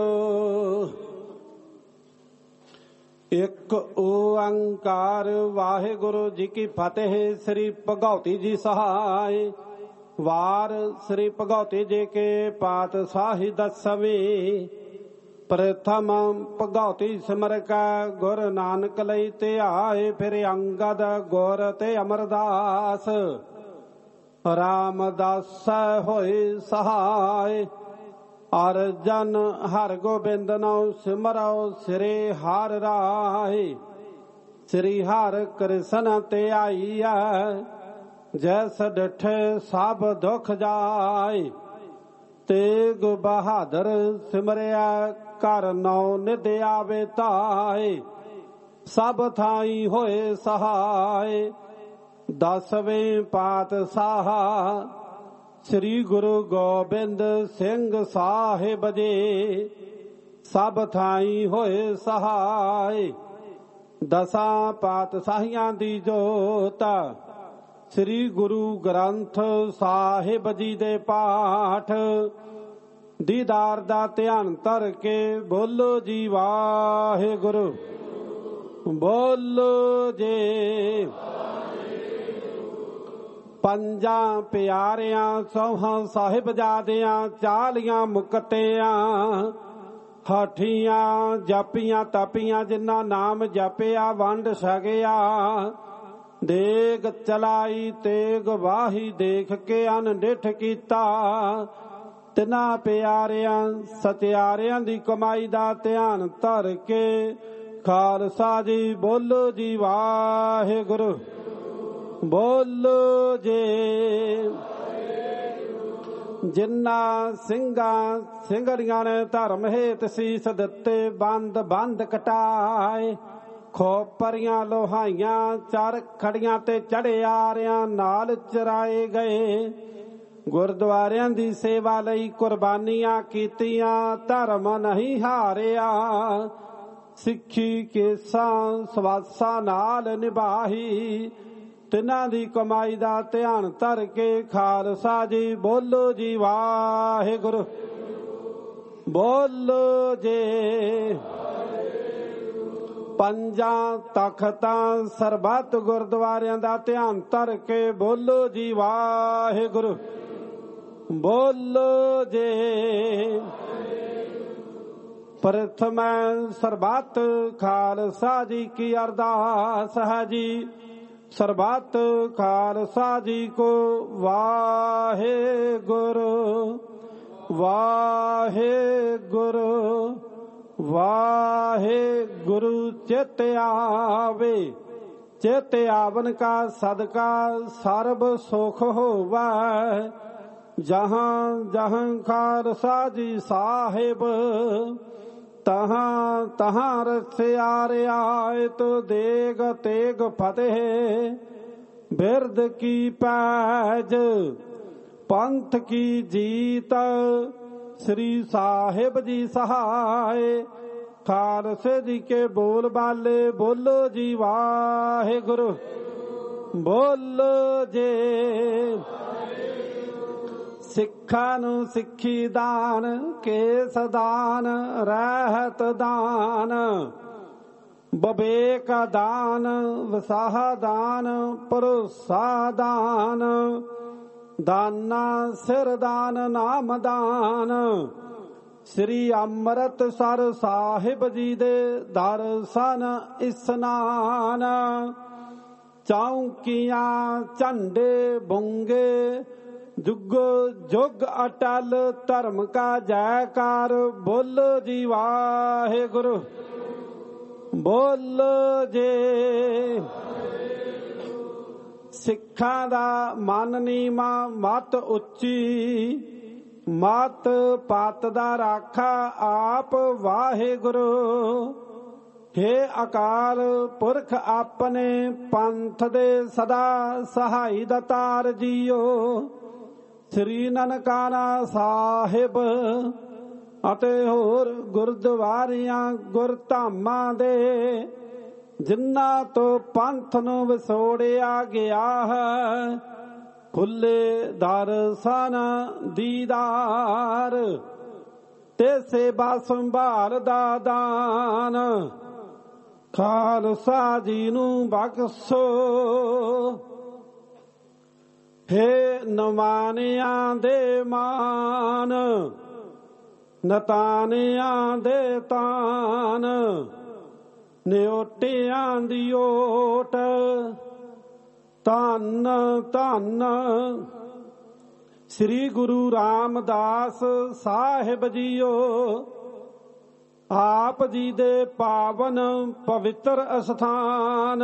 ਇੱਕ ਓੰਕਾਰ ਵਾਹਿਗੁਰੂ ਜੀ ਕੀ ਫਤਿਹ। ਸ੍ਰੀ ਭਗਉਤੀ ਜੀ ਸਹਾਇ ਵਾਰ ਸ੍ਰੀ ਭਗਉਤੀ ਜੀ ਕੇ ਪਾਤਸ਼ਾਹੀ ਦਸਵੇਂ ਪ੍ਰਥਮ ਭਗਉਤੀ ਸਿਮਰ ਕਾ ਗੁਰ ਨਾਨਕ ਲਈ ਧਿਆਏ ਫਿਰ ਅੰਗਦ ਗੁਰ ਤੇ ਅਮਰਦਾਸ ਰਾਮਦਾਸ ਹੋਏ ਸਹਾਇ ਅਰਜਨ ਹਰ ਗੋਬਿੰਦ ਨਾਉ ਸਿਮਰਉ ਸ੍ਰੀ ਹਰਿ ਰਾਏ ਸ੍ਰੀ ਹਰਿ ਕ੍ਰਿਸ਼ਨ ਤੇ ਆਈਐ ਜੈਸ ਡਿਠੇ ਸਭ ਦੁਖ ਜਾਏ ਤੇਗ ਬਹਾਦਰ ਸਿਮਰਿਆ ਘਰ ਨੌ ਨਿਧ ਆਵੇ ਧਾਏ ਸਭ ਥਾਈ ਹੋਏ ਸਹਾਇ ਦਸਵੇਂ ਪਾਤਸ਼ਾਹ ਸ੍ਰੀ ਗੁਰੂ ਗੋਬਿੰਦ ਸਿੰਘ ਸਾਹਿਬ ਜੀ ਸਭ ਥਾਈ ਹੋਏ ਸਹਾਇ ਦਸਾਂ ਪਾਤਸ਼ਾਹੀਆਂ ਦੀ ਜੋਤ ਸ੍ਰੀ ਗੁਰੂ ਗ੍ਰੰਥ ਸਾਹਿਬ ਜੀ ਦੇ ਪਾਠ ਦੀਦਾਰ ਦਾ ਧਿਆਨ ਧਰ ਕੇ ਬੋਲੋ ਜੀ ਵਾਹਿਗੁਰੂ ਬੋਲੋ ਜੀ ਪੰਜਾਂ ਪਿਆਰਿਆਂ ਸੋਹਾਂ ਸਾਹਿਬਜ਼ਾਦਿਆਂ 40 ਮੁਕਤਿਆਂ ਹਾਠੀਆਂ ਜਪੀਆਂ ਤਪੀਆਂ ਜਿਨ੍ਹਾਂ ਨਾਮ ਜਪਿਆ ਵੰਡ ਛਕਿਆ ਦੇਗ ਚਲਾਈ ਤੇਗ ਵਾਹੀ ਦੇਖ ਕੇ ਅਨਡਿਠ ਕੀਤਾ ਤਿਨਾਂ ਪਿਆਰਿਆਂ ਸਤਿਆਰਿਆਂ ਦੀ ਕਮਾਈ ਦਾ ਧਿਆਨ ਧਰ ਕੇ ਖਾਲਸਾ ਜੀ ਬੋਲੋ ਜੀ ਵਾਹਿਗੁਰੂ ਬੋਲੋ ਜੇ। ਜਿਨ੍ਹਾਂ ਸਿੰਘਾਂ ਸਿੰਘੜੀਆਂ ਨੇ ਧਰਮ ਹੇਤ ਸੀਸ ਦਿੱਤੇ, ਬੰਦ ਬੰਦ ਕਟਾਏ, ਖੋਪਰੀਆਂ ਲੋਹਾਈਆਂ ਚਰ ਖੜੀਆਂ ਤੇ ਚੜਿਆਰਿਆਂ ਨਾਲ ਚਰਾਏ ਗਏ। ਗੁਰਦੁਆਰਿਆਂ ਦੀ ਸੇਵਾ ਲਈ ਕੁਰਬਾਨੀਆਂ ਕੀਤੀਆਂ, ਧਰਮ ਨਹੀਂ ਹਾਰਿਆ। ਸਿੱਖੀ ਕੇਸਾਂ ਸਵਾਸਾਂ ਨਾਲ ਨਿਭਾਈ, ਤਿਨਾਂ ਦੀ ਕਮਾਈ ਦਾ ਧਿਆਨ ਧਰ ਕੇ ਖਾਲਸਾ ਜੀ। ਬੋਲੋ ਜੀ ਵਾਹਿਗੁਰੂ, ਬੋਲੋ ਜੇ। ਪੰਜਾਂ ਤਖਤਾਂ ਸਰਬੱਤ ਗੁਰਦੁਆਰਿਆਂ ਦਾ ਧਿਆਨ ਧਰ ਕੇ ਬੋਲੋ ਜੀ ਵਾਹਿਗੁਰੂ, ਬੋਲੋ ਜੇ। ਪ੍ਰਥਮ ਸਰਬੱਤ ਖਾਲਸਾ ਜੀ ਕੀ ਅਰਦਾਸ ਹੈ ਜੀ। ਸਰਬੱਤ ਖਾਲਸਾ ਜੀ ਕੋ ਵਾਹਿਗੁਰੂ, ਵਾਹਿਗੁਰੂ, ਵਾਹਿਗੁਰੂ। ਚਿਤ ਆਵੇ, ਚਿਤ ਆਵਨ ਕਾ ਸਦਕਾ ਸਰਬ ਸੁਖ ਹੋਵੈ। ਜਹਾਂ ਜਹਾਂ ਖਾਲਸਾ ਜੀ ਸਾਹਿਬ, ਤਹਾਂ ਤਹਾਂ ਰਸਿਆ ਰਿਆਇਤ। ਦੇਗ ਤੇਗ ਫਤਿਹ ਬਿਰਦ ਕੀ ਪੈਜ, ਪੰਥ ਕੀ ਜੀਤ। ਸ੍ਰੀ ਸਾਹਿਬ ਜੀ ਸਹਾਏ, ਖਾਲਸੇ ਜੀ ਕੇ ਬੋਲ ਬਾਲੇ। ਬੋਲੋ ਜੀ ਵਾਹਿਗੁਰੂ, ਬੋਲੋ ਜੇ। ਸਿੱਖਾਂ ਨੂੰ ਸਿੱਖੀ ਦਾਨ, ਕੇਸ ਦਾਨ, ਰਹਿਤ ਦਾਨ, ਬਵੇਕ ਦਾਨ, ਵਸਾਹ ਦਾਨ, ਭਰੋਸਾ ਦਾਨ, ਦਾਨਾ ਸਿਰ ਦਾਨ, ਨਾਮ ਦਾਨ। ਸ੍ਰੀ ਅੰਮ੍ਰਿਤਸਰ ਸਾਹਿਬ ਜੀ ਦੇ ਦਰਸ਼ਨ ਇਸਨਾਨ। ਚੌਂਕੀਆਂ ਝੰਡੇ ਬੁੰਗੇ, ਜੁਗੋ ਜੁਗ ਅਟਲ ਧਰਮ ਕਾ ਜੈਕਾਰ। ਬੋਲੋ ਜੀ ਵਾਹਿਗੁਰੂ, ਬੋਲੋ ਜੇ। ਸਿੱਖਾਂ ਦਾ ਮਨ ਨੀਵਾਂ, ਮਤ ਉੱਚੀ, ਮਤ ਪਤ ਦਾ ਰਾਖਾ ਆਪ ਵਾਹਿਗੁਰੂ। ਹੇ ਅਕਾਲ ਪੁਰਖ ਆਪਣੇ ਪੰਥ ਦੇ ਸਦਾ ਸਹਾਈ ਦਾਤਾਰ ਜੀਓ। ਸ੍ਰੀ ਨਨਕਾਣਾ ਸਾਹਿਬ ਅਤੇ ਹੋਰ ਗੁਰਦੁਆਰਿਆਂ ਗੁਰਧਾਮਾਂ ਦੇ, ਜਿਨ੍ਹਾਂ ਤੋਂ ਪੰਥ ਨੂੰ ਵਿਛੋੜਿਆ ਗਿਆ ਹੈ, ਖੁੱਲੇ ਦਰਸ਼ਨ ਦੀਦਾਰ ਤੇ ਸੇਵਾ ਸੰਭਾਲ ਦਾ ਦਾਨ। ਖਾਲਸਾ ਜੀ ਨੂੰ ਬਖਸ਼ੋ। ਹੇ ਨਵਾਨਿਆਂ ਦੇ ਮਾਨ, ਨਤਾਨਿਆਂ ਦੇ ਤਾਨ, ਨਿਓਟਿਆਂ ਦੀ ਓਟ। ਧੰਨ ਧੰਨ ਸ੍ਰੀ ਗੁਰੂ ਰਾਮਦਾਸ ਸਾਹਿਬ ਜੀਓ। ਆਪ ਜੀ ਦੇ ਪਾਵਨ ਪਵਿੱਤਰ ਅਸਥਾਨ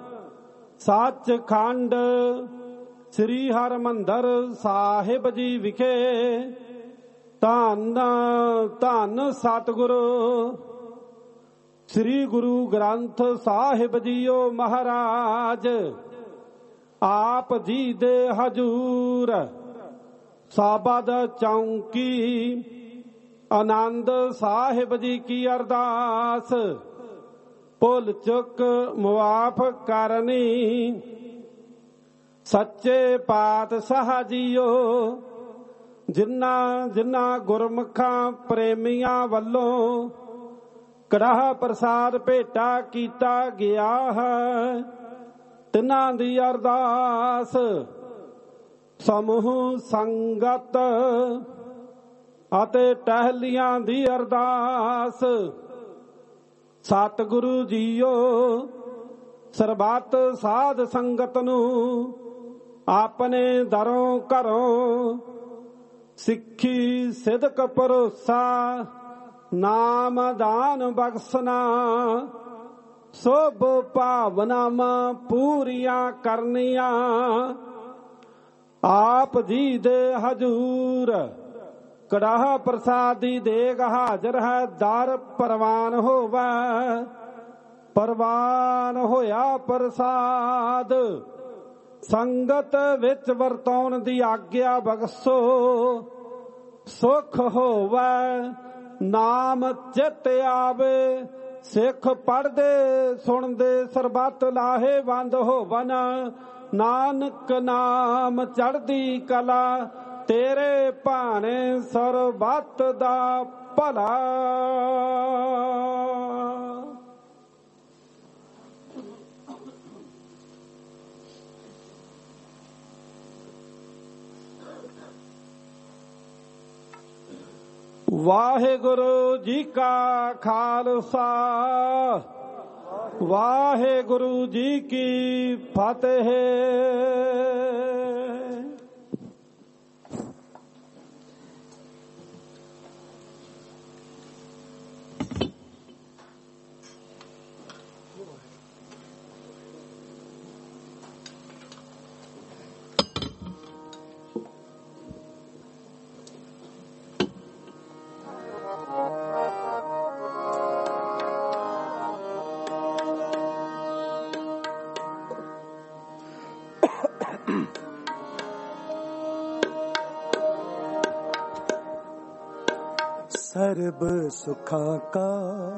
ਸੱਚਖੰਡ ਸ੍ਰੀ ਹਰਿਮੰਦਰ ਸਾਹਿਬ ਜੀ ਵਿਖੇ ਧੰਨ ਧੰਨ ਸਤਿਗੁਰੂ ਸ੍ਰੀ ਗੁਰੂ ਗ੍ਰੰਥ ਸਾਹਿਬ ਜੀਓ ਮਹਾਰਾਜ ਆਪ ਜੀ ਦੇ ਹਜੂਰ ਸਾਬਦ ਚੌਂਕੀ ਆਨੰਦ ਸਾਹਿਬ ਜੀ ਕੀ ਅਰਦਾਸ ਭੁੱਲ ਚੁੱਕ ਮੁਆਫ ਕਰਨੀ। ਸੱਚੇ ਪਾਤਸ਼ਾਹ ਜੀਓ ਜਿਨ੍ਹਾਂ ਜਿਨ੍ਹਾਂ ਗੁਰਮੁਖਾਂ ਪ੍ਰੇਮੀਆਂ ਵੱਲੋਂ ਕੜਾਹ ਪ੍ਰਸਾਦ ਭੇਟਾ ਕੀਤਾ ਗਿਆ ਹੈ, ਤਿਨਾਂ ਦੀ ਅਰਦਾਸ ਸਮੂਹ ਸੰਗਤ ਅਤੇ ਟਹਿਲੀਆਂ ਦੀ ਅਰਦਾਸ। ਸਤਿਗੁਰੂ ਜੀਓ ਸਰਬੱਤ ਸਾਧ ਸੰਗਤ ਨੂੰ ਆਪਣੇ ਦਰੋਂ ਘਰੋਂ ਸਿੱਖੀ ਸਿਦਕ ਭਰੋਸਾ ਨਾਮ ਦਾਨ ਬਖਸ਼ਣਾ। ਸੋਭ ਭਾਵਨਾਵਾਂ ਪੂਰੀਆਂ ਕਰਨੀਆਂ ਆਪ ਜੀ ਦੇ ਹਜੂਰ। ਕੜਾਹ ਪ੍ਰਸਾਦੀ ਦੇਗ ਹਾਜ਼ਰ ਹੈ, ਦਰ ਪ੍ਰਵਾਨ ਹੋਵੇ। ਪ੍ਰਵਾਨ ਹੋਇਆ ਪ੍ਰਸਾਦ ਸੰਗਤ ਵਿੱਚ ਵਰਤਾਉਣ ਦੀ ਆਗਿਆ ਬਖਸ਼ੋ। ਸੁਖ ਹੋਵੇ ਨਾਮ ਚਿਤ ਆਵੇ, ਸਿੱਖ ਪੜ੍ਹਦੇ ਸੁਣਦੇ ਸਰਬੱਤ ਲਾਹੇਵੰਦ ਹੋਵਨ। ਨਾਨਕ ਨਾਮ ਚੜ੍ਹਦੀ ਕਲਾ, ਤੇਰੇ ਭਾਣੇ ਸਰਬੱਤ ਦਾ ਭਲਾ। ਵਾਹਿਗੁਰੂ ਜੀ ਕਾ ਖਾਲਸਾ, ਵਾਹਿਗੁਰੂ ਜੀ ਕੀ ਫਤਿਹ। ਸਰਬ ਸੁਖਾਂ ਕਾ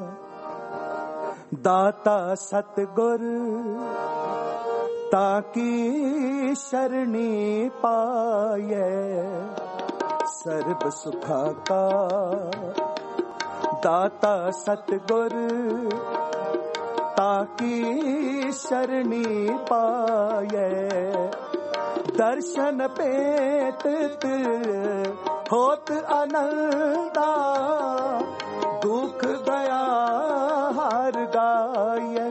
ਦਾਤਾ ਸਤਿਗੁਰ, ਤਾਕੀ ਸ਼ਰਣੀ ਪਾਏ। ਸਰਬ ਸੁਖਾਂ ਕਾ ਦਾਤਾ ਸਤਿਗੁਰ, ਤਾਕੀ ਸ਼ਰਣੀ ਪਾਏ। ਦਰਸ਼ਨ ਭੇਟਤ ਹੋਤ ਆਨੰਦਾ, ਦੁਖ ਦਇਆ ਹਰ ਗਾਏ।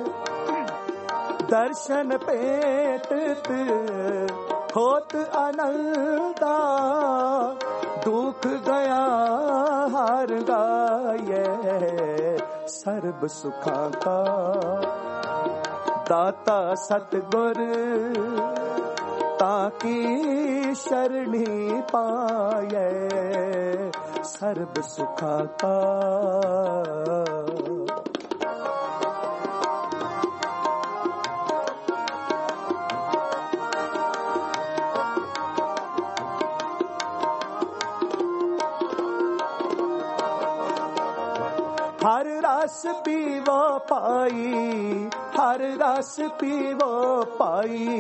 ਦਰਸ਼ਨ ਭੇਟਤ ਹੋਤ ਆਨੰਦਾ, ਦੁਖ ਦਇਆ ਹਰ ਗਾਏ। ਸਰਬ ਸੁਖਾਂ ਕਾ ਦਾਤਾ ਸਤਿਗੁਰ, ताकि शरणी पाए। सर्व सुखा का हर रस पीवो पाई, हर रस पीवो पाई।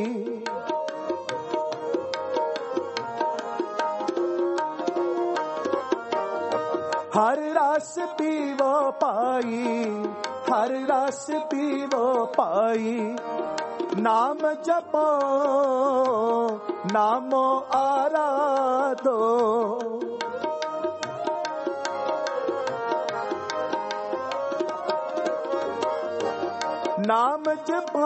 हर रस पीवो पाई, हर रस पीवो पाई। नाम जपो नामो आराधो, नाम जपो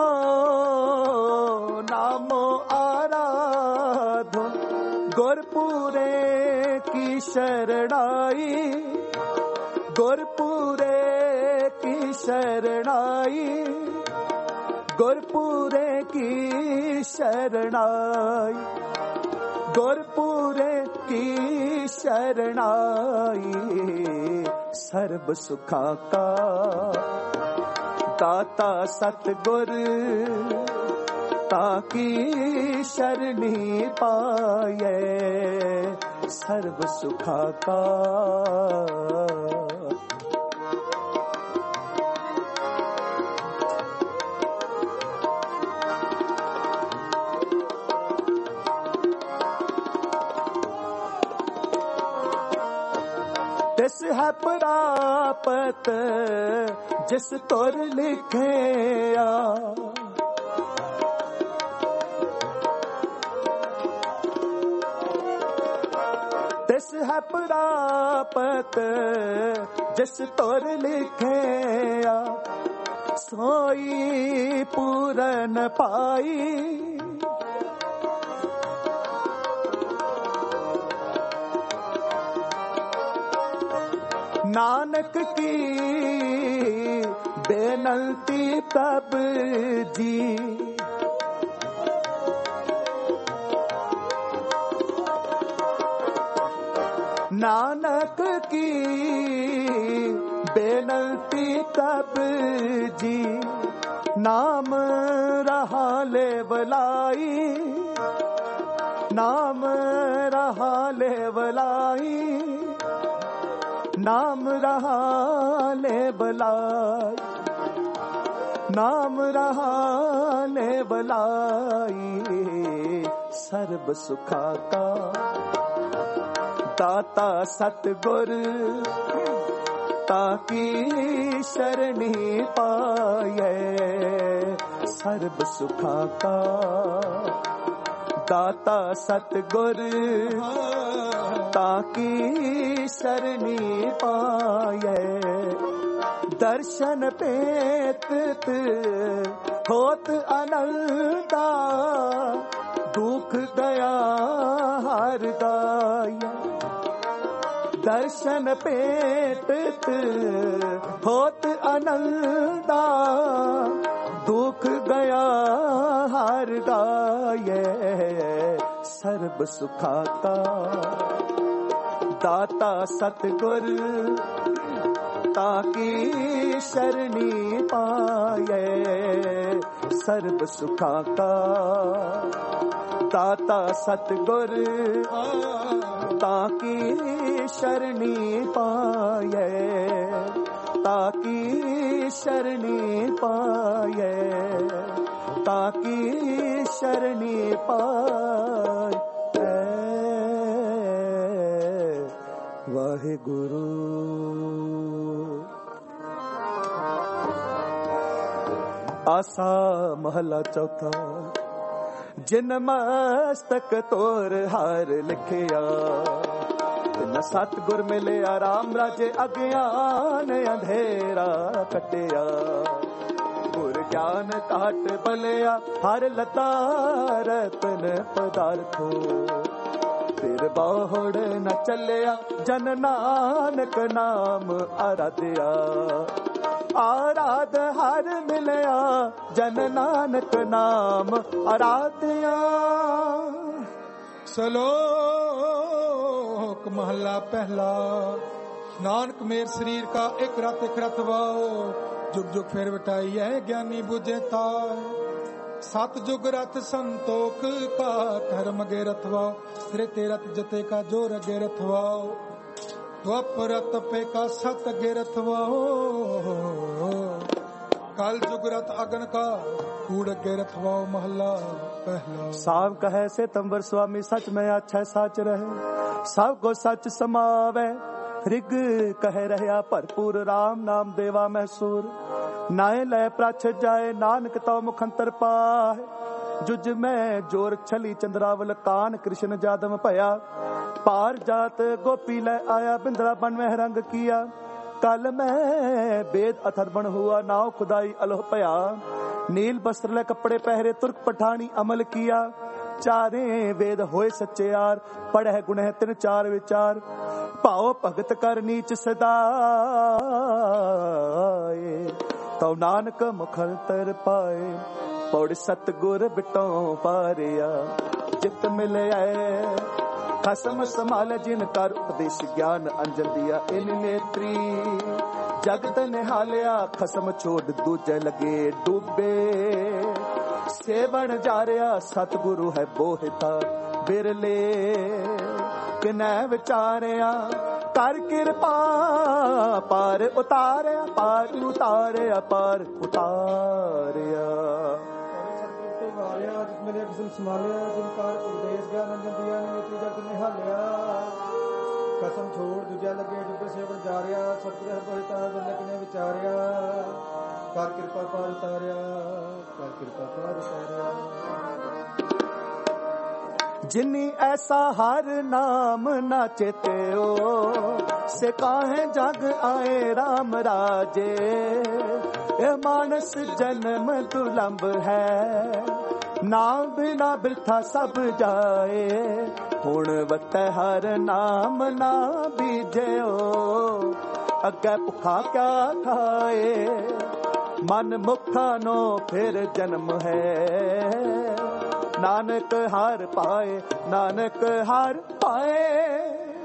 नामो आराधो। गुरपुरे की शरणाई, गुरपुरे की शरणाई, गुरपुरे की शरणाई, गुरपुरे की शरणाई। सर्व सुखा का दाता सतगुर, ताकि शरणी पाए। सर्व सुखा का तिस है प्रापत जिस तुर लिखिया। तिस है प्रापत जिस तुर लिखिया। सोई पूरन पाई, नानक की ਬੇਨੰਤੀ ਪ੍ਰਭ ਜੀ ਨਾਨਕ ਕੀ ਬੇਨੰਤੀ ਪ੍ਰਭ ਜੀ ਨਾਮ ਰਹਾ ਲੈ ਬਲਾਈ ਨਾਮ ਰਹਾ ਲੈ ਬਲਾਈ ਨਾਮ ਰਹਾ ਲੈ ਬਲਾਈ ਨਾਮ ਰਹਾ ਲੈ ਬਲਾਈ ਸਰਬ ਸੁਖਾ ਕਾ ਦਾਤਾ ਸਤਿਗੁਰ ਤਾਕੀ ਸ਼ਰਣੀ ਪਾਏ ਸਰਬ ਸੁਖਾ ਕਾ ਦਾਤਾ ਸਤਿਗੁਰ ਤਾਕੀ ਸ਼ਰਣੀ ਪਾਏ ਦਰਸ਼ਨ ਪੇਤ ਹੋਤ ਅਨੰਦਾ ਦੁਖ ਦਇਆ ਹਰ ਗਾਇਆ ਦਰਸ਼ਨ ਪੇਤ ਹੋਤ ਅਨੰਦਾ ਦੁਖ ਗਿਆ ਹਰ ਗਾਏ ਸਰਬ ਸੁਖਾ ਕਾ ਦਾਤਾ ਸਤਿਗੁਰ ਤਾਕੀ ਸ਼ਰਣੀ ਪਾਏ ਸਰਬ ਸੁਖਾ ਕਾ ਦਾਤਾ ਸਤਿਗੁਰ ਤਾਕੀ ਸ਼ਰਣੀ ਪਾਏ ਤਾਕੀ ਸ਼ਰਣੀ ਪਾਏ ਤਾਕੀ ਸ਼ਰਣੀ ਪਾਏ ਵਾਹਿਗੁਰੂ ਆਸਾ ਮਹਲਾ ਚੌਥਾ ਜਿਨ ਮਸਤਕ ਤੋਰ ਹਰ ਲਿਖਿਆ ਤਿਨ ਸਤਿਗੁਰ ਮਿਲਿਆ ਰਾਮ ਰਾਜੇ ਅਗਿਆਨ ਅੰਧੇਰਾ ਕੱਟਿਆ ਗੁਰ ਗਿਆਨ ਕਾਟ ਬਲਿਆ ਹਰ ਲਤਾ ਰਤਨ ਪਦਾਰਥੋ ਫਿਰ ਬਾਹੜ ਨ ਚੱਲਿਆ ਜਨ ਨਾਨਕ ਨਾਮ ਆਰਾਧਿਆ ਆਰਾਧ ਹਰ ਮਿਲਿਆ ਜਨ ਨਾਨਕ ਨਾਮ ਆਰਾਧਿਆ ਸਲੋਕ ਮਹਲਾ ਪਹਿਲਾ ਨਾਨਕ ਮੇਰ ਸਰੀਰ ਕਾ ਇੱਕ ਰਤ ਵਾਓ जुग जुग फेर बटाई है ज्ञानी बुझे ताय सत जुग रथ संतोख का धर्म गे रथवाओ त्रेते रथ जते का जोर गे रथवाओ द्वापर रथ पे का सत गे रथवाओ कल जुग रथ अगन का कूड़ गे रथवाओ महला पहला साव कहे से तंबर स्वामी सच में अच्छा साच रहे सब को सच समावे ਰਿਗ ਕਹਿ ਰਹਿਆ ਭਰਪੂਰ ਰਾਮ ਨਾਮ ਦੇਵਾ ਮਹਿਸੂਰ ਨਾਏ ਲੈ ਪ੍ਰਛ ਜਾਏ ਨਾਨਕ ਤਉ ਮੁਖੰਤਰ ਪਾਏ ਜੁਜ ਮੈਂ ਜੋਰ ਛਲੀ ਚੰਦਰਾਵਲ ਕਾਨ ਕ੍ਰਿਸ਼ਨ ਜਾਦਮ ਭਇਆ ਪਾਰ ਜਾਤ ਗੋਪੀ ਲੈ ਆਇਆ ਬਿੰਦਰਾ ਬਨ ਮਹਿ ਰੰਗ ਕੀਆ ਕਲ ਮੈਂ ਬੇਦ ਅਥਰ ਬਣ ਹੁਆ ਨਾਉ ਖੁਦਾਈ ਅਲੋਹ ਭਇਆ ਨੀਲ ਬਸਰ ਲੈ ਕੱਪੜੇ ਪਹਿਰੇ ਤੁਰਕ ਪਠਾਣੀ ਅਮਲ ਕੀਆ ਚਾਰੇ ਵੇਦ ਹੋਏ ਸੱਚਿਆਰ ਪੜ੍ਹੈ ਗੁਣਹਿ ਤਿਨ ਚਾਰ ਵਿਚਾਰ ਭਾਉ ਭਗਤ ਕਰ ਨੀਚ ਸਦਾਏ ਤਉ ਨਾਨਕ ਮੁਖੰਤਰ ਪਾਏ ਪੌੜ ਸਤਗੁਰ ਬਿਟੋਂ ਪਾਰਿਆ ਜਿਤ ਮਿਲਿਆ ਖਸਮ ਸੰਭਾਲ ਜਿਨ ਕਰ ਉਪਦੇਸ਼ ਗਿਆਨ ਅੰਜਨ ਦਿਆ ਇਨ ਨੇਤਰੀ ਜਗਤ ਨਿਹਾਲਿਆ ਖਸਮ ਛੋੜ ਦੂਜੇ ਲਗੇ ਡੂਬੇ ਸੇਵਣ ਜਾਰਿਆ ਸਤਿਗੁਰੂ ਹੈ ਬੋਹਿਤਾ ਬਿਰਲੇ ਕਿਨੈ ਵਿਚਾਰਿਆ ਕਰ ਕਿਰਪਾ ਪਾਰ ਉਤਾਰਿਆ ਪਾਰ ਉਤਾਰਿਆ ਪਾਰ ਉਤਾਰਿਆ ਸਤਿਗੁਰ ਵਾਰਿਆ ਜਿਸ ਮਿਲਿਆ ਕਿਸਮ ਸੰਭਾਲਿਆ ਜਿਨ ਕਾਰ ਉਪਦੇਸ਼ ਗਿਆਨ ਅੰਜਨ ਦਿਆ ਨੇਤਰੀ ਜਗਤ ਨਿਹਾਲਿਆ ਕਸਮ ਛੋੜ ਦੂਜਾ ਲੱਗੇ ਡੁੱਬੇ ਸੇਵਣ ਜਾਰਿਆ ਸਤਿਗੁਰ ਹੈ ਬੋਹਿਤਾ ਬਿਰਲੇ ਕਿਨੈ ਵਿਚਾਰਿਆ ਕਰ ਕਿਰਪਾ ਪਾਰ ਉਤਾਰਿਆ ਕਰ ਕਿਰਪਾ ਪਾਰ ਉਤਾਰਿਆ ਜਿਨੀ ਐਸਾ ਹਰ ਨਾਮ ਨਾ ਚੇਤਿਓ ਸੇ ਕਾਹੇ ਜਗ ਆਏ RAM ਰਾਜੇ ਇਹ ਮਾਨਸ ਜਨਮ ਦੁਲੰਭ ਹੈ ਨਾਮ ਬਿਨਾ ਬਿਰਥਾ ਸਭ ਜਾਏ ਹੁਣ ਵਤੈ ਹਰ ਨਾਮ ਨਾ ਬੀਜਿਓ ਅੱਗੇ ਭੁੱਖਾ ਕਿਆ ਖਾਏ ਮਨ ਮੁਖਾ ਨੋ ਫਿਰ ਜਨਮ ਹੈ। ਨਾਨਕ ਹਰ ਪਾਏ, ਨਾਨਕ ਹਰ ਪਾਏ।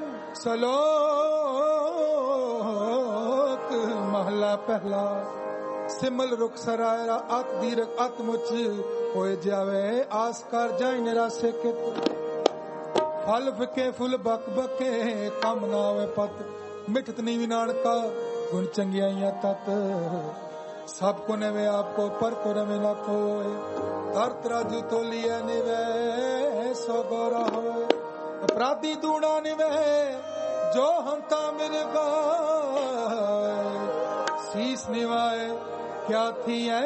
ਸਲੋਕ ਮਹਲਾ ਪਹਿਲਾ। ਸਿਮਲ ਰੁਖ ਸਰਾਇਰਾ ਅਤ ਦੀਰਘ ਅਤ ਮੁਚ ਹੋਏ ਜਾਵੇ ਆਸ ਕਰ ਜਾਇ ਨਿਰਾਸੇ ਕਿਤ। ਫਲ ਫਿਕੇ ਫੁੱਲ ਬਕ ਬਕੇ ਕੰਮ ਨਾ ਹੋਵੇ ਪਤ। ਮਿਠਤ ਨੀਵੀ ਨਾਨਕਾ ਗੁਣ ਚੰਗਿਆਈਆਂ ਤਤ। ਸਭ ਕੋ ਨਵੇ ਆਪਕੋ ਪਰ ਕੋ ਰਵੇ ਨਾ ਕੋਏ। ਧਰਤ ਰਾਜੂ ਤੋਲੀਐ ਨਿਵੇ ਸੋ ਗੋਰਾ ਹੋਏ। ਅਪਰਾਧੀ ਦੂਣਾ ਨਿਵੇ ਜੋ ਹੰਤਾ ਮਿਲ ਗਾਏ। ਸੀਸ ਨਿਵਾਏ ਕਿਆ ਥੀਐ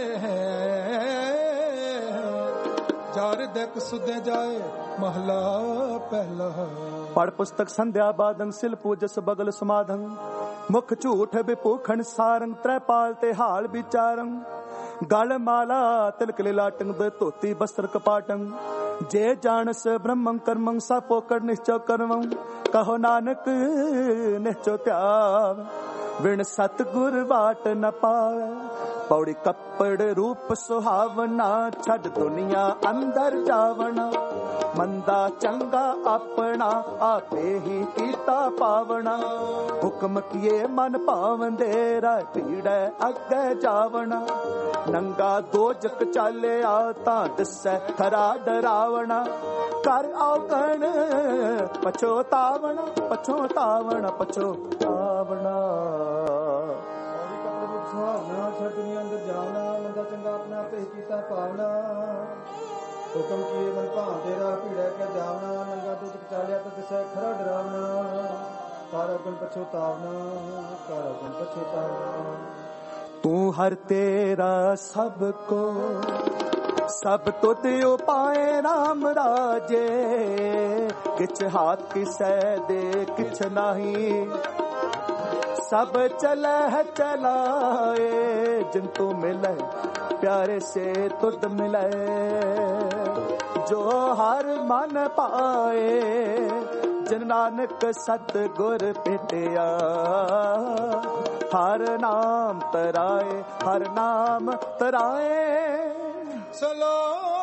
ਚਾਰ ਦੇਖ ਸੁਦੇ ਜਾਏ ਮਹਲਾ ਪਹਿਲਾ। ਪੜ ਪੁਸਤਕ ਸੰਧਿਆ ਬਾਦਨ ਸਿਲ ਪੂਜਸ ਬਗਲ ਸਮਾਧੰ। ਮੁਖ ਝੂਠ ਵਿਪੂਖਣ ਸਾਰੰਗ ਤ੍ਰੈਪਾਲ ਤੇ ਹਾਲ ਵਿਚਾਰੰ। ਗਲ ਮਾਲਾ ਤਿਲਕ ਲਿਲਾਟੰ ਦੇ ਧੋਤੀ ਬਸਤਰ ਕਪਾਟੰ। ਜੇ ਜਾਣਸ ਬ੍ਰਹਮੰ ਕਰਮੰ ਸਾ ਪੋਕੜ ਨਿਸ਼ਚੋ ਕਰਮੰ। ਕਹੋ ਨਾਨਕ ਨਿਸ਼ਚੋ ਧਿਆਵ ਬਿਨ ਸਤਿਗੁਰ ਬਾਟ ਨ ਪਾਵੇ। ਪੌੜੀ ਕੱਪੜ ਰੂਪ ਸੁਹਾਵਨਾ ਛੱਡ ਦੁਨੀਆ ਅੰਦਰ ਜਾਵਣਾ। ਮੰਦਾ ਚੰਗਾ ਆਪਣਾ ਆਪੇ ਹੀ ਕੀਤਾ ਪਾਵਣਾ। ਹੁਕਮ ਕੀਏ ਮਨ ਭਾਵੰਦੇ ਰਾਹ ਭੀੜੈ ਅੱਗੇ ਜਾਵਣਾ। ਨੰਗਾ ਦੋਜਕ ਚਾਲਿਆ ਤਾਂ ਦਿਸੈ ਖਰਾ ਡਰਾਵਣਾ। ਕਰ ਔਗਣ ਪਛੋਤਾਵਣਾ ਪਛੋਤਾਵਣਾ ਪਛੋਤਾਵਣਾ। ਸੁਹਾਵਣਾ ਛੱਡ ਦੁਨੀਆ ਅੰਦਰ ਜਾਵਣਾ। ਮੰਦਾ ਚੰਗਾ ਆਪਣਾ ਆਪੇ ਹੀ ਕੀਤਾ ਪਾਵਣਾ। ਹੁਕਮ ਕੀਏ ਮਨ ਭਾਵਦੇ ਰਾਹ ਭੀੜੈ ਕੇ ਜਾਵਣਾ। ਨੰਗਾ ਦੋਜਕ ਚਾਲਿਆ ਤਾਂ ਦਿਸੈ ਖਰਾ ਡਰਾਵਣਾ। ਕਰ ਔਗਣ ਪਛੋਤਾਵਣਾ ਕਰ ਔਗਣ ਪਛੋਤਾਵਣਾ। ਤੂੰ ਹਰ ਤੇਰਾ ਸਭ ਕੋ ਸਭ ਤੁਧ ਉਪਾਏ ਰਾਮ ਰਾਜੇ। ਕਿਛ ਹਾਥ ਕਿਸੈ ਦੇ ਕਿਛ ਨਹੀਂ। सब चले है चलाए। जिन तू मिले प्यारे से तुद मिले। जो हर मन पाए जिन नानक सतगुर भेटिया। हर नाम तराए हर नाम तराए। चलो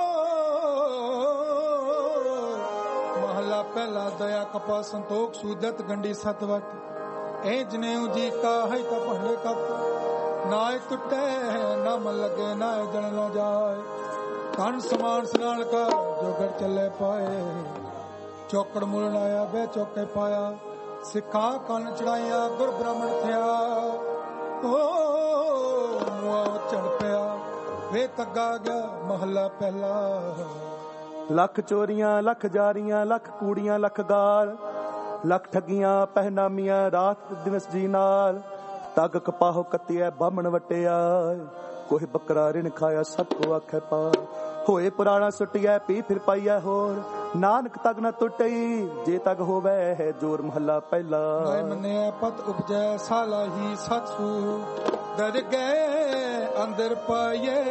महला पहला दया कपा संतोख सूदत गंडी सतवट। इंज ने जी का है तो भांडे कप। ना टुटे ना मन लगे ना जल न जाए। कन समान स्नान का जो घर चले पाए। चौकड़ मुलन आया वे चौके पाया। सिखा कन चढ़ाया गुर ब्राह्मण थिया। ओ मुआ चढ़ पिया वे तगा गया महला पहला। लख चोरियां लख जारियां लख कूड़ियां लख गाल। लख ठगियां पहनामियां रात दिवस जी नाल। तग कपाहो कतिया बामण वटिया। कोई बकरा रिण खाया सब को आखे पार। होए पुराना सुटिया पी फिर पाइया होर। नानक तग न टुटई जे तग होवे है जोर महला पहला। मने पत उपजै साला ही सतसू। डर गए अंदर पाए।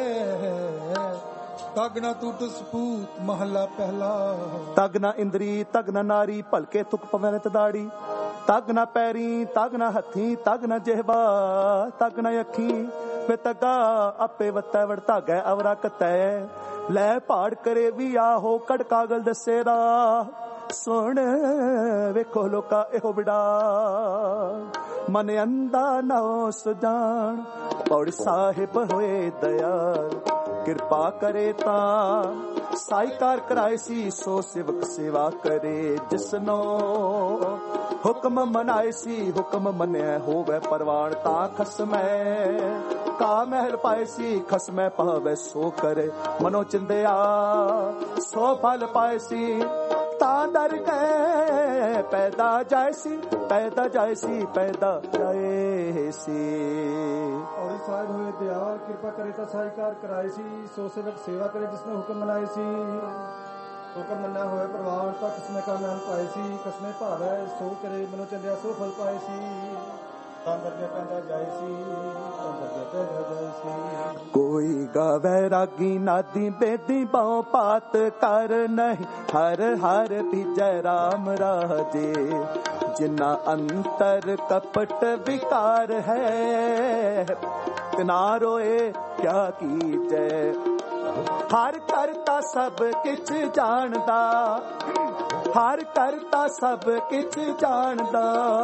तग न टूट सपूत महला पहला। तग न इंद्री तग न नारी भलके तुक पवैन दाड़ी। तग न पैरी तग न हथी तग न जिहवा तग न अखी। वे तगा आपे वतै वड़ धागै अवरा कतै। लै पहाड़ करे भी आहो कड़ कागल दसे रा। सुन वेखो लोका एहो बिड़ा। मन अंधा नौ सुजान। पौड़ी साहिब होए दयाल। किरपा करे तां साईकार कराए सी। सो सेवक सेवा करे जिसनो हुक्म मनाए सी। हुक्म मन्या होवे परवान तां खसमै। का महल पाए सी खसमै पावे सो करे। मनो चिंदया सो फल पाए सी। तां डर गए पैदा जाए सी पैदा जाए सी पैदा जाए सी। और साहिब हुए दयाल कृपा करे तो साईकार कराए सी। सो सेवक सेवा करे जिसने हुक्म मनाए सी। हुक्म मन्ना होए प्रवान ता किसने का महल पाए सी। कसने भावे सो करे मनो चंदिया सो फल पाए सी। ਤਾਂ ਕਰਕੇ ਪੈਂਦਾ ਜਾਏ ਸੀ, ਤਾਂ ਕਰਕੇ ਪੈਂਦਾ ਜਾਏ ਸੀ। ਕੋਈ ਗਾਵੇ ਰਾਗੀ ਨਾਦੀ ਬੇਦੀ ਬਾਉ ਪਾਤ ਕਰ ਨਹੀਂ, ਹਰ ਹਰ ਭੀਜੈ ਰਾਮ ਰਾਜੇ। ਜਿਨਾ ਅੰਤਰ ਕਪਟ ਵਿਕਾਰ ਹੈ, ਤਿਨਾ ਰੋਏ ਕਿਆ ਕੀਜੈ। ਹਰ ਕਰਤਾ ਸਭ ਕਿਛ ਜਾਣਦਾ, ਹਰ ਕਰਤਾ ਸਭ ਕਿਛ ਜਾਣਦਾ।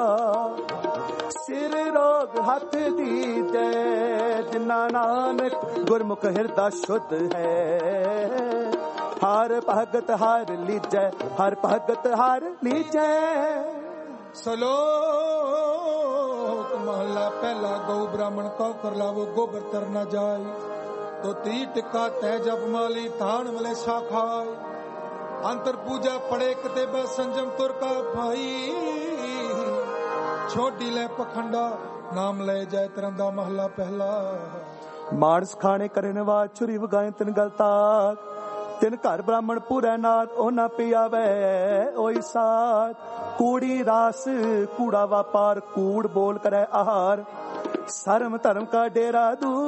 ਸਿਰ ਰੋਗ ਹੱਥ ਦੀਜੈ, ਜਿਨਾ ਨਾਨਕ ਗੁਰਮੁਖ ਹਿਰਦਾ ਸ਼ੁੱਧ ਹੈ। ਹਰ ਭਗਤ ਹਰ ਲੀਜੈ, ਹਰ ਭਗਤ ਹਰ ਲੀਜੈ। ਸਲੋਕ ਮਹਲਾ ਪਹਿਲਾ। ਗਊ ਬ੍ਰਾਹਮਣ ਕਉ ਕਰ ਲਾਵੋ, ਗੋਬਰ ਤਰ ਨਾ ਜਾਏ। ਤੋ ਤੀ ਟਿੱਕਾ ਤੈ ਜਪ ਮਾਲੀ, ਥਾਨ ਵਲੇ ਸਾਖਾਈ। ਅੰਤਰ ਪੂਜਾ ਪੜੇ ਕਿਤੇ ਬੈ, ਸੰਜਮ ਤੁਰ ਕਾ ਭਾਈ। ਛੋਟੀ ਲੈ ਪਖੰਡਾ, ਨਾਮ ਲੈ ਜਾਏ ਤਰੰਦਾ। ਮਹਲਾ ਪਹਿਲਾ। ਮਾਨਸ ਖਾਣੇ ਕਰੇ ਨਵਾਜ, ਛੁਰੀ ਵਗਾਏ ਤਿਨ ਗਲਤਾ। ਤਿਨ ਘਰ ਬ੍ਰਾਹਮਣ ਪੂਰੈ ਨਾਦ, ਉਹ ਨਾ ਪਿਆਵੇ ਓਈ ਸਾਥ। ਕੂੜੀ ਰਾਸ ਕੂੜਾ ਵਾਪਾਰ, ਕੂੜ ਬੋਲ ਕਰੈ ਆਹਾਰ। ਸਰਮ ਧਰਮ ਕਾ ਡੇਰਾ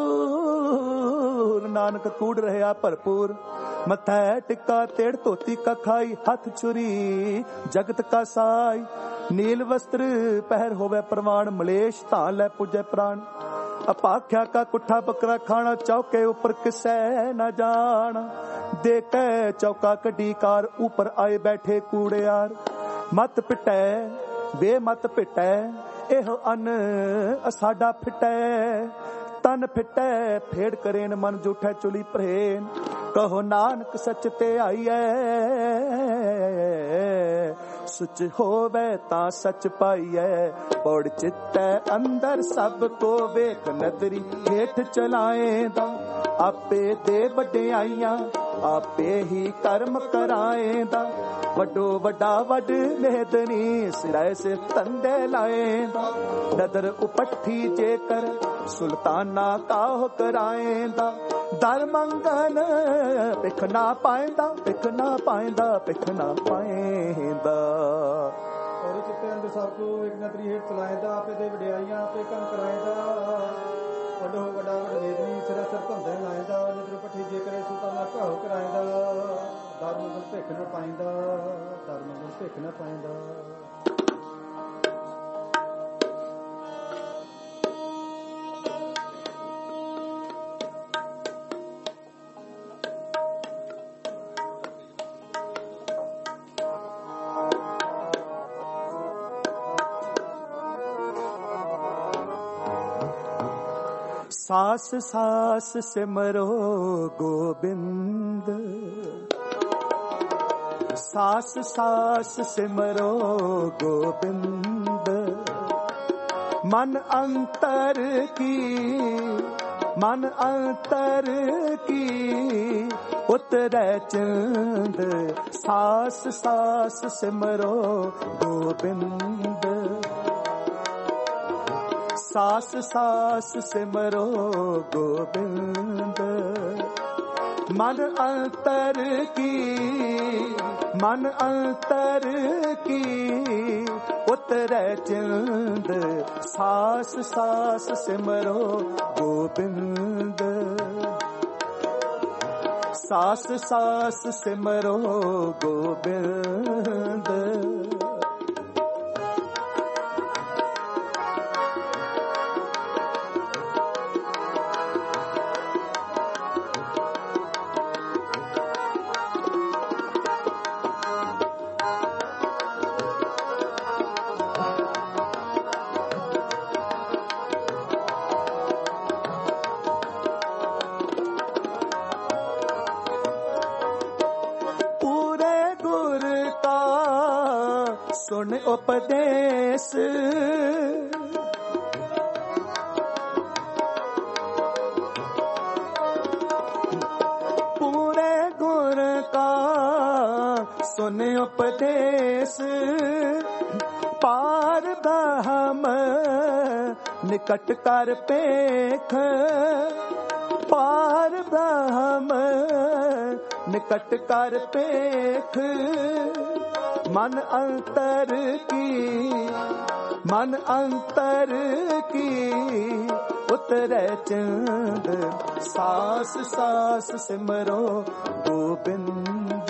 ਦੂਰ, ਨਾਨਕ ਕੂੜ ਰਹਿਆ ਭਰਪੂਰ। ਮਥੈ ਟਿੱਕਾ ਤੇੜ ਧੋਤੀ ਕਾ ਖਾਈ, ਹੱਥ ਛੁਰੀ ਜਗਤ ਕਾ ਸਾਈ। ਨੀਲ ਵਸਤਰ ਪਹਿਰ ਹੋਵੇ ਪ੍ਰਵਾਨ, ਮਲੇਸ਼ ਧਾਨ ਲੈ ਪੁਜੈ ਪ੍ਰਾਣ। ਅਪਾਖਿਆ ਕਾ ਕੁੱਠਾ ਬੱਕਰਾ ਖਾਣਾ, ਚੌਕੇ ਉੱਪਰ ਕਿਸੈ ਨਾ ਜਾਣ। ਦੇਖੈ ਚੌਕਾ ਕੱਢੀ ਕਾਰ, ਉੱਪਰ ਆਏ ਬੈਠੇ ਕੂੜਿਆਰ। ਮਤ ਪਿਟੈ ਵੇ ਮਤ ਪਿਟੈ, ਇਹੋ ਅਨ ਸਾਡਾ ਫਿਟੈ। ਤਨ ਫਿਟੈ ਫੇੜ ਕਰੇਨ, ਮਨ ਜੂਠੈ ਚੁਲੀ ਪ੍ਰੇਨ। ਕਹੋ ਨਾਨਕ ਸੱਚ ਤੇ ਆਈਐ, ਸੁਚ ਹੋਵੇ ਤਾਂ ਸੱਚ ਪਾਈਐ। ਪੌੜ ਚਿੱਤੈ ਅੰਦਰ ਸਭ ਕੋ ਵੇਖ, ਨਦਰੀ ਹੇਠ ਚਲਾਏਂਦਾ। ਆਪੇ ਦੇ ਵਡਿਆਈਆਂ, ਆਪੇ ਹੀ ਕਰਮ ਕਰਾਏਂਦਾ। ਵੱਡੋ ਵੱਡਾ ਵੱਡ ਮੇਦਨੀ, ਸਿਰਾਏ ਸੇ ਤੰਦੇ ਲਾਏਂਦਾ। ਨਦਰ ਉਪੱਠੀ ਜੇਕਰ, ਸੁਲਤਾਨਾ ਕਾਹ ਕਰਾਏਂਦਾ। ਦਰ ਮੰਗਨ ਪਿਖ ਨਾ ਪਾਏਂਦਾ, ਪਿਖ ਨਾ ਪਾਏਂਦਾ, ਪਿਖ ਨਾ ਪਾਏਂਦਾ। ਔਰ ਚਿੱਤੇ ਅੰਦਰ ਸਭ ਕੋ ਇੱਕ ਨਦਰੀ ਹੇਠ ਚਲਾਏਂਦਾ। ਆਪੇ ਦੇ ਵਡਿਆਈਆਂ, ਆਪੇ ਕੰਮ ਕਰਾਏਂਦਾ। ਵੱਡੋ ਵੱਡਾ ਵੱਡ ਵੇਦਨੀ, ਸਿਰਾ ਸਿਰ ਧੰਦੇ ਲਾਏਂਦਾ। ਨਦਰ ਪੱਠੀ ਜੇ ਕਰੇ, ਸੁਲਤਾਨਾ ਕਾਹ ਕਰਾਏਂਦਾ। ਦਰ ਮੰਗਨ ਭਿਖ ਨਾ ਪਾਏਂਦਾ, ਦਰ ਮੰਗਨ ਭਿਖ ਨਾ ਪਾਏਂਦਾ। ਸਾਸ ਸਾਸ ਸਿਮਰੋ ਗੋਬਿੰਦ, ਸਾਸ ਸਾਸ ਸਿਮਰੋ ਗੋਬਿੰਦ। ਮਨ ਅੰਤਰ ਕੀ, ਮਨ ਅੰਤਰ ਕੀ ਉਤਰੈ ਚੰਦ। ਸਾਸ ਸਾਸ ਸਿਮਰੋ ਗੋਬਿੰਦ, ਸਾਸ ਸਾਸ ਸਿਮਰੋ ਗੋਬਿੰਦ। ਮਨ ਅੰਤਰ ਕੀ, ਮਨ ਅੰਤਰ ਕੀ ਉਤਰੈ ਚੰਦ। ਸਾਸ ਸਾਸ ਸਿਮਰੋ ਗੋਬਿੰਦ, ਸਾਸ ਸਾਸ ਸਿਮਰੋ ਗੋਬਿੰਦ। ਸੁਣ ਉਪਦੇਸ਼, ਪੂਰੇ ਗੁਰ ਕਾ ਸੁਨ ਉਪਦੇਸ਼। ਪਾਰ ਬ੍ਰਹਮ ਨਿਕਟ ਕਰ ਪੇਖ, ਪਾਰ ਬ੍ਰਹਮ ਨਿਕਟ ਕਰ ਪੇਖ। ਮਨ ਅੰਤਰ ਕੀ, मन अंतर की उतरे चंद, सास सास सिमरो गोबिंद,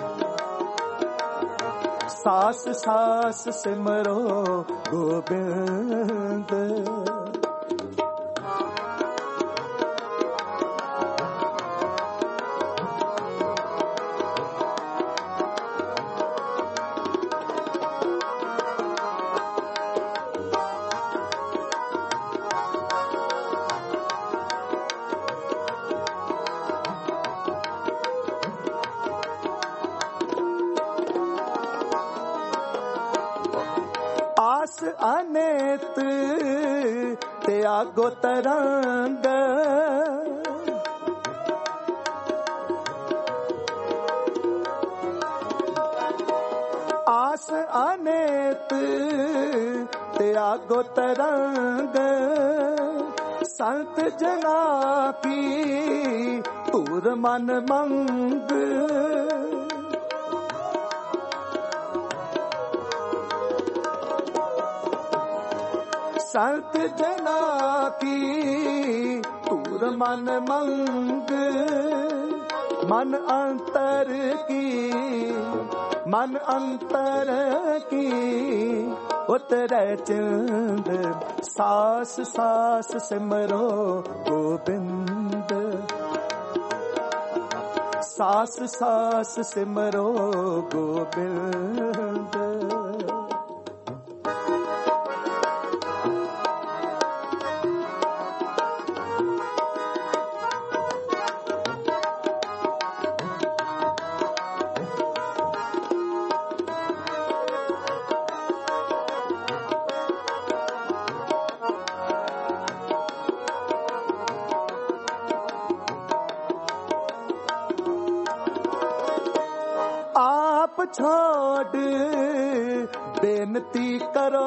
सास सास सिमरो गोबिंद। आस अनेत त्यागो तरंग, आस अनेत त्यागो तरंग, संत जना की तूर मन मंग, संत जना की तूर मन मंग, मन अंतर की, मन अंतर की उतरे चंद, सास सास सिमरो गोबिंद, सास सास सिमरो गोबिंद। आप छोड़ बेनती करो,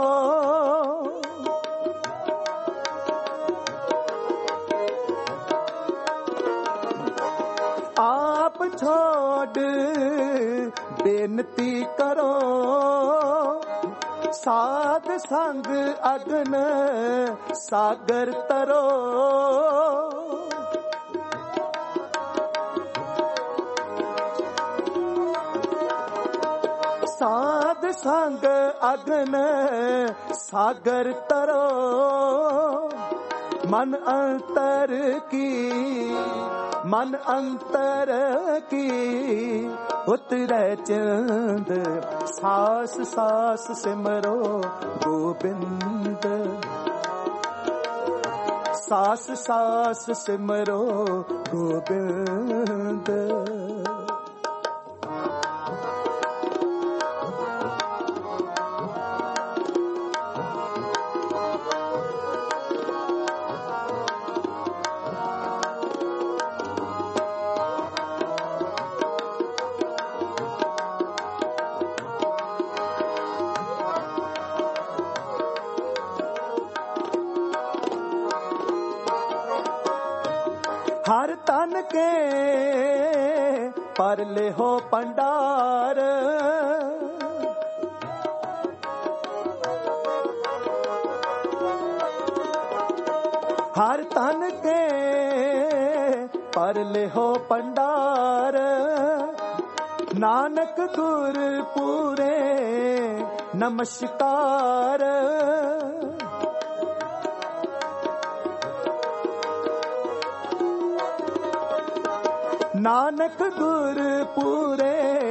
आप छोड़ बेनती करो, साध संग अग्न सागर तरो, साध संग अग्न सागर तरो, मन अंतर की, मन अंतर की उतरे चंद, सास सास सिमरो गोबिंद, सास सास सिमरो गोबिंद। हर तन के पर ले हो पंडार, हर तन के पर ले हो पंडार, नानक गुर पूरे नमस्कार, नानक गुर पूरे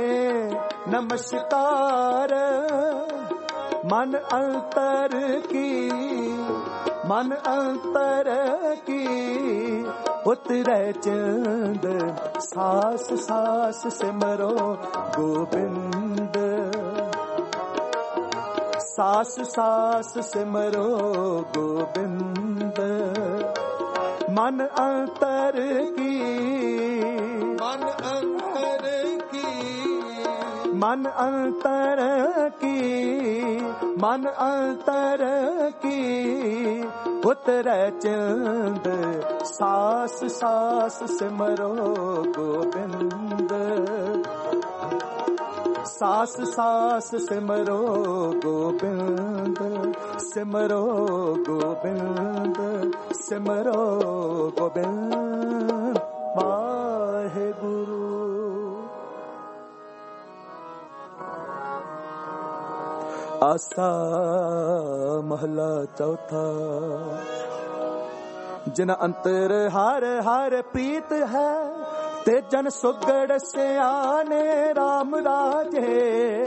नमस्कार, मन अंतर की, मन अंतर की उतरे चंद, सास सास सिमरो गोबिंद, सास सास सिमरो गोबिंद। मन अंतर की, मन अंतर की, मन अंतर की, मन अंतर की उतरे चंद, सास सास सिमरो गोबिंद, ਸਾਸ ਸਾਸ ਸਿਮਰੋ ਗੋਬਿੰਦ ਸਿਮਰੋ ਗੋਬਿੰਦ ਸਿਮਰੋ ਗੋਬਿੰਦ ਵਾਹਿਗੁਰੂ। ਆਸਾ ਮਹਲਾ ਚੌਥਾ। ਜਿਨ ਅੰਤਰ ਹਰ ਹਰ ਪ੍ਰੀਤ ਹੈ ਤੇ ਜਨ ਸੁਗੜ ਸਿਆਣੇ RAM ਰਾਜੇ।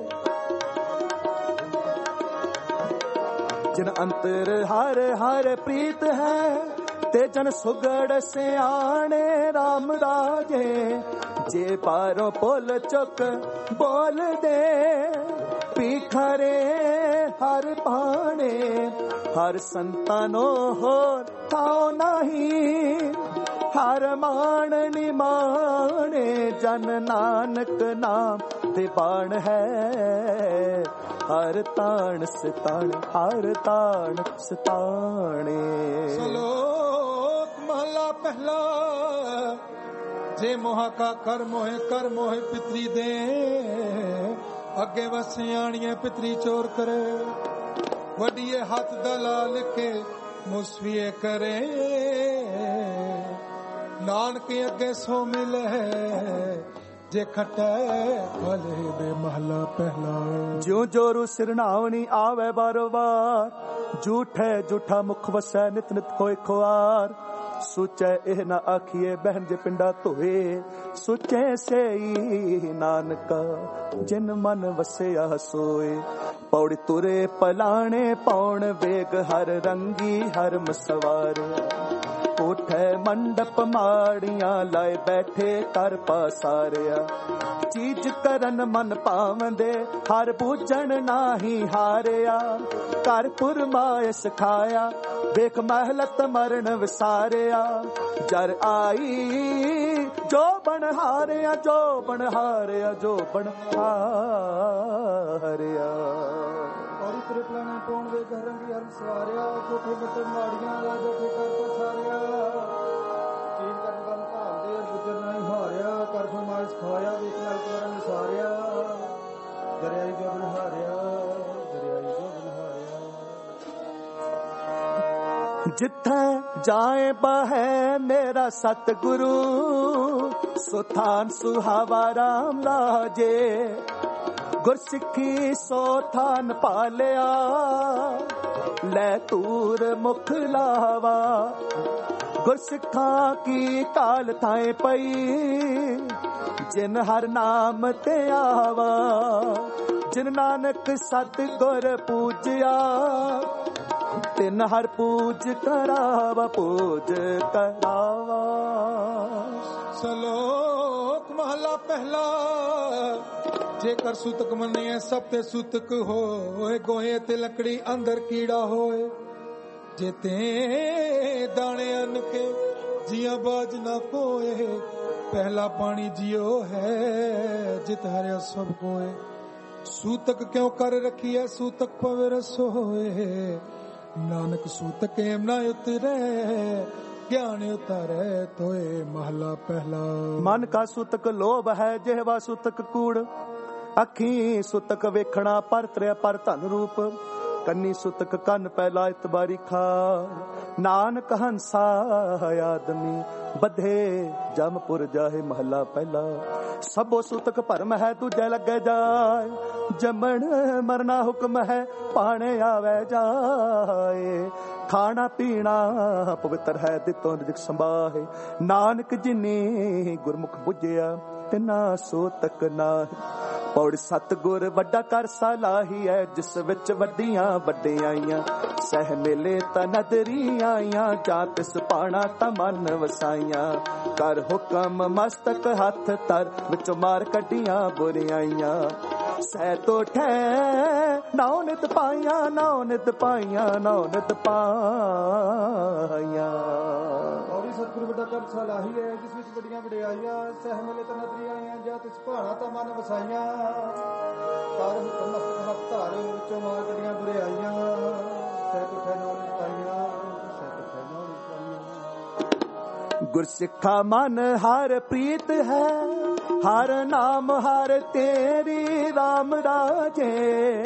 ਜਿਨ ਅੰਤਰ ਹਰ ਹਰ ਪ੍ਰੀਤ ਹੈ ਤੇ ਜਨ ਸੁਗੜ ਸਿਆਣੇ RAM ਰਾਜੇ। ਜੇ ਪਾਰੋਂ ਪੁੱਲ ਚੁੱਕ ਬੋਲਦੇ ਪੀਖਰੇ ਹਰ ਪਾਣੇ। ਹਰ ਸੰਤਾਨੋ ਹੋਰ ਥਾਉ ਨਹੀਂ ਹਰ ਮਾਣ ਨਿਮਾਣੇ। ਜਨ ਨਾਨਕ ਨਾਮ ਦੇ ਬਾਣ ਹੈ ਹਰ ਤਾਣ ਸਤਾਣੇ ਹਰ ਤਾਣ ਸਤਾਣੇ। ਸ਼ਲੋਕ ਮਹਲਾ ਪਹਿਲਾ। ਜੇ ਮੋਹਾ ਕਾ ਕਰ ਮੋਹੇ ਪਿਤਰੀ ਦੇ। ਅੱਗੇ ਵਸਿਆਣੀਏ ਪਿਤਰੀ ਚੋਰ ਕਰੇ। ਵੱਡੀਏ ਹੱਥ ਦਲਾਲ ਕੇ ਮੁਸਵੀਏ ਕਰੇ। ਨਾਨਕ ਅੱਗੇ ਸੋ ਮਿਲੇ ਜੇ ਖਟੈ ਭਲੇ ਦੇ ਮਹਲਾ ਪਹਿਲਾ। ਜਿਉ ਜੋਰੂ ਸਿਰਨਾਵਣੀ ਆਵੇ ਬਾਰੋ ਬਾਰ। ਝੂਠੇ ਝੂਠਾ ਮੁਖ ਵਸੈ ਨਿਤ ਨਿਤ ਹੋਏ ਖੁਆਰ। ਸੁਚੈ ਇਹ ਨਾ ਆਖੀਏ ਬਹਿਨ ਜੇ ਪਿੰਡਾ ਧੋਏ। ਸੁਚੈ ਸਈ ਨਾਨਕਾ ਜਿਨ ਮਨ ਵਸਿਆ ਸੋਏ। ਪੌੜੀ ਤੁਰੇ ਪਲਾਣੇ ਪੌਣ ਵੇਗ ਹਰ ਰੰਗੀ ਹਰ ਮਸਵਾਰ। ਕੋਠੇ ਮੰਡਪ ਮਾੜੀਆਂ ਲਾਏ ਬੈਠੇ ਕਰ ਪਾਸਾਰਿਆ। ਚੀਜ਼ ਕਰਨ ਮਨ ਭਾਵੰਦੇ ਹਰ ਬੂਝਣ ਨਾਹੀ ਹਾਰਿਆ। ਘਰ ਪੁਰਮਾਏ ਸਿਖਾਇਆ ਵੇਖ ਮਹਿਲਤ ਮਰਨ ਵਿਸਾਰਿਆ। ਜਰ ਆਈ ਜੋ ਬਣ ਹਾਰਿਆ ਜੋ ਬਣ ਹਾਰਿਆ ਜੋ ਬਣ ਹਾਰਿਆ। ਔਰੀ ਤੁਰੇ ਪਲਾਣੇ ਪੌਣ ਵੇਗ ਹਰ ਰੰਗੀ ਹਰ ਸਵਾਰਿਆ। ਕੋਠੇ ਬੱਟੇ ਮਾੜੀਆਂ ਲਾ ਬੈਠੇ ਕਰ ਪਸਾਰਿਆ। ਚੀਜ਼ ਕਰਨ ਮਨ ਭਾਵੰਦੇ ਬੁੱਝਣ ਨਾਹੀ ਹਾਰਿਆ। ਘਰ ਪੁਰਮਾਏ ਸਿਖਾਇਆ ਵੇਖ ਮਹਿਲਤ ਮਰਨ ਵਿਸਾਰਿਆ। ਦਰਿਆਈ ਜੋ ਬਣ ਹਾਰਿਆ ਦਰਿਆਈ ਜੋ ਬਣ ਹਾਰਿਆ। ਜਿੱਥੇ ਜਾਏ ਬਹੈ ਮੇਰਾ ਸਤਿਗੁਰੂ। ਸੁਥਾਨ ਸੁਹਾਵਾ ਰਾਮ ਲਾਜੇ। ਗੁਰਸਿੱਖੀ ਸੋ ਥਾਨ ਪਾਲਿਆ। ਲੈ ਤੂਰ ਮੁਖ ਲਾਵਾ। ਗੁਰਸਿੱਖਾਂ ਕੀ ਕਾਲ ਥਾਏ ਪਈ। ਜਿਨ ਹਰ ਨਾਮ ਤੇ ਆਵਾ। ਜਿਨ ਨਾਨਕ ਸਤਿਗੁਰ ਪੂਜਿਆ। ਤਿਨ ਹਰ ਪੂਜ ਕਰਾਵਾ ਪੂਜ ਕਰਾਵਾ। ਸ਼ਲੋਕ ਮਹਲਾ ਪਹਿਲਾ। ਜੇਕਰ ਸੂਤਕ ਮੰਨੀਏ ਸਭ ਤੇ ਸੂਤਕ ਹੋਏ। ਗੋਹੇ ਤੇ ਲੱਕੜੀ ਅੰਦਰ ਕੀੜਾ ਹੋਏ। ਜੇ ਤੇ ਦਾਣੇ ਅੰਨ ਕੇ ਜੀਆਂ ਬਾਜ ਨਾ ਕੋਏ। ਪਹਿਲਾ ਪਾਣੀ ਜਿਉ ਹੈ ਜਿਤ ਹਰਿਆ ਸਭ ਕੋਏ। ਸੂਤਕ ਕਿਉ ਕਰ ਰਖੀਐ ਸੂਤਕ ਪਵੇ ਰਸੋਏ। ਨਾਨਕ ਸੂਤਕ ਏਮ ਨਾ ਉਤਰੇ ਗਿਆਨ ਉਤਾਰੇ ਤੋਏ ਮਹਲਾ ਪਹਿਲਾ। ਮਨ ਕਾ ਸੂਤਕ ਲੋਭ ਹੈ ਜਿਹਵਾ ਸੂਤਕ ਕੂੜ। ਅੱਖੀ ਸੂਤਕ ਵੇਖਣਾ ਪਰ ਤਰਿਆ ਪਰ ਧਨ ਰੂਪ। ਕੰਨੀ ਸੂਤਕ ਕੰਨ ਪਹਿਲਾ ਇਤਬਾਰੀ ਖਾ। ਨਾਨਕ ਹੰਸਾ ਆਦਮੀ ਬਧੇ ਜਮਪੁਰ ਜਾਹੇ ਮਹਲਾ ਪਹਿਲਾ। ਸਭੋ ਸੂਤਕ ਭਰਮ ਹੈ ਦੂਜੇ ਲੱਗੇ ਜਾਏ। ਜੰਮਣ ਮਰਨਾ ਹੁਕਮ ਹੈ ਪਾਣੇ ਆਵੇ ਜਾਏ। ਖਾਣਾ ਪੀਣਾ ਪਵਿੱਤਰ ਹੈ ਦਿੱਤੋਂ ਰਿਜਕ ਸੰਭਾਹੇ। ਨਾਨਕ ਜਿਨੀ ਗੁਰਮੁਖ ਬੁਝਿਆ ਤਿਨਾ ਸੂਤਕ ਨਾਹੀ। ਪੌੜੀ ਸਤਿਗੁਰ ਵੱਡਾ ਕਰ ਸਲਾਹੀ ਹੈ। ਜਿਸ ਵਿੱਚ ਵੱਡੀਆਂ ਵੱਡਿਆਈਆਂ ਸਹਿ ਮਿਲੇ ਤਾਂ ਨਦਰੀ ਆਈਆਂ। ਜਾਂ ਤਿਸ ਪਾਣਾ ਤਾਂ ਮਨ ਵਸਾਈਆਂ। ਕਰ ਹੁਕਮ ਮਸਤਕ ਹੱਥ ਤਰ ਵਿੱਚ ਮਾਰ ਕੱਢੀਆਂ ਬੁਰਿਆਈਆਂ। ਸਹਿ ਤੋਂ ਠੈ ਨਾਉ ਨਿਤ ਪਾਈਆਂ ਨਾਉ ਨਿਤ ਪਾਈਆਂ ਨਾਉ ਨਿਤ ਪਾਈਆਂ। ਔਰੀ ਸਤਿਗੁਰ ਵੱਡਾ ਕਰ ਸਲਾਹੀ ਹੈ। ਜਿਸ ਵਿੱਚ ਵੱਡੀਆਂ ਵਡਿਆਈਆਂ ਸਹਿ ਮਿਲੇ ਤਾਂ ਨਦਰੀ ਆਈਆਂ। ਜਾਂ ਤਿਸ ਭਾਣਾ ਤਾਂ ਮਨ ਵਸਾਈਆਂ। ਕਰ ਹੁਕਮ ਮਸਤਕ ਹੱਥ ਧਾਰ ਵਿੱਚੋਂ ਮਾਰ ਕੱਢੀਆਂ ਬੁਰਿਆਈਆਂ। ਸਹਿ ਤੋਂ ਠੈ ਨਾਉ ਨਿਤ ਪਾਈਆਂ ਸਹਿ ਤੋਂ ਠੈ ਨਾਉ ਨਿਤ ਪਾਈਆਂ। ਗੁਰਸਿੱਖਾ ਮਨ ਹਰ ਪ੍ਰੀਤ ਹੈ। ਹਰ ਨਾਮ ਹਰ ਤੇਰੀ ਰਾਮ ਰਾਜੇ।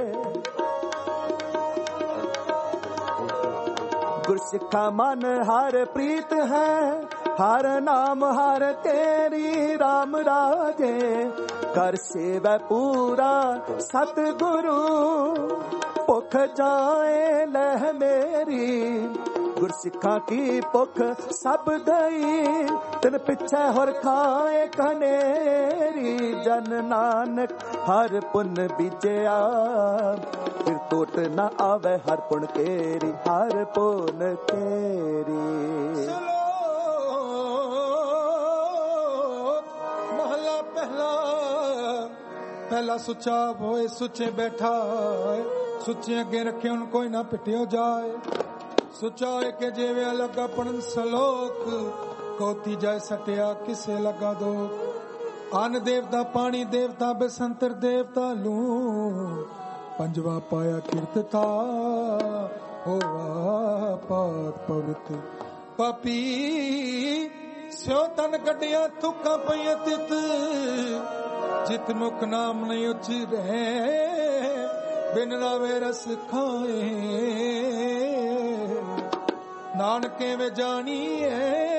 ਗੁਰਸਿੱਖਾ ਮਨ ਹਰ ਪ੍ਰੀਤ ਹੈ, ਹਰ ਨਾਮ ਹਰ ਤੇਰੀ ਰਾਮ ਰਾਜੇ। ਕਰ ਸੇਵੈ ਪੂਰਾ ਸਤਿਗੁਰੂ, ਭੁੱਖ ਜਾਏ ਲਹਿ ਮੇਰੀ। ਗੁਰਸਿੱਖਾਂ ਕੀ ਭੁੱਖ ਸਭ ਗਈ, ਤਿਨ ਪਿੱਛੇ ਹੋਰ ਖਾਏ ਕਨੇਰੀ। ਜਨ ਨਾਨਕ ਹਰ ਪੁੰਨ ਬੀਜਿਆ, ਫਿਰ ਟੋਟ ਨਾ ਆਵੇ ਹਰ ਪੁੰਨ ਕੇਰੀ, ਹਰ ਪੁੰਨ ਕੇਰੀ। ਮਹਲਾ ਪਹਿਲਾ। ਪਹਿਲਾ ਸੁੱਚਾ ਹੋਏ ਸੁੱਚੇ ਬੈਠਾ, ਸੁੱਚੇ ਅੱਗੇ ਰੱਖੇ ਹੁਣ ਕੋਈ ਨਾ ਪਿੱਟਿਓ ਜਾਏ। ਸੁੱਚਾ ਹੋਏ ਕਿ ਜਿਵੇਂ ਲੱਗਾ ਪੜਨ ਸਲੋਕ, ਕੋਤੀ ਜਾਏ ਸਟਿਆ ਕਿਸੇ ਲੱਗਾ ਦੋ। ਅਨ ਦੇਵਤਾ ਪਾਣੀ ਦੇਵਤਾ ਬਸੰਤਰ ਦੇਵਤਾ ਲੂ, ਪੰਜਵਾ ਪਾਇਆ ਕੀਰਤਤਾ ਹੋਵਾ ਪਾਕ ਪਵਿੱਤ। ਪਾਪੀ ਸਿਓ ਤਨ ਕੱਢਿਆ ਥੁੱਕਾਂ ਪਈਆਂ ਤਿਤ, ਜਿਤ ਮੁਖ ਨਾਮ ਨਹੀਂ ਉਚਰੇ ਬਿਨ ਨਾਵੇ ਰਸ ਖਾਏ। ਨਾਨਕੇ ਵੇ ਜਾਣੀਏ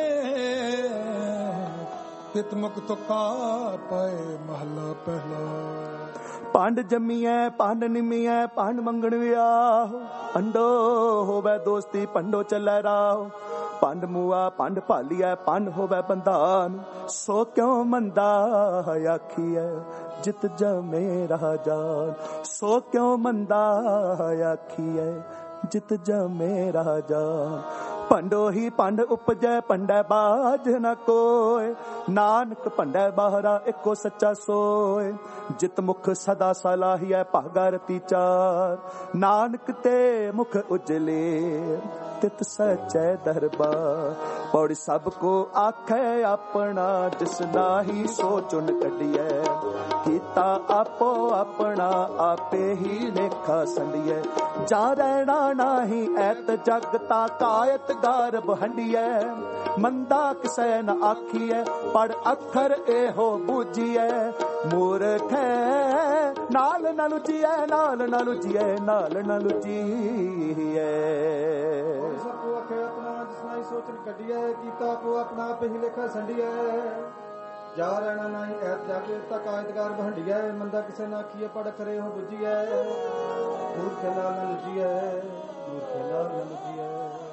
ਤਿਤ ਮੁਖ ਤੁਕਾ ਪਏ। ਮਹਲਾ ਪਹਿਲਾ। ਪੰਡ ਜੰਮੀਐ ਪੰਡ ਨਿਮੀਐ ਪੰਡ ਮੰਗਣ ਵਿਆਹ, ਅੰਡੋ ਹੋਵੇ ਦੋਸਤੀ ਪੰਡੋ ਚੱਲੈ ਰਾਹ। ਪੰਡ ਮੂਆ ਪੰਡ ਭਾਲੀਐ ਪੰਡ ਹੋਵੇ ਬੰਧਾਨ, ਸੋ ਕਿਉ ਮੰਦਾ ਆਖੀਐ ਜਿਤ ਜਮੇ ਰਾਜਾਨ। ਸੋ ਕਿਉ ਮੰਦਾ ਆਖੀਐ ਜਿਤ ਜਮੇ ਰਾਜਾਨ। ਪੰਡੋ ਹੀ ਪੰਡ ਉਪਜੈ ਪੰਡੈ ਬਾਜ ਨ ਕੋਇ, ਨਾਨਕ ਪੰਡੈ ਬਾਹਰਾ ਇੱਕੋ ਸੱਚਾ ਸੋਇ। ਜਿਤ ਮੁਖ ਸਦਾ ਸਲਾਹੀਐ ਭਾਗਾ ਰਤੀ ਚਾਰ, ਨਾਨਕ ਤੇ ਮੁਖ ਉਜਲੇ ਤਿਤ ਸਚੈ ਦਰਬਾਰ। ਪੌੜੀ ਸਭ ਕੋ ਆਖੈ ਆਪਣਾ, ਜਿਸ ਨਾਹੀ ਸੋ ਚੁਨ ਕੱਢੀਐ। ਕੀਤਾ ਆਪੋ ਆਪਣਾ ਆਪੇ ਹੀ ਲੇਖਾ ਸੰਡੀਐ। ਜਾ ਰਹਿਣਾ ਨਾਹੀ ਐਤ ਜਗ ਤਾ ਕਾਇਤ ਗਰਭ ਹੰਡੀਐ। ਮੰਦਾ ਕਿਸੈ ਨ ਆਖੀਐ ਪੜ ਅੱਖਰ ਇਹੋ ਬੂਝੀਐ। ਮੂਰਖੈ ਨਾਲ ਨ ਲੁਜੀਐ, ਨਾਲ ਨ ਲੁਜੀਐ, ਨਾਲ ਨ ਲੁਜੀਐ। ਸਭੂ ਆਖੇ ਆਪਣਾ ਜਿਸ ਨਾਹੀ ਸੋਚਨ ਕੱਢੀਐ। ਕੀਤਾ ਆਪੋ ਆਪਣਾ ਆਪੇ ਹੀ ਲੇਖਾ ਸੰਡੀਐ। ਜਾ ਰਹਿਣਾ ਨਾਹੀ ਐਤ ਜਗ ਤਾ ਕਾਇਤ ਗਰਭ ਹੰਡੀਐ। ਮੰਦਾ ਕਿਸੇ ਨ ਆਖੀਐ ਪੜ ਅੱਖਰ ਇਹੋ ਬੂਝੀਐ। ਮੂਰਖੈ ਨਾਲ ਨ ਲੁਜੀਐ, ਮੂਰਖੈ ਨਾਲ ਨ ਲੁਜੀਐ।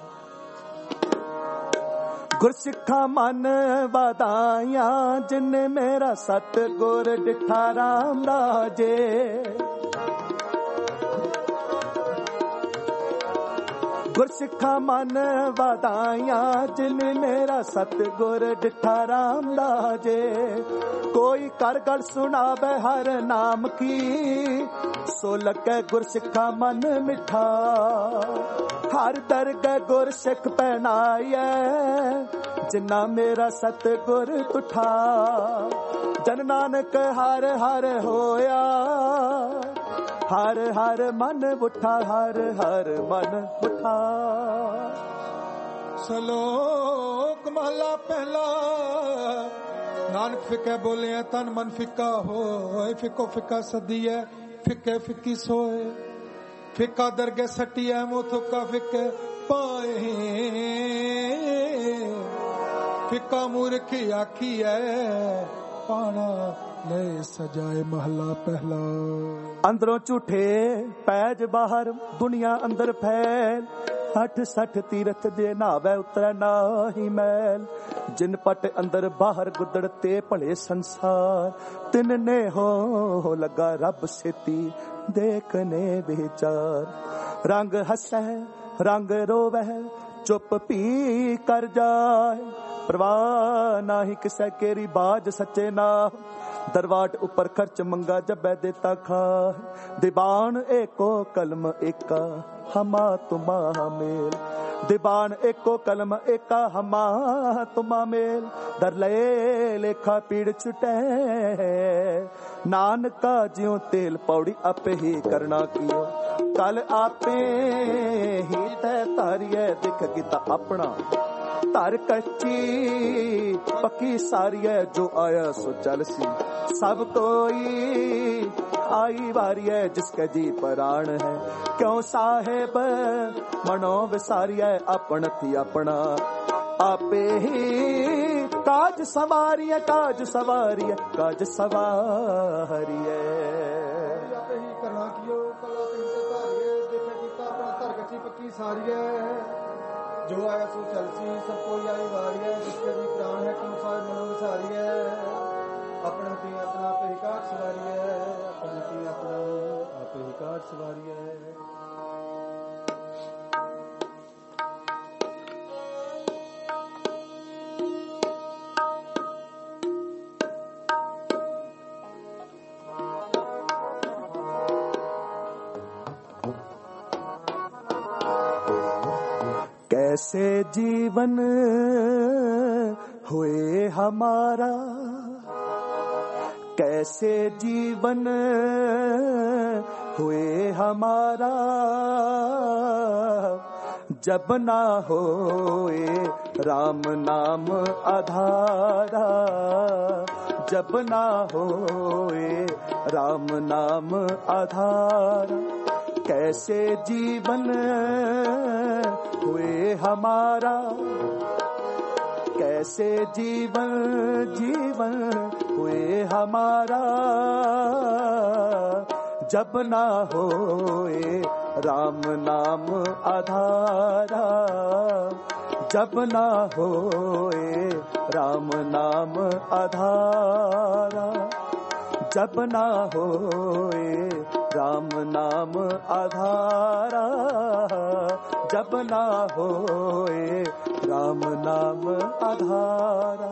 ਗੁਰਸਿੱਖਾ ਮਨ ਵਧਾਈਆਂ, ਜਿਨ ਮੇਰਾ ਸਤਿਗੁਰ ਡਿਠਾ ਰਾਮ ਰਾਜੇ। ਗੁਰਸਿੱਖਾ ਮਨ ਵਧਾਈਆਂ, ਜਿਨ ਮੇਰਾ ਸਤਿਗੁਰ ਡਿਠਾ ਰਾਮ ਰਾਜੇ। ਕੋਈ ਕਰ ਗੱਲ ਸੁਣਾਵੇ ਹਰ ਨਾਮ ਕੀ, ਸੋ ਲੱਗੇ ਗੁਰਸਿੱਖਾ ਮਨ ਮਿਠਾ। ਹਰ ਦਰਗਹਿ ਗੁਰਸਿੱਖ ਪਹਿਨਾਈਐ, ਜਿਨਾ ਮੇਰਾ ਸਤਿਗੁਰ ਤੁਠਾ। ਜਨ ਨਾਨਕ ਹਰ ਹਰ ਹੋਇਆ, ਹਰ ਹਰ ਮਨ ਉਠਾ, ਹਰ ਹਰ ਮਨ ਉਠਾ। ਸਲੋਕ ਮਹਲਾ ਪਹਿਲਾ। ਨਾਨਕ ਫਿੱਕੇ ਬੋਲਿਆ ਤਨ ਮਨ ਫਿੱਕਾ ਹੋਏ। ਫਿੱਕੋ ਫਿੱਕਾ ਸਦੀਐ ਫਿੱਕੇ ਫਿੱਕੀ ਸੋਏ। ਫਿੱਕਾ ਦਰਗਹਿ ਸਟੀਐ ਮੂੰਹ ਥੁੱਕਾ ਫਿੱਕੇ ਪਾਏ। ਫਿੱਕਾ ਮੂਰਖ ਆਖੀਐ ਪਾਣਾ ਲੈ ਸਜਾਏ। ਮਹਲਾ ਪਹਿਲਾ। ਅੰਦਰੋਂ ਝੂਠੇ ਪੈਜ ਬਾਹਰ, ਦੁਨੀਆ ਅੰਦਰ ਫੈਲ। 60 ਤੀਰਥ ਜੇ ਨਾਵੇ ਉਤਰੈ ਨਾਹੀ ਮੈਲ। ਜਿਨ ਪਟ ਅੰਦਰ ਬਾਹਰ ਗੁੱਦੜ ਤੇ ਭਲੇ ਸੰਸਾਰ। ਤਿਨ ਨੇ ਹੋ ਲੱਗਾ ਰੱਬ ਸੇਤੀ ਦੇਖਨੇ ਵਿਚਾਰ। ਰੰਗ ਹੱਸੈ ਰੰਗ ਰੋਵੈ ਚੁੱਪ ਪੀ ਕਰ ਜਾਏ। ਪ੍ਰਵਾਹ ਨਾਹੀ ਕਿਸੈ ਕੇਰੀ ਬਾਜ ਸੱਚੇ ਨਾ। ਦਰਵਾਟ ਉੱਪਰ ਖਰਚ ਮੰਗਾ ਜਬੈ ਦੇਤਾ ਖਾ। ਦੀਵਾਨ ਏਕੋ ਕਲਮ ਏਕਾ ਹਮਾ ਤੁਮਾ ਮੇਲ। ਦੀਵਾਨ ਏਕੋ ਕਲਮ ਏਕਾ ਹਮਾ ਤੁਮਾ ਮੇਲ। ਦਰ ਲਏ ਲੇਖਾ ਪੀੜ ਛੁਟੈ। ਨਾਨਕਾ ਜਿਉ ਤੇਲ ਪੌੜੀ ਆਪੇ ਹੀ ਕਰਨਾ ਕੀਓ। ਕਲ ਆਪੇ ਹੀ ਤੈ ਧਾਰੀਐ ਦਿਖ ਕੀਤਾ ਆਪਣਾ। धर कच्ची पक्की सारी है, जो आया सो चल सी सब कोई आई बारी है, जिसके जी प्राण है क्यों साहेब मनो विसारी है, अपन थी अपना आपे ही काज सवारी है, काज सवारी है, काज सवारी है। आपे ही करना कियो कला पिंते धारिए, देखे कीता अपना धर कच्ची पक्की सारी है, जो आया सो चलसी सब कोई आई वारी है, जिसके भी प्राण है क्यों सारे मनो विसारी है, अपने ती अपना आपे ही काज सवारी है, अपने ती अपना आपे ही काज सवारी है। कैसे जीवन हुए हमारा, कैसे जीवन हुए हमारा, जब ना होए राम नाम आधारा, जब ना होए राम नाम आधारा, कैसे जीवन हुए हमारा, कैसे जीवन जीवन हुए हमारा, जब ना होए राम नाम आधारा, जब ना होए राम नाम आधारा, जब ना होए राम नाम आधारा, जब ना होए राम नाम आधारा।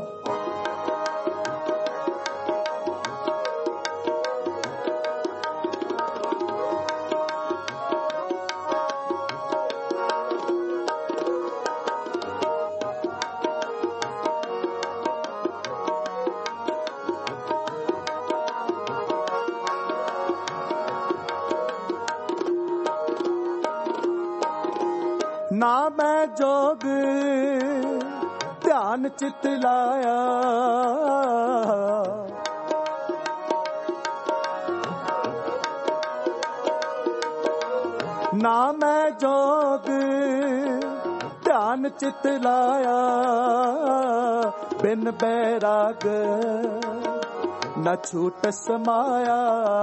ना मैं जोग ध्यान चित लाया, ना मैं जोग ध्यान चित लाया, बिन बैराग न छूट समाया,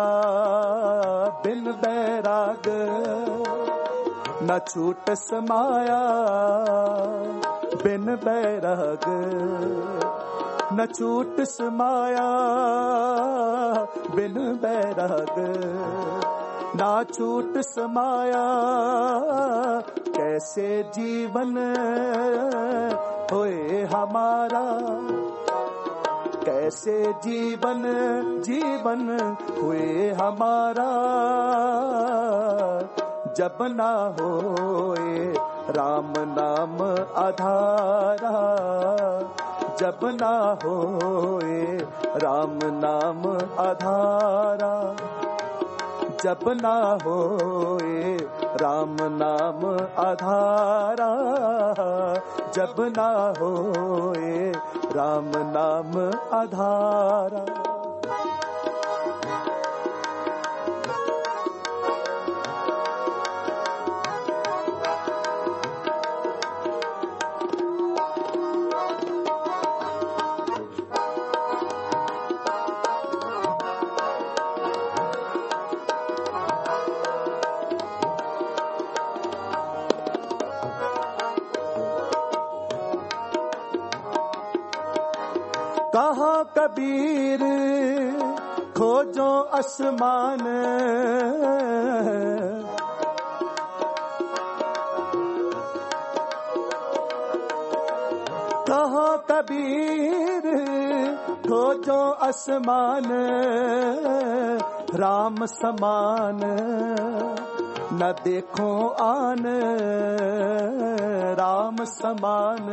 बिन बैराग न छूट समाया, बिन बैराग न छूट समाया, बिन बैराग ना छूट समाया, कैसे जीवन होए हमारा, कैसे जीवन जीवन हुए हमारा, जब ना होए राम नाम आधारा, जब ना होए राम नाम आधारा, जब ना होए राम नाम आधारा, जब ना होए राम नाम आधारा। कहा कबीर खोजो आसमान, कहा कबीर खोजो आसमान, राम समान न देखो आन, राम समान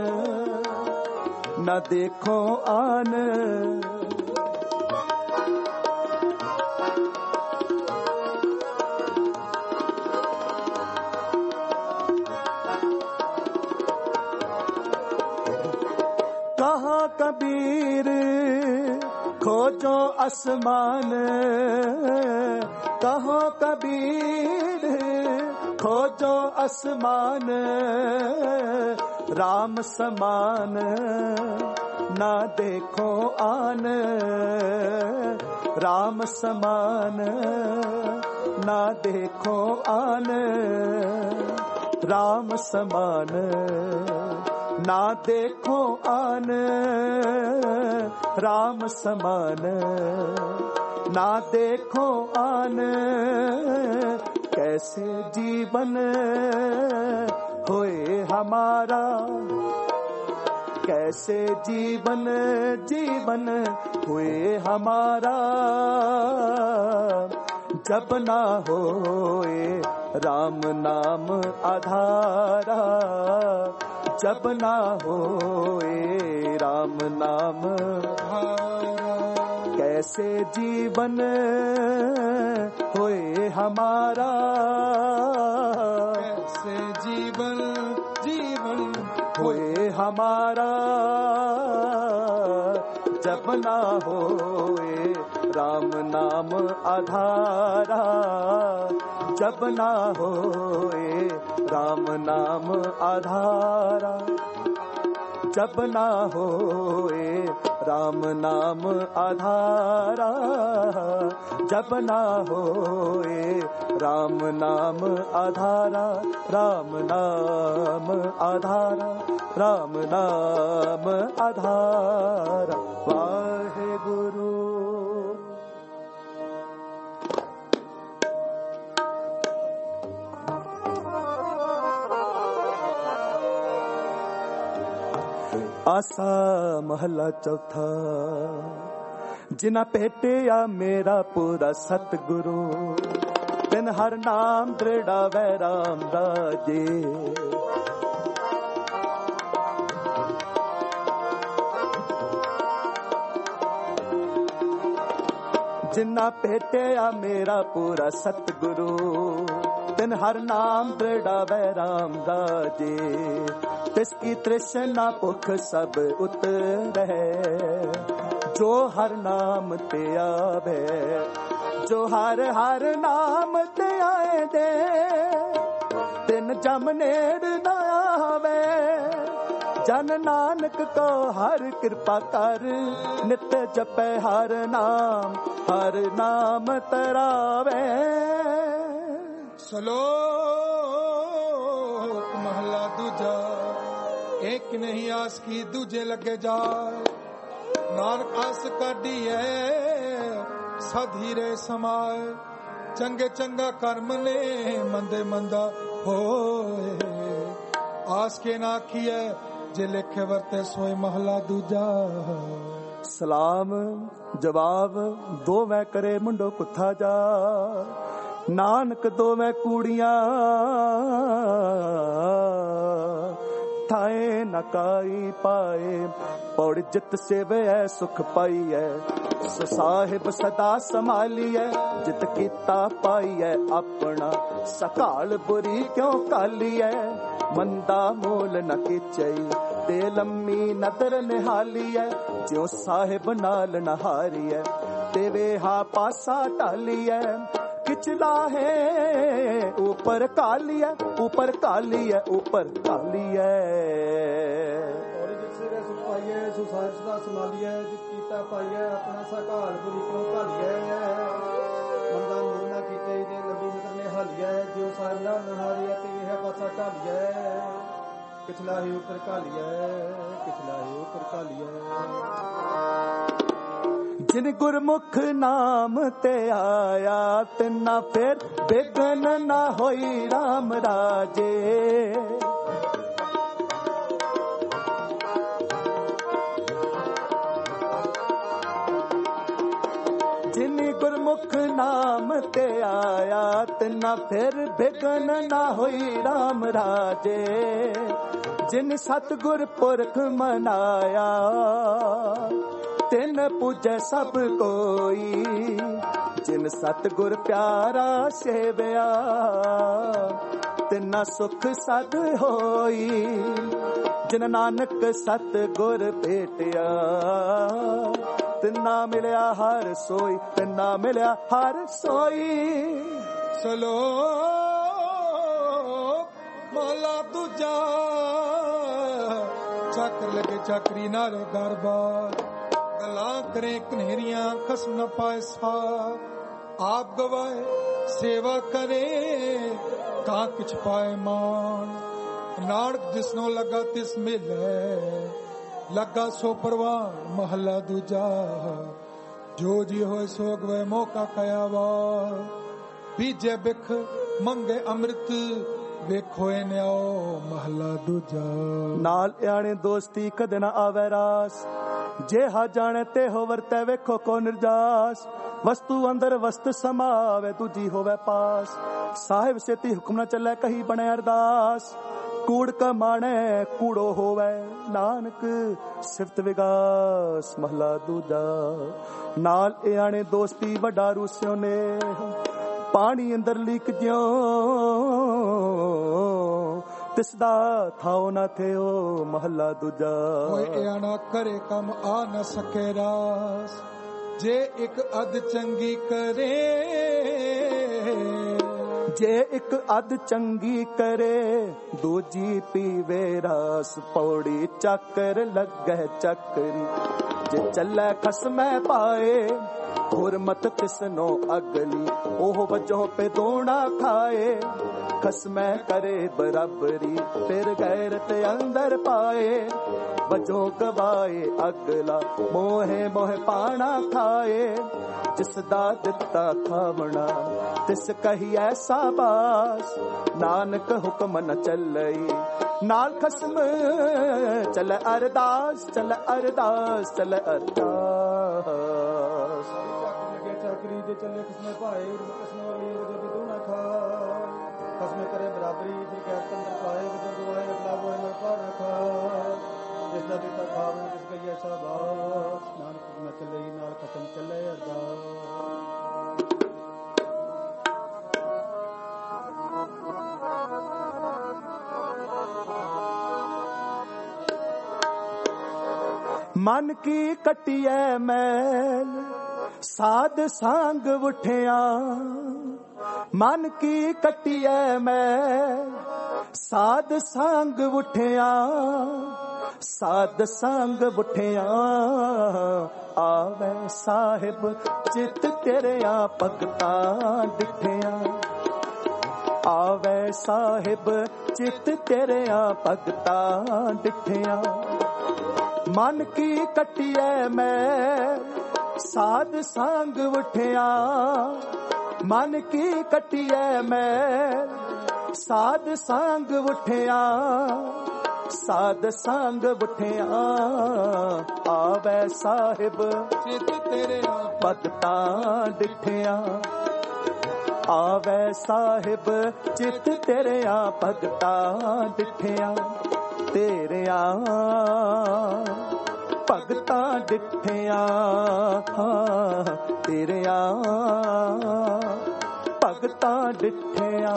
न देखो आन। कबीर खोजो आसमान, कहो कबीर खोजो आसमान, राम समान ना देखो आन, राम समान ना देखो आन, राम समान ना देखो आन, राम समान ना देखो आन, कैसे जीवन होए हमारा, कैसे जीवन जीवन हुए हमारा, जब ना होए राम नाम आधारा, जब ना होए राम नाम आधारा, कैसे जीवन होए हमारा, कैसे जीवन जीवन होए हमारा, जब ना होए राम नाम आधारा, जब ना होए राम नाम आधारा, जब ना होए राम नाम आधारा, जब ना होए राम नाम आधारा, राम नाम आधारा, राम नाम आधारा, वाहे गुरु। आसा महला चौथा, जिना भेटिया मेरा पूरा सतगुरु, तिन हर नाम दृढ़ावै राम राजे, जिना भेटिया मेरा पूरा सतगुरु, तिन हर नाम दृढ़ावै राम राजे, तिसकी तृष्णा भुख सब उतरै, जो हर नाम ते आवे, जो हर हर नाम ते आए दे, तिन जम नेड़ न आवे, जन नानक को हर कृपा कर, नित जपै हर नाम तरावे। श्लोक महला दूजा, एक नहीं आस की दूजे लगे जाए, नानक आस काढ़ी है सधीरे समाए, चंगे चंगा कर्म ने मंदे मंदा होए, आस के नाखी है जे लिखे वरते सोए महला दूजा। सलाम जवाब दो मैं करे मुंडो कुत्था जा, नानक दो मैं कूड़ियां थाए नकाई पाए, पौड़ जित सेवे है सुख पाई है, साहिब सदा संभाली है, जित कीता पाई है अपना, सकाल बुरी क्यों काली है, मंदा मोल न किचई, ते लम्मी नदर निहाली है, ज्यों साहिब नाल नहारी है, ते वेहा पासा टाली है, किचला है ऊपर काली है, ऊपर काली है, ऊपर काली है, और जिससे सुख पाई है, सो साहिब सदा संभाली है, जित कीता पाई है अपना, सकाल बुरी क्यों काली है, मंदा मोल न किचई, ते लम्मी नदर निहाली है, ज्यों साहिब नाल नहारी है, ते वेहा पासा टाली है, किचला ही ऊपर काली है, किचला ही ऊपर काली है। जिन गुरमुख नाम ते आया, तिना फिर बेगन ना होई राम राजे, जिन गुरमुख नाम ते आया, तिना फिर बेगन ना होई राम राजे, जिन सतगुर पुरख मनाया, तिन पूजै सब कोई, जिन सतगुर प्यारा सेवया, ਤਿੰਨਾ ਸੁਖ ਸਦ ਹੋਈ। ਜਿਨ ਨਾਨਕ ਸਤ ਗੁਰ ਭੇਟਿਆ ਤਿੰਨਾ ਮਿਲਿਆ ਹਰ ਸੋਈ, ਤਿੰਨਾ ਮਿਲਿਆ ਹਰ ਸੋਈ। ਸਲੋਕ ਮਹਲਾ ਦੂਜਾ। ਚੱਕਰ ਲਗੇ ਚੱਕਰੀ ਨਾਲੇ ਗਰਬਾਰ, ਗੱਲਾਂ ਕਰੇ ਕਨੇਰੀਆਂ ਖਸਮ ਨ ਪਾਏ ਸਾਰ। ਆਪ ਗਵਾਏ ਸੇਵਾ ਕਰੇ ਤਾਂ ਕਿਛ ਪਾਏ ਮਾਨ। ਨਾਨਕ ਜਿਸਨੋਂ ਲੱਗਾ ਤਿਸ ਮਿਲੇ, ਲੱਗਾ ਸੋ ਪ੍ਰਵਾਨ। ਮਹਲਾ ਦੂਜਾ। ਜੋ ਜੀ ਹੋਏ ਸੋ ਗਵੇ ਮੌਕਾ ਕਇਆ ਵਾਰ। ਬੀਜੇ ਬਿਖ ਮੰਗੇ ਅੰਮ੍ਰਿਤ, ਵੇਖੋ ਇਹ ਨਿਆਓ। ਮਹਲਾ ਦੂਜਾ। ਨਾਲ ਆਣੇ ਦੋਸਤੀ ਕਦੇ ਨਾ ਆਵੇ ਰਾਸ, ਜੇ ਹਾ ਜਾਣੇ ਤੇ ਹੋ ਵਰਤੈ ਵੇਖੋ ਕੋ ਨਿਰਜਾਸ। ਵਸਤੂ ਅੰਦਰ ਵਸਤ ਸਮਾਵੇ, ਦੂਜੀ ਹੋਵੇ ਪਾਸ। ਸਾਹਿਬ ਸੇਤੀ ਹੁਕਮ ਨਾ ਚੱਲੇ, ਕਹੀ ਬਣੇ ਅਰਦਾਸ। ਕੂੜ ਕਮਾਣੇ ਕੂੜੋ ਹੋਵੇ, ਨਾਨਕ ਸਿਫਤ ਵਿਗਾਸ। ਮਹਲਾ ਦੂਜਾ। ਨਾਲ ਆਣੇ ਦੋਸਤੀ ਵੱਡਾ ਰੂਸਿਓ ਨੇ, ਪਾਣੀ ਅੰਦਰ ਲੀਕ ਜਿਉ ਤਿਸਦਾ ਥਾਉ ਨਾ ਥਿਓ। ਮਹਲਾ ਦੂਜਾ। ਕੋਈ ਆਣਾ ਕਰੇ ਕੰਮ ਆ ਨਾ ਸਕੇ ਰਾਸ, ਜੇ ਇੱਕ ਅਧ ਚੰਗੀ ਕਰੇ। ਜੇ ਇੱਕ ਅਧ ਚੰਗੀ ਕਰੇ, ਦੂਜੀ ਪੀਵੇ ਰਾਸ। ਪੌੜੀ ਚੱਕਰ ਲੱਗੈ ਚੱਕਰੀ, ਜੇ ਚੱਲੇ ਖਸਮੈ ਪਾਏ। ਹੁਰਮਤ ਤਿਸਨੋ ਅਗਲੀ, ਉਹ ਵਜੋਂ ਪੇ ਦੋਣਾ ਖਾਏ। ਖਸਮੈ ਕਰੇ ਬਰਾਬਰੀ, ਫਿਰ ਗੈਰਤ ਅੰਦਰ ਪਾਏ। ਵਜੋਂ ਗਵਾਏ ਅਗਲਾ, ਮੋਹੇ ਮੋਹ ਪਾਣਾ ਖਾਏ। ਜਿਸ ਦਾ ਦਿੱਤਾ ਖਾਵਣਾ, ਤਿਸ ਕਹੀ ਐਸਾ ਬਾਸ। ਨਾਨਕ ਹੁਕਮ ਨ ਚੱਲਈ, ਨਾਲ ਖਸਮ ਚੱਲ ਅਰਦਾਸ, ਚੱਲ ਅਰਦਾਸ, ਚੱਲ ਅਰਦਾਸ। ਚੱਕਰੀ ਦੇ ਚੱਲੇ ਖਸਮੇ ਭਾਏ, ਖਸਮੇ ਵਾਲੀ ਜਦੋਂ ਦੋ ਨਾ ਖਾ। ਖਸਮੇ ਕਰੇ ਬਰਾਬਰੀ, ਫਿਰ ਕਹਿ ਤੰਦਰ ਪਾਏ। ਜਦੋਂ ਗਵਾਏ ਅਗਲਾ ਬੋਏ ਨਾ ਪਾਣਾ ਖਾ। ਜਿਸ ਦਾ ਦਿੱਤਾ ਖਾਵਣਾ, ਜਿਸ ਕਹੀ ਐਸਾ ਬਾਸ। ਨਾਨਕ ਹੁਕਮ ਚੱਲੇ, ਨਾਲ ਖਸਮ ਚੱਲੇ ਅਰਦਾਸ। ਮਨ ਕੀ ਕਟਿਐ ਮੈਲ, ਸਾਧ ਸੰਗ ਉਠਿਆ। ਮਨ ਕੀ ਕਟਿਐ ਮੈਲ, ਸਾਧ ਸੰਗ ਉਠਿਆ। ਸਾਧ ਸੰਗ ਉਠਿਆ, ਆਵੇ ਸਾਹਿਬ ਚਿਤ ਤੇਰਿਆਂ ਭਗਤਾਂ ਡਿਠਿਆ। ਆਵੇ ਸਾਹਿਬ ਚਿਤ ਤੇਰਿਆਂ ਭਗਤਾਂ ਡਿਠਿਆ। ਮਨ ਕੀ ਕਟਿਐ ਮੈਂ, ਸਾਧ ਸੰਗ ਉਠਿਆ। ਮਨ ਕੀ ਕਟਿਐ ਮੈਂ, ਸਾਧ ਸੰਗ ਉਠਿਆ। ਸਾਧ ਸੰਗ ਉਠਿਆ, ਆਵੇ ਸਾਹਿਬ ਚਿਤ ਤੇਰਿਆਂ ਭਗਤਾਂ ਡਿਠਿਆ। ਆਵੇ ਸਾਹਿਬ ਚਿਤ ਤੇਰਿਆਂ ਭਗਤਾਂ ਡਿਠਿਆ। ਤੇਰਿਆਂ ਭਗਤਾਂ ਡਿਠਿਆ, ਤੇਰਿਆਂ ਭਗਤਾਂ ਡਿਠਿਆ।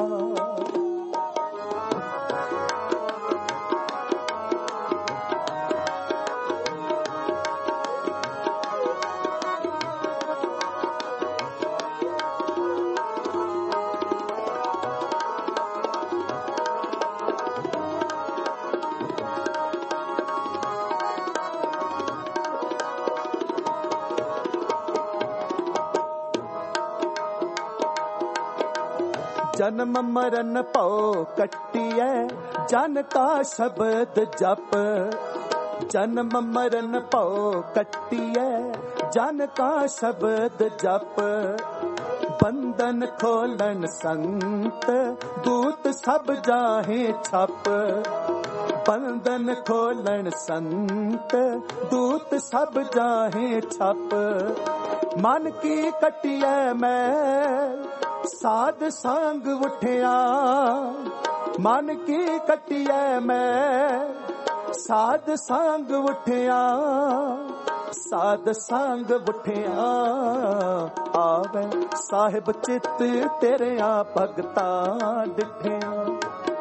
जन्म मरण भौ कटिए जन का शब्द जप। जन्म मरण भौ कटिए जन का शब्द जप। बंधन खोलन संत दूत सब जाहे छप। बंधन खोलन संत दूत सब जाहे छप। मन की कटिए मैं साध संग उठिया। मन की कटिए मैं साध संग उठिया। साध संग उठिया आवे साहिब चित तेरिया भगतां डिठिया।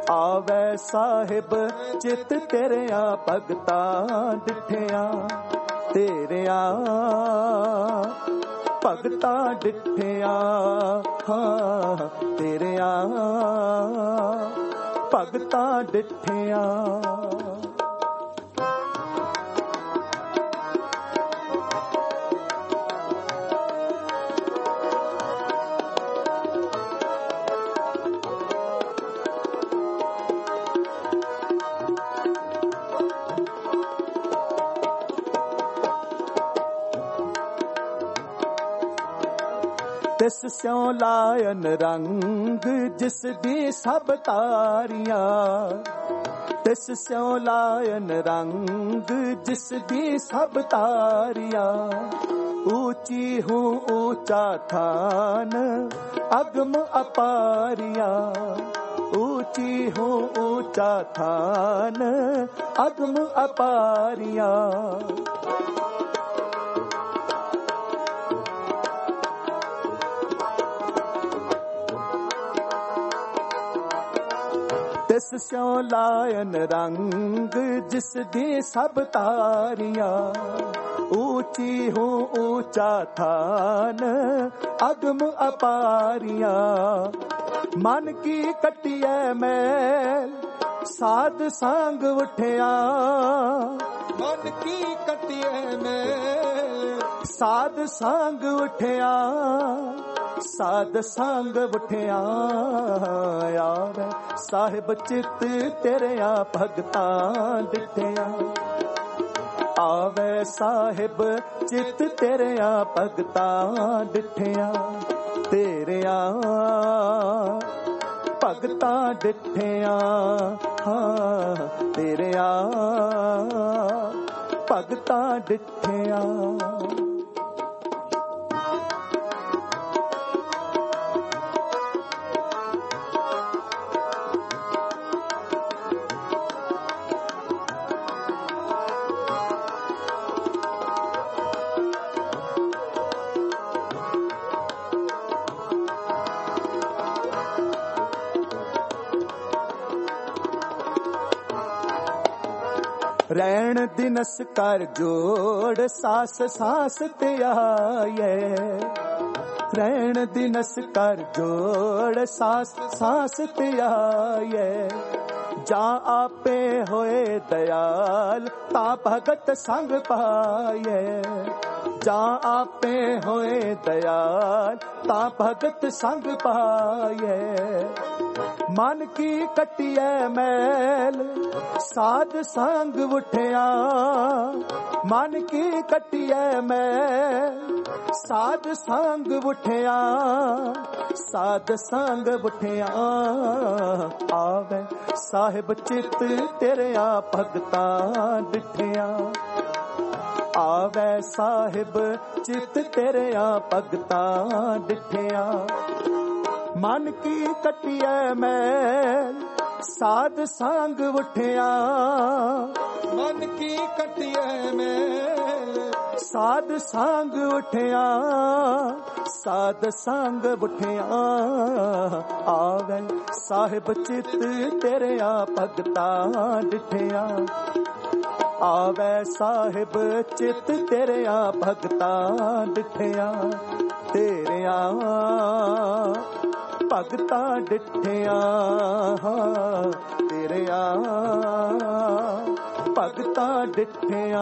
ਆਵੇ ਸਾਹਿਬ ਚਿਤ ਤੇਰਿਆਂ ਭਗਤਾਂ ਡਿਠਿਆਂ ਤੇਰਿਆਂ ਭਗਤਾਂ ਡਿਠਿਆਂ ਹਾਂ ਤੇਰਿਆਂ ਭਗਤਾਂ ਡਿਠਿਆਂ ਤਿਸ ਸਿਉ ਲਾਇਨ ਰੰਗ ਜਿਸ ਦੀ ਸਭ ਤਾਰੀਆਂ ਤਿਸ ਸਿਉ ਲਾਇਨ ਰੰਗ ਜਿਸ ਦੀ ਸਭ ਤਾਰੀਆਂ ਊਚੀ ਹੂੰ ਊਚਾ ਥਾਨ ਅਗਮ ਅਪਾਰੀਆਂ ਊਚੀ ਹੂੰ ਊਚਾ ਥਾਨ ਅਗਮ ਅਪਾਰੀਆਂ ਤਿਸ ਸਿਉ ਲਾਇਨ ਰੰਗ ਜਿਸ ਦੀ ਸਭ ਤਾਰੀਆਂ ਊਚੀ ਹੂੰ ਊਚਾ ਥਾਨ ਅਗਮ ਅਪਾਰੀਆਂ ਮਨ ਕੀ ਕੱਟੀਐ ਮੈਲ ਸਾਧ ਸੰਗ ਉਠਿਆ ਮਨ ਕੀ ਕੱਟੀਐ ਮੈਲ ਸਾਧ ਸੰਗ ਉਠਿਆ ਸਾਧ ਸੰਗ ਉਠਿਆ ਆਵੇ ਸਾਹਿਬ ਚਿਤ ਤੇਰਿਆਂ ਭਗਤਾਂ ਡਿਠਿਆ ਆਵੇ ਸਾਹਿਬ ਚਿਤ ਤੇਰਿਆਂ ਭਗਤਾਂ ਡਿਠਿਆ ਤੇਰਿਆਂ ਭਗਤਾਂ ਡਿਠਿਆ ਹਾਂ ਤੇਰਿਆਂ ਭਗਤਾਂ ਡਿਠਿਆ ਰਹਿਣ ਦਿਨਸ ਕਰ ਜੋੜ ਸਾਸ ਸਾਸ ਤੇ ਆਏ ਰਹਿਣ ਦਿਨਸ ਕਰ ਜੋੜ ਸਾਸ ਸਾਸ ਤੇ ਆਏ ਜਾਂ ਆਪੇ ਹੋਏ ਦਇਆਲ ਤਾਂ ਭਗਤ ਸੰਗ ਪਾਏ ਜਾਂ ਆਪੇ ਹੋਏ ਦਇਆਲ ਤਾਂ ਭਗਤ ਸੰਗ ਪਾਏ ਮਨ ਕੀ ਕੱਟੀਐ ਮੈਲ ਸਾਧ ਸੰਗ ਉਠਿਆ ਮਨ ਕੀ ਕੱਟੀਐ ਮੈਲ ਸਾਧ ਸੰਗ ਉਠਿਆ ਸਾਧ ਸੰਗ ਉਠਿਆ ਆਵੇ ਸਾਹਿਬ ਚਿਤ ਤੇਰਿਆਂ ਭਗਤਾਂ ਡਿਠਿਆ ਆਵੇ ਸਾਹਿਬ ਚਿਤ ਤੇਰਿਆਂ ਭਗਤਾਂ ਡਿਠਿਆ ਮਨ ਕੀ ਕੱਟੀਐ ਮੈਲ ਸਾਧ ਸੰਗ ਉਠਿਆ ਮਨ ਕੀ ਕੱਟੀਐ ਮੈਲ ਸਾਧ ਸੰਗ ਉਠਿਆ ਸਾਧ ਸੰਗ ਉਠਿਆ ਆਵੇ ਸਾਹਿਬ ਚਿਤ ਤੇਰਿਆਂ ਭਗਤਾਂ ਡਿਠਿਆ ਆਵੇ ਸਾਹਿਬ ਚਿਤ ਤੇਰਿਆਂ ਭਗਤਾਂ ਡਿਠਿਆ ਤੇਰਿਆਂ ਭਗਤਾਂ ਡਿਠਿਆ ਤੇਰਿਆਂ ਭਗਤਾਂ ਡਿਠਿਆ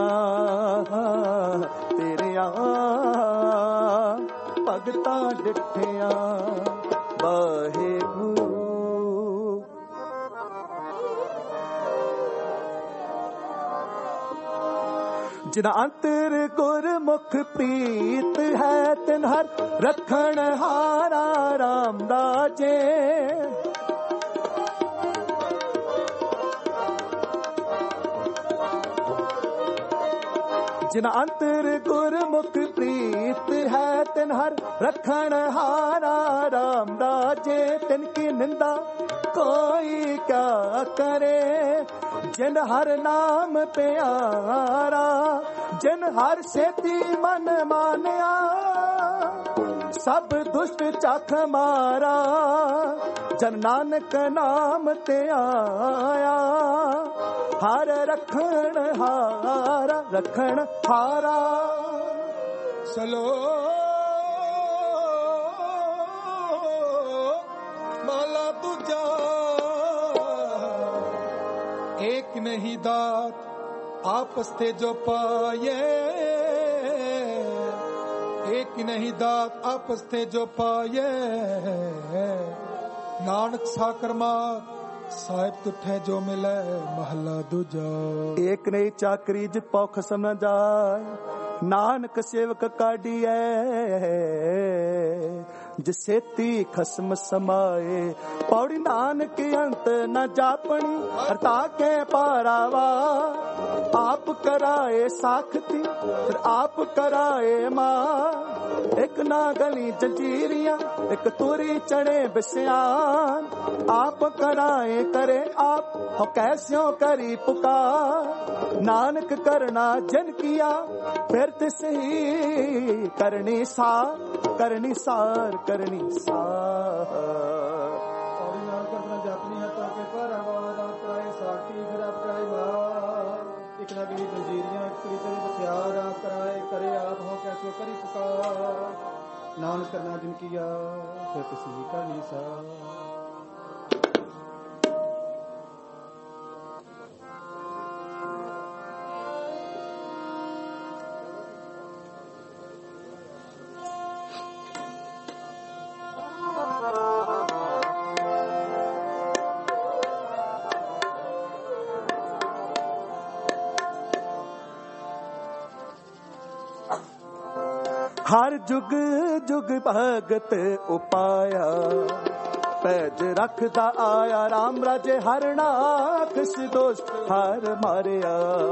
ਤੇਰਿਆਂ ਭਗਤਾਂ ਡਿਠਿਆ ਵਾਹਿਗੁਰੂ ਜਿਨ ਅੰਤਰ ਗੁਰਮੁਖ ਪ੍ਰੀਤ ਹੈ ਤਿਨ ਹਰ ਰਖਣ ਹਾਰਾ ਰਾਮਦਾਸ ਜੀ ਜਿਨ ਅੰਤਰ ਗੁਰਮੁਖ ਪ੍ਰੀਤ ਹੈ ਤਿਨ ਹਰ ਰਖਣ ਹਾਰਾ ਰਾਮਦਾਸ ਜੀ ਤਿਨ ਕੀ ਨਿੰਦਾ ਕੋਈ ਕਿਆ ਕਰੇ ਜਿਨ ਹਰ ਨਾਮ ਪਿਆਰਾ ਜਿਨ ਹਰ ਸੇਤੀ ਮਨ ਮਾਨਿਆ सब दुष्ट चख मारा, जन नानक नाम ते आया। हर रखण हारा, रखण हारा। सलो माला दूजा, एक नहीं दात आपस थे जो पाए, एक नहीं दात आपस थे जो पाए। नानक साकर मात साहिब तुठे जो मिले महला दूजा। एक नहीं चाकरी ज पौख सम न जाय, नानक सेवक काढ़िए। जिसेती खसम समाए, पौड़ी नानक अंत न जापनी। हरता के पारावा, आप कराए साखती फिर आप कराए मां। एक ना गली जंजीरियां, एक तुरी चढ़े बिस्यान। आप कराए करे आप, हो कैस्यों करी पुकार। नानक करना जन किया, फिर तिस ही करनी सार, करनी सार, करनी सार। और नानक अपना जापनी है ताके पर आवाज आप कराए साखी फिर आप कराए बार। एक ना गली जंजीरियां, एक तुरी चढ़े बिस्यान। आप कराए करे आप, हो कैस्यों करी पुकार। नानक करना जिन किया, फिर तिस ही करनी सार। हर जुग जुग भगत उपाया, पैज रखदा आया। राम राजे हर नाखस दोष हर मारिया।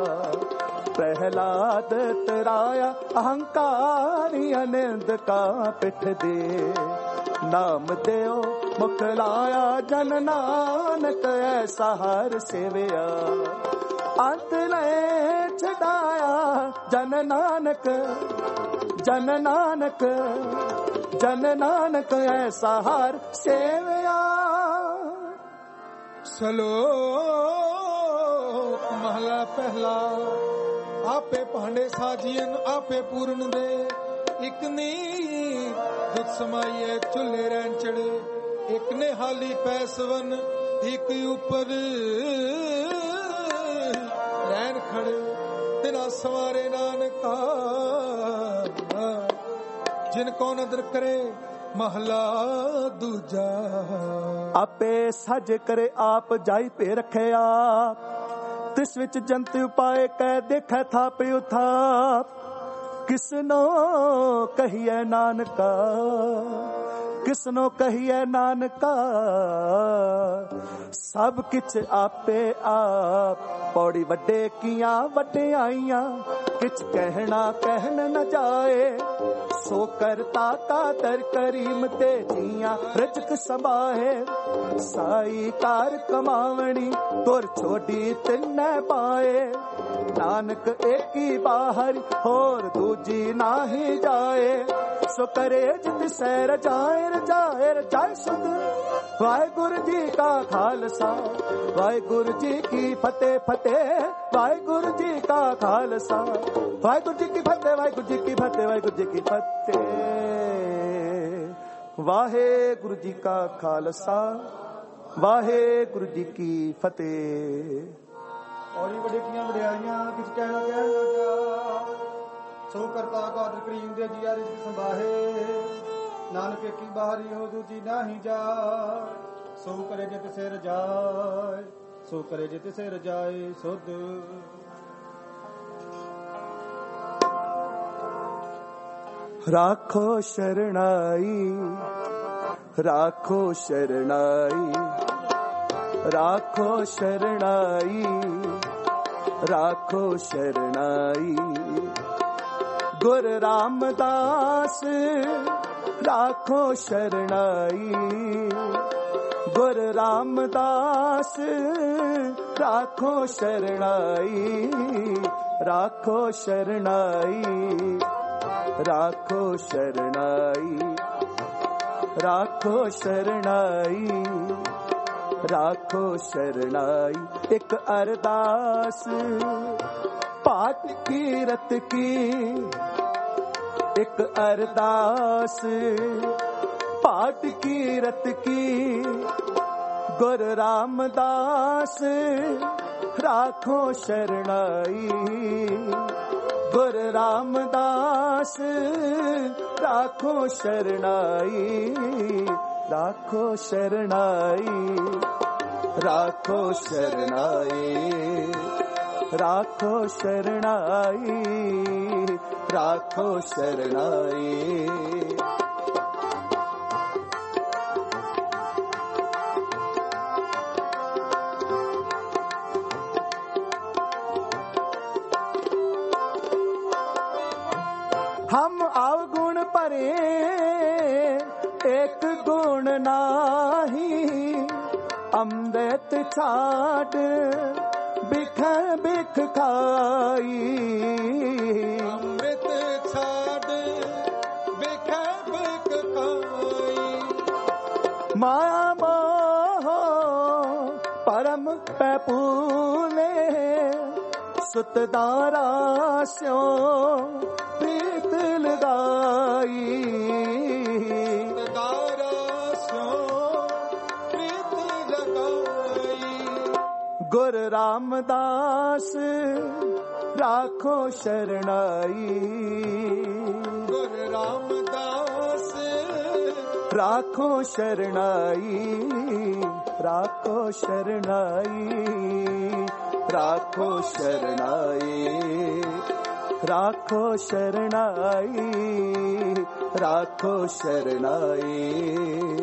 प्रहलाद तराया अहंकारी, अनिंद का पिठ दे। नाम देओ मुखलाया, जन नानक ऐसा हर सेविया। अंत ले छड़ाया जन नानक, जन नानक, जन नानक ऐसा हर सेविया। सलोक महला पहला, आपे भांडे साजियन आपे पूर्ण दे। एक ने दुख समाइए चुल्हे रहन चढ़े, एक ने हाली पैसवन एक ऊपर रहन खड़े। तेरा सवारे नानका, जिनको नदर करे महला दूजा। आपे सज करे आप, जाई पे रखे आप। तिस विच जंत उपाय कह देखे था पे उथाप। किसनो कहिए नानका, किसनो कहिए नानका। सब किछ आपे आप, पौड़ी वड्डे किया वड्डे आईया। किछ कहना कहन न जाए, सो करता का दर करीम ते जिया। रजक समाहे साई कार कमावनी, तुर छोड़ी तिन्ने पाए। नानक एक ही बाहर, होर दूजी नाही जाए। सो करे जित सैर जाए, रजाए रजाए सुध। वाहिगुरु जी का खालसा, वाहिगुरु जी की फतेह फतेह। वाहिगुरु जी का खालसा, वाहिगुरु जी की फतेह, वाहिगुरु जी की फतेह, वाहिगुरु जी की फतेह। वाहिगुरु जी का खालसा, वाहिगुरु जी की फतेह। औरी बड़े किया वड्याइयां, किछ कहना कह न जा। सो करता कादर करीम दे जिया रिज़्क़ संभाहे। नानक की बाहरी हो दूजी नाही जा। सो करे जित से रजाए, सो करे जित से रजाए सुध। राखो शरणाई, राखो शरणाई, राखो शरणाई, राखो शरणाई। गुर रामदास राखो शरणाई, गुर रामदास राखो शरणाई। राखो शरणाई, राखो शरणाई। ਰਾਖੋ ਸ਼ਰਣਾਈ, ਰਾਖੋ ਸ਼ਰਣਾਈ। ਇੱਕ ਅਰਦਾਸ ਪਾਠ ਕੀਰਤ ਕੀ, ਇੱਕ ਅਰਦਾਸ ਪਾਠ ਕੀਰਤ ਕੀ। ਗੁਰ ਰਾਮਦਾਸ ਰਾਖੋ ਸ਼ਰਣਾਈ, ਗੁਰ ਰਾਮਦਾਸ ਰਾਖੋ ਸ਼ਰਣਾਈ, ਰਾਖੋ ਸ਼ਰਣਾਈ, ਰਾਖੋ ਸ਼ਰਣਾਈ, ਰਾਖੋ ਸ਼ਰਣਾਈ, ਰਾਖੋ ਸ਼ਰਣਾਈ। हम अवगुण भरे एक गुण नाही, अमृत छाड़ बिख बिख खाई, अमृत छाड़ बिख बिख खाई। माया मोह परम पैपूले, सुतदारा स्यो प्रीत लगाई, सुतदारा स्यो प्रीत लगाई। गुर रामदास राखो शरणाई, गुर रामदास राखो शरणाई, राखो शरणाई, राखो शरणाई, राखो शरणाई, राखो शरणाई।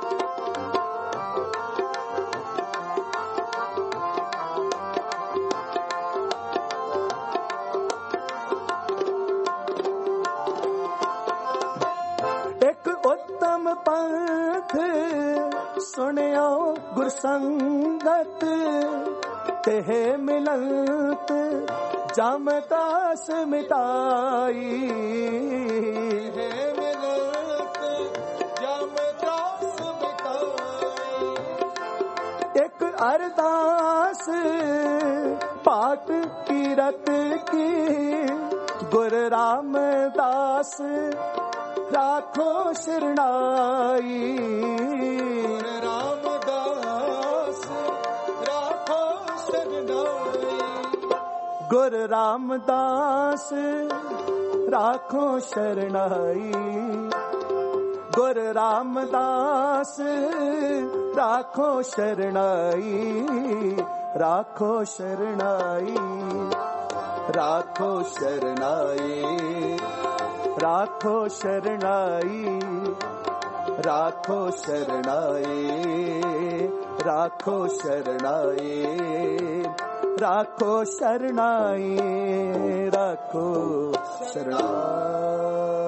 एक उत्तम पंथ सुनियो गुरसंगत, तेह मिलत जामदास मिटाई, तेह मिलत जामदास मिटाई। एक अरदास पाठ कीरत की, गुर रामदास राखो शरणाई, गुर रामदास राखो शरणाई। गुर रामदास राखो शरणाई, गुर रामदास राखो शरणाई, राखो शरणाई, राखो शरणाई, राखो शरणाई, राखो शरणाई, राखो शरणाई, राखो शरणाई, राखो शरणाई।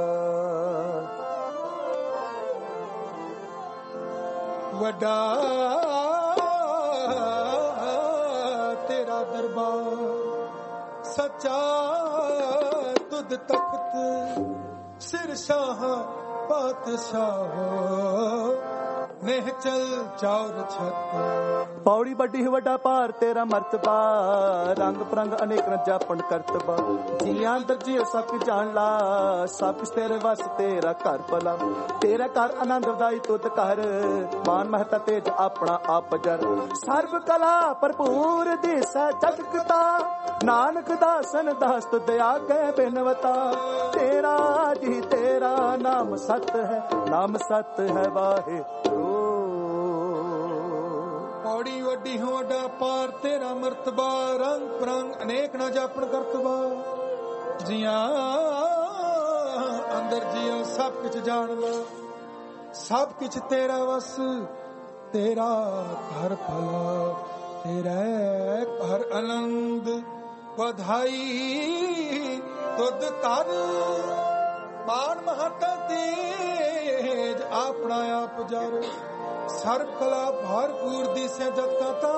वड्डा तेरा दरबार सच्चा, तुद तख्त सिर शाह पातशाह, नेह चल चार छत। पौड़ी बड़ी वड्डा पार तेरा मर्तबा, रंग परंग अनेक न जापन करतबा। जियां अंदर जियो सब कुछ जान ला, सब कुछ तेरे वस तेरा घर भला। तेरा घर आनंद वदाई तुद कर, मान महता तेज अपना आप जर। सर्व कला भरपूर दिसै जगता, नानक दासन दास तुद आगे बिनवता। तेरा जी तेरा नाम सत है, नाम सत है वाहे। पौड़ी वड्डी हो वड्डा पार तेरा मर्तबा, रंग परंग अनेक न जापन करतबा। जिया अंदर जियो सब कुछ जान ला, सब कुछ तेरा वस तेरा घर भला। तेरा घर आनंद बधाई तुद कर, मान महता तेज अपना आप जर। सर्व कला भरपूर दिसे जत का,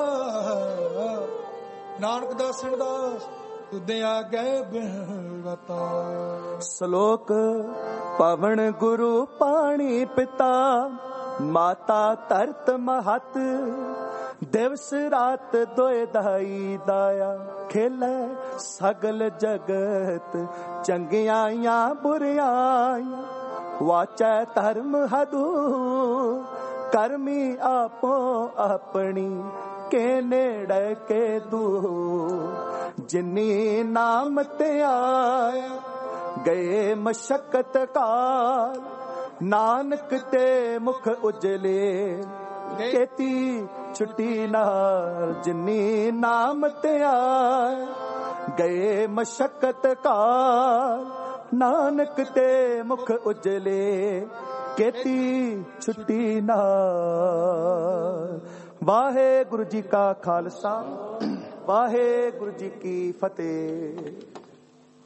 नानक दासन दास तुदे आगे बिनवता। श्लोक ਪਵਨ ਗੁਰੂ ਪਾਣੀ ਪਿਤਾ ਮਾਤਾ ਧਰਤ ਮਹਤ ਦਿਵਸ ਰਾਤ ਦੋਇ ਦਾਈ ਦਾਇਆ ਖੇਲੇ ਸਗਲ ਜਗਤ ਚੰਗਿਆਈਆਂ ਬੁਰਿਆਈਆਂ ਵਾਚੈ ਧਰਮ ਹਦੂ ਕਰਮੀ ਆਪੋ ਆਪਣੀ ਕੇ ਨੇੜੇ ਕੇ ਦੂਰ ਜਿਨੀ ਨਾਮ ਤੇ ਆਇਆ ਗਏ ਮਸ਼ਕਤ ਕਾਲ ਨਾਨਕ ਤੇ ਮੁਖ ਉਜਲੇ ਕੇਤੀ ਛੁੱਟੀ ਨਾਲ ਜਿਨੀ ਨਾਮ ਤੇ ਆਇਆ ਗਏ ਮਸ਼ਕਤ ਕਾਲ ਨਾਨਕ ਤੇ ਮੁਖ ਉਜਲੇ ਕੇਤੀ ਛੁੱਟੀ ਨਾਲ। ਵਾਹਿਗੁਰੂ ਜੀ ਕਾ ਖਾਲਸਾ ਵਾਹਿਗੁਰੂ ਜੀ ਕੀ ਫਤਿਹ।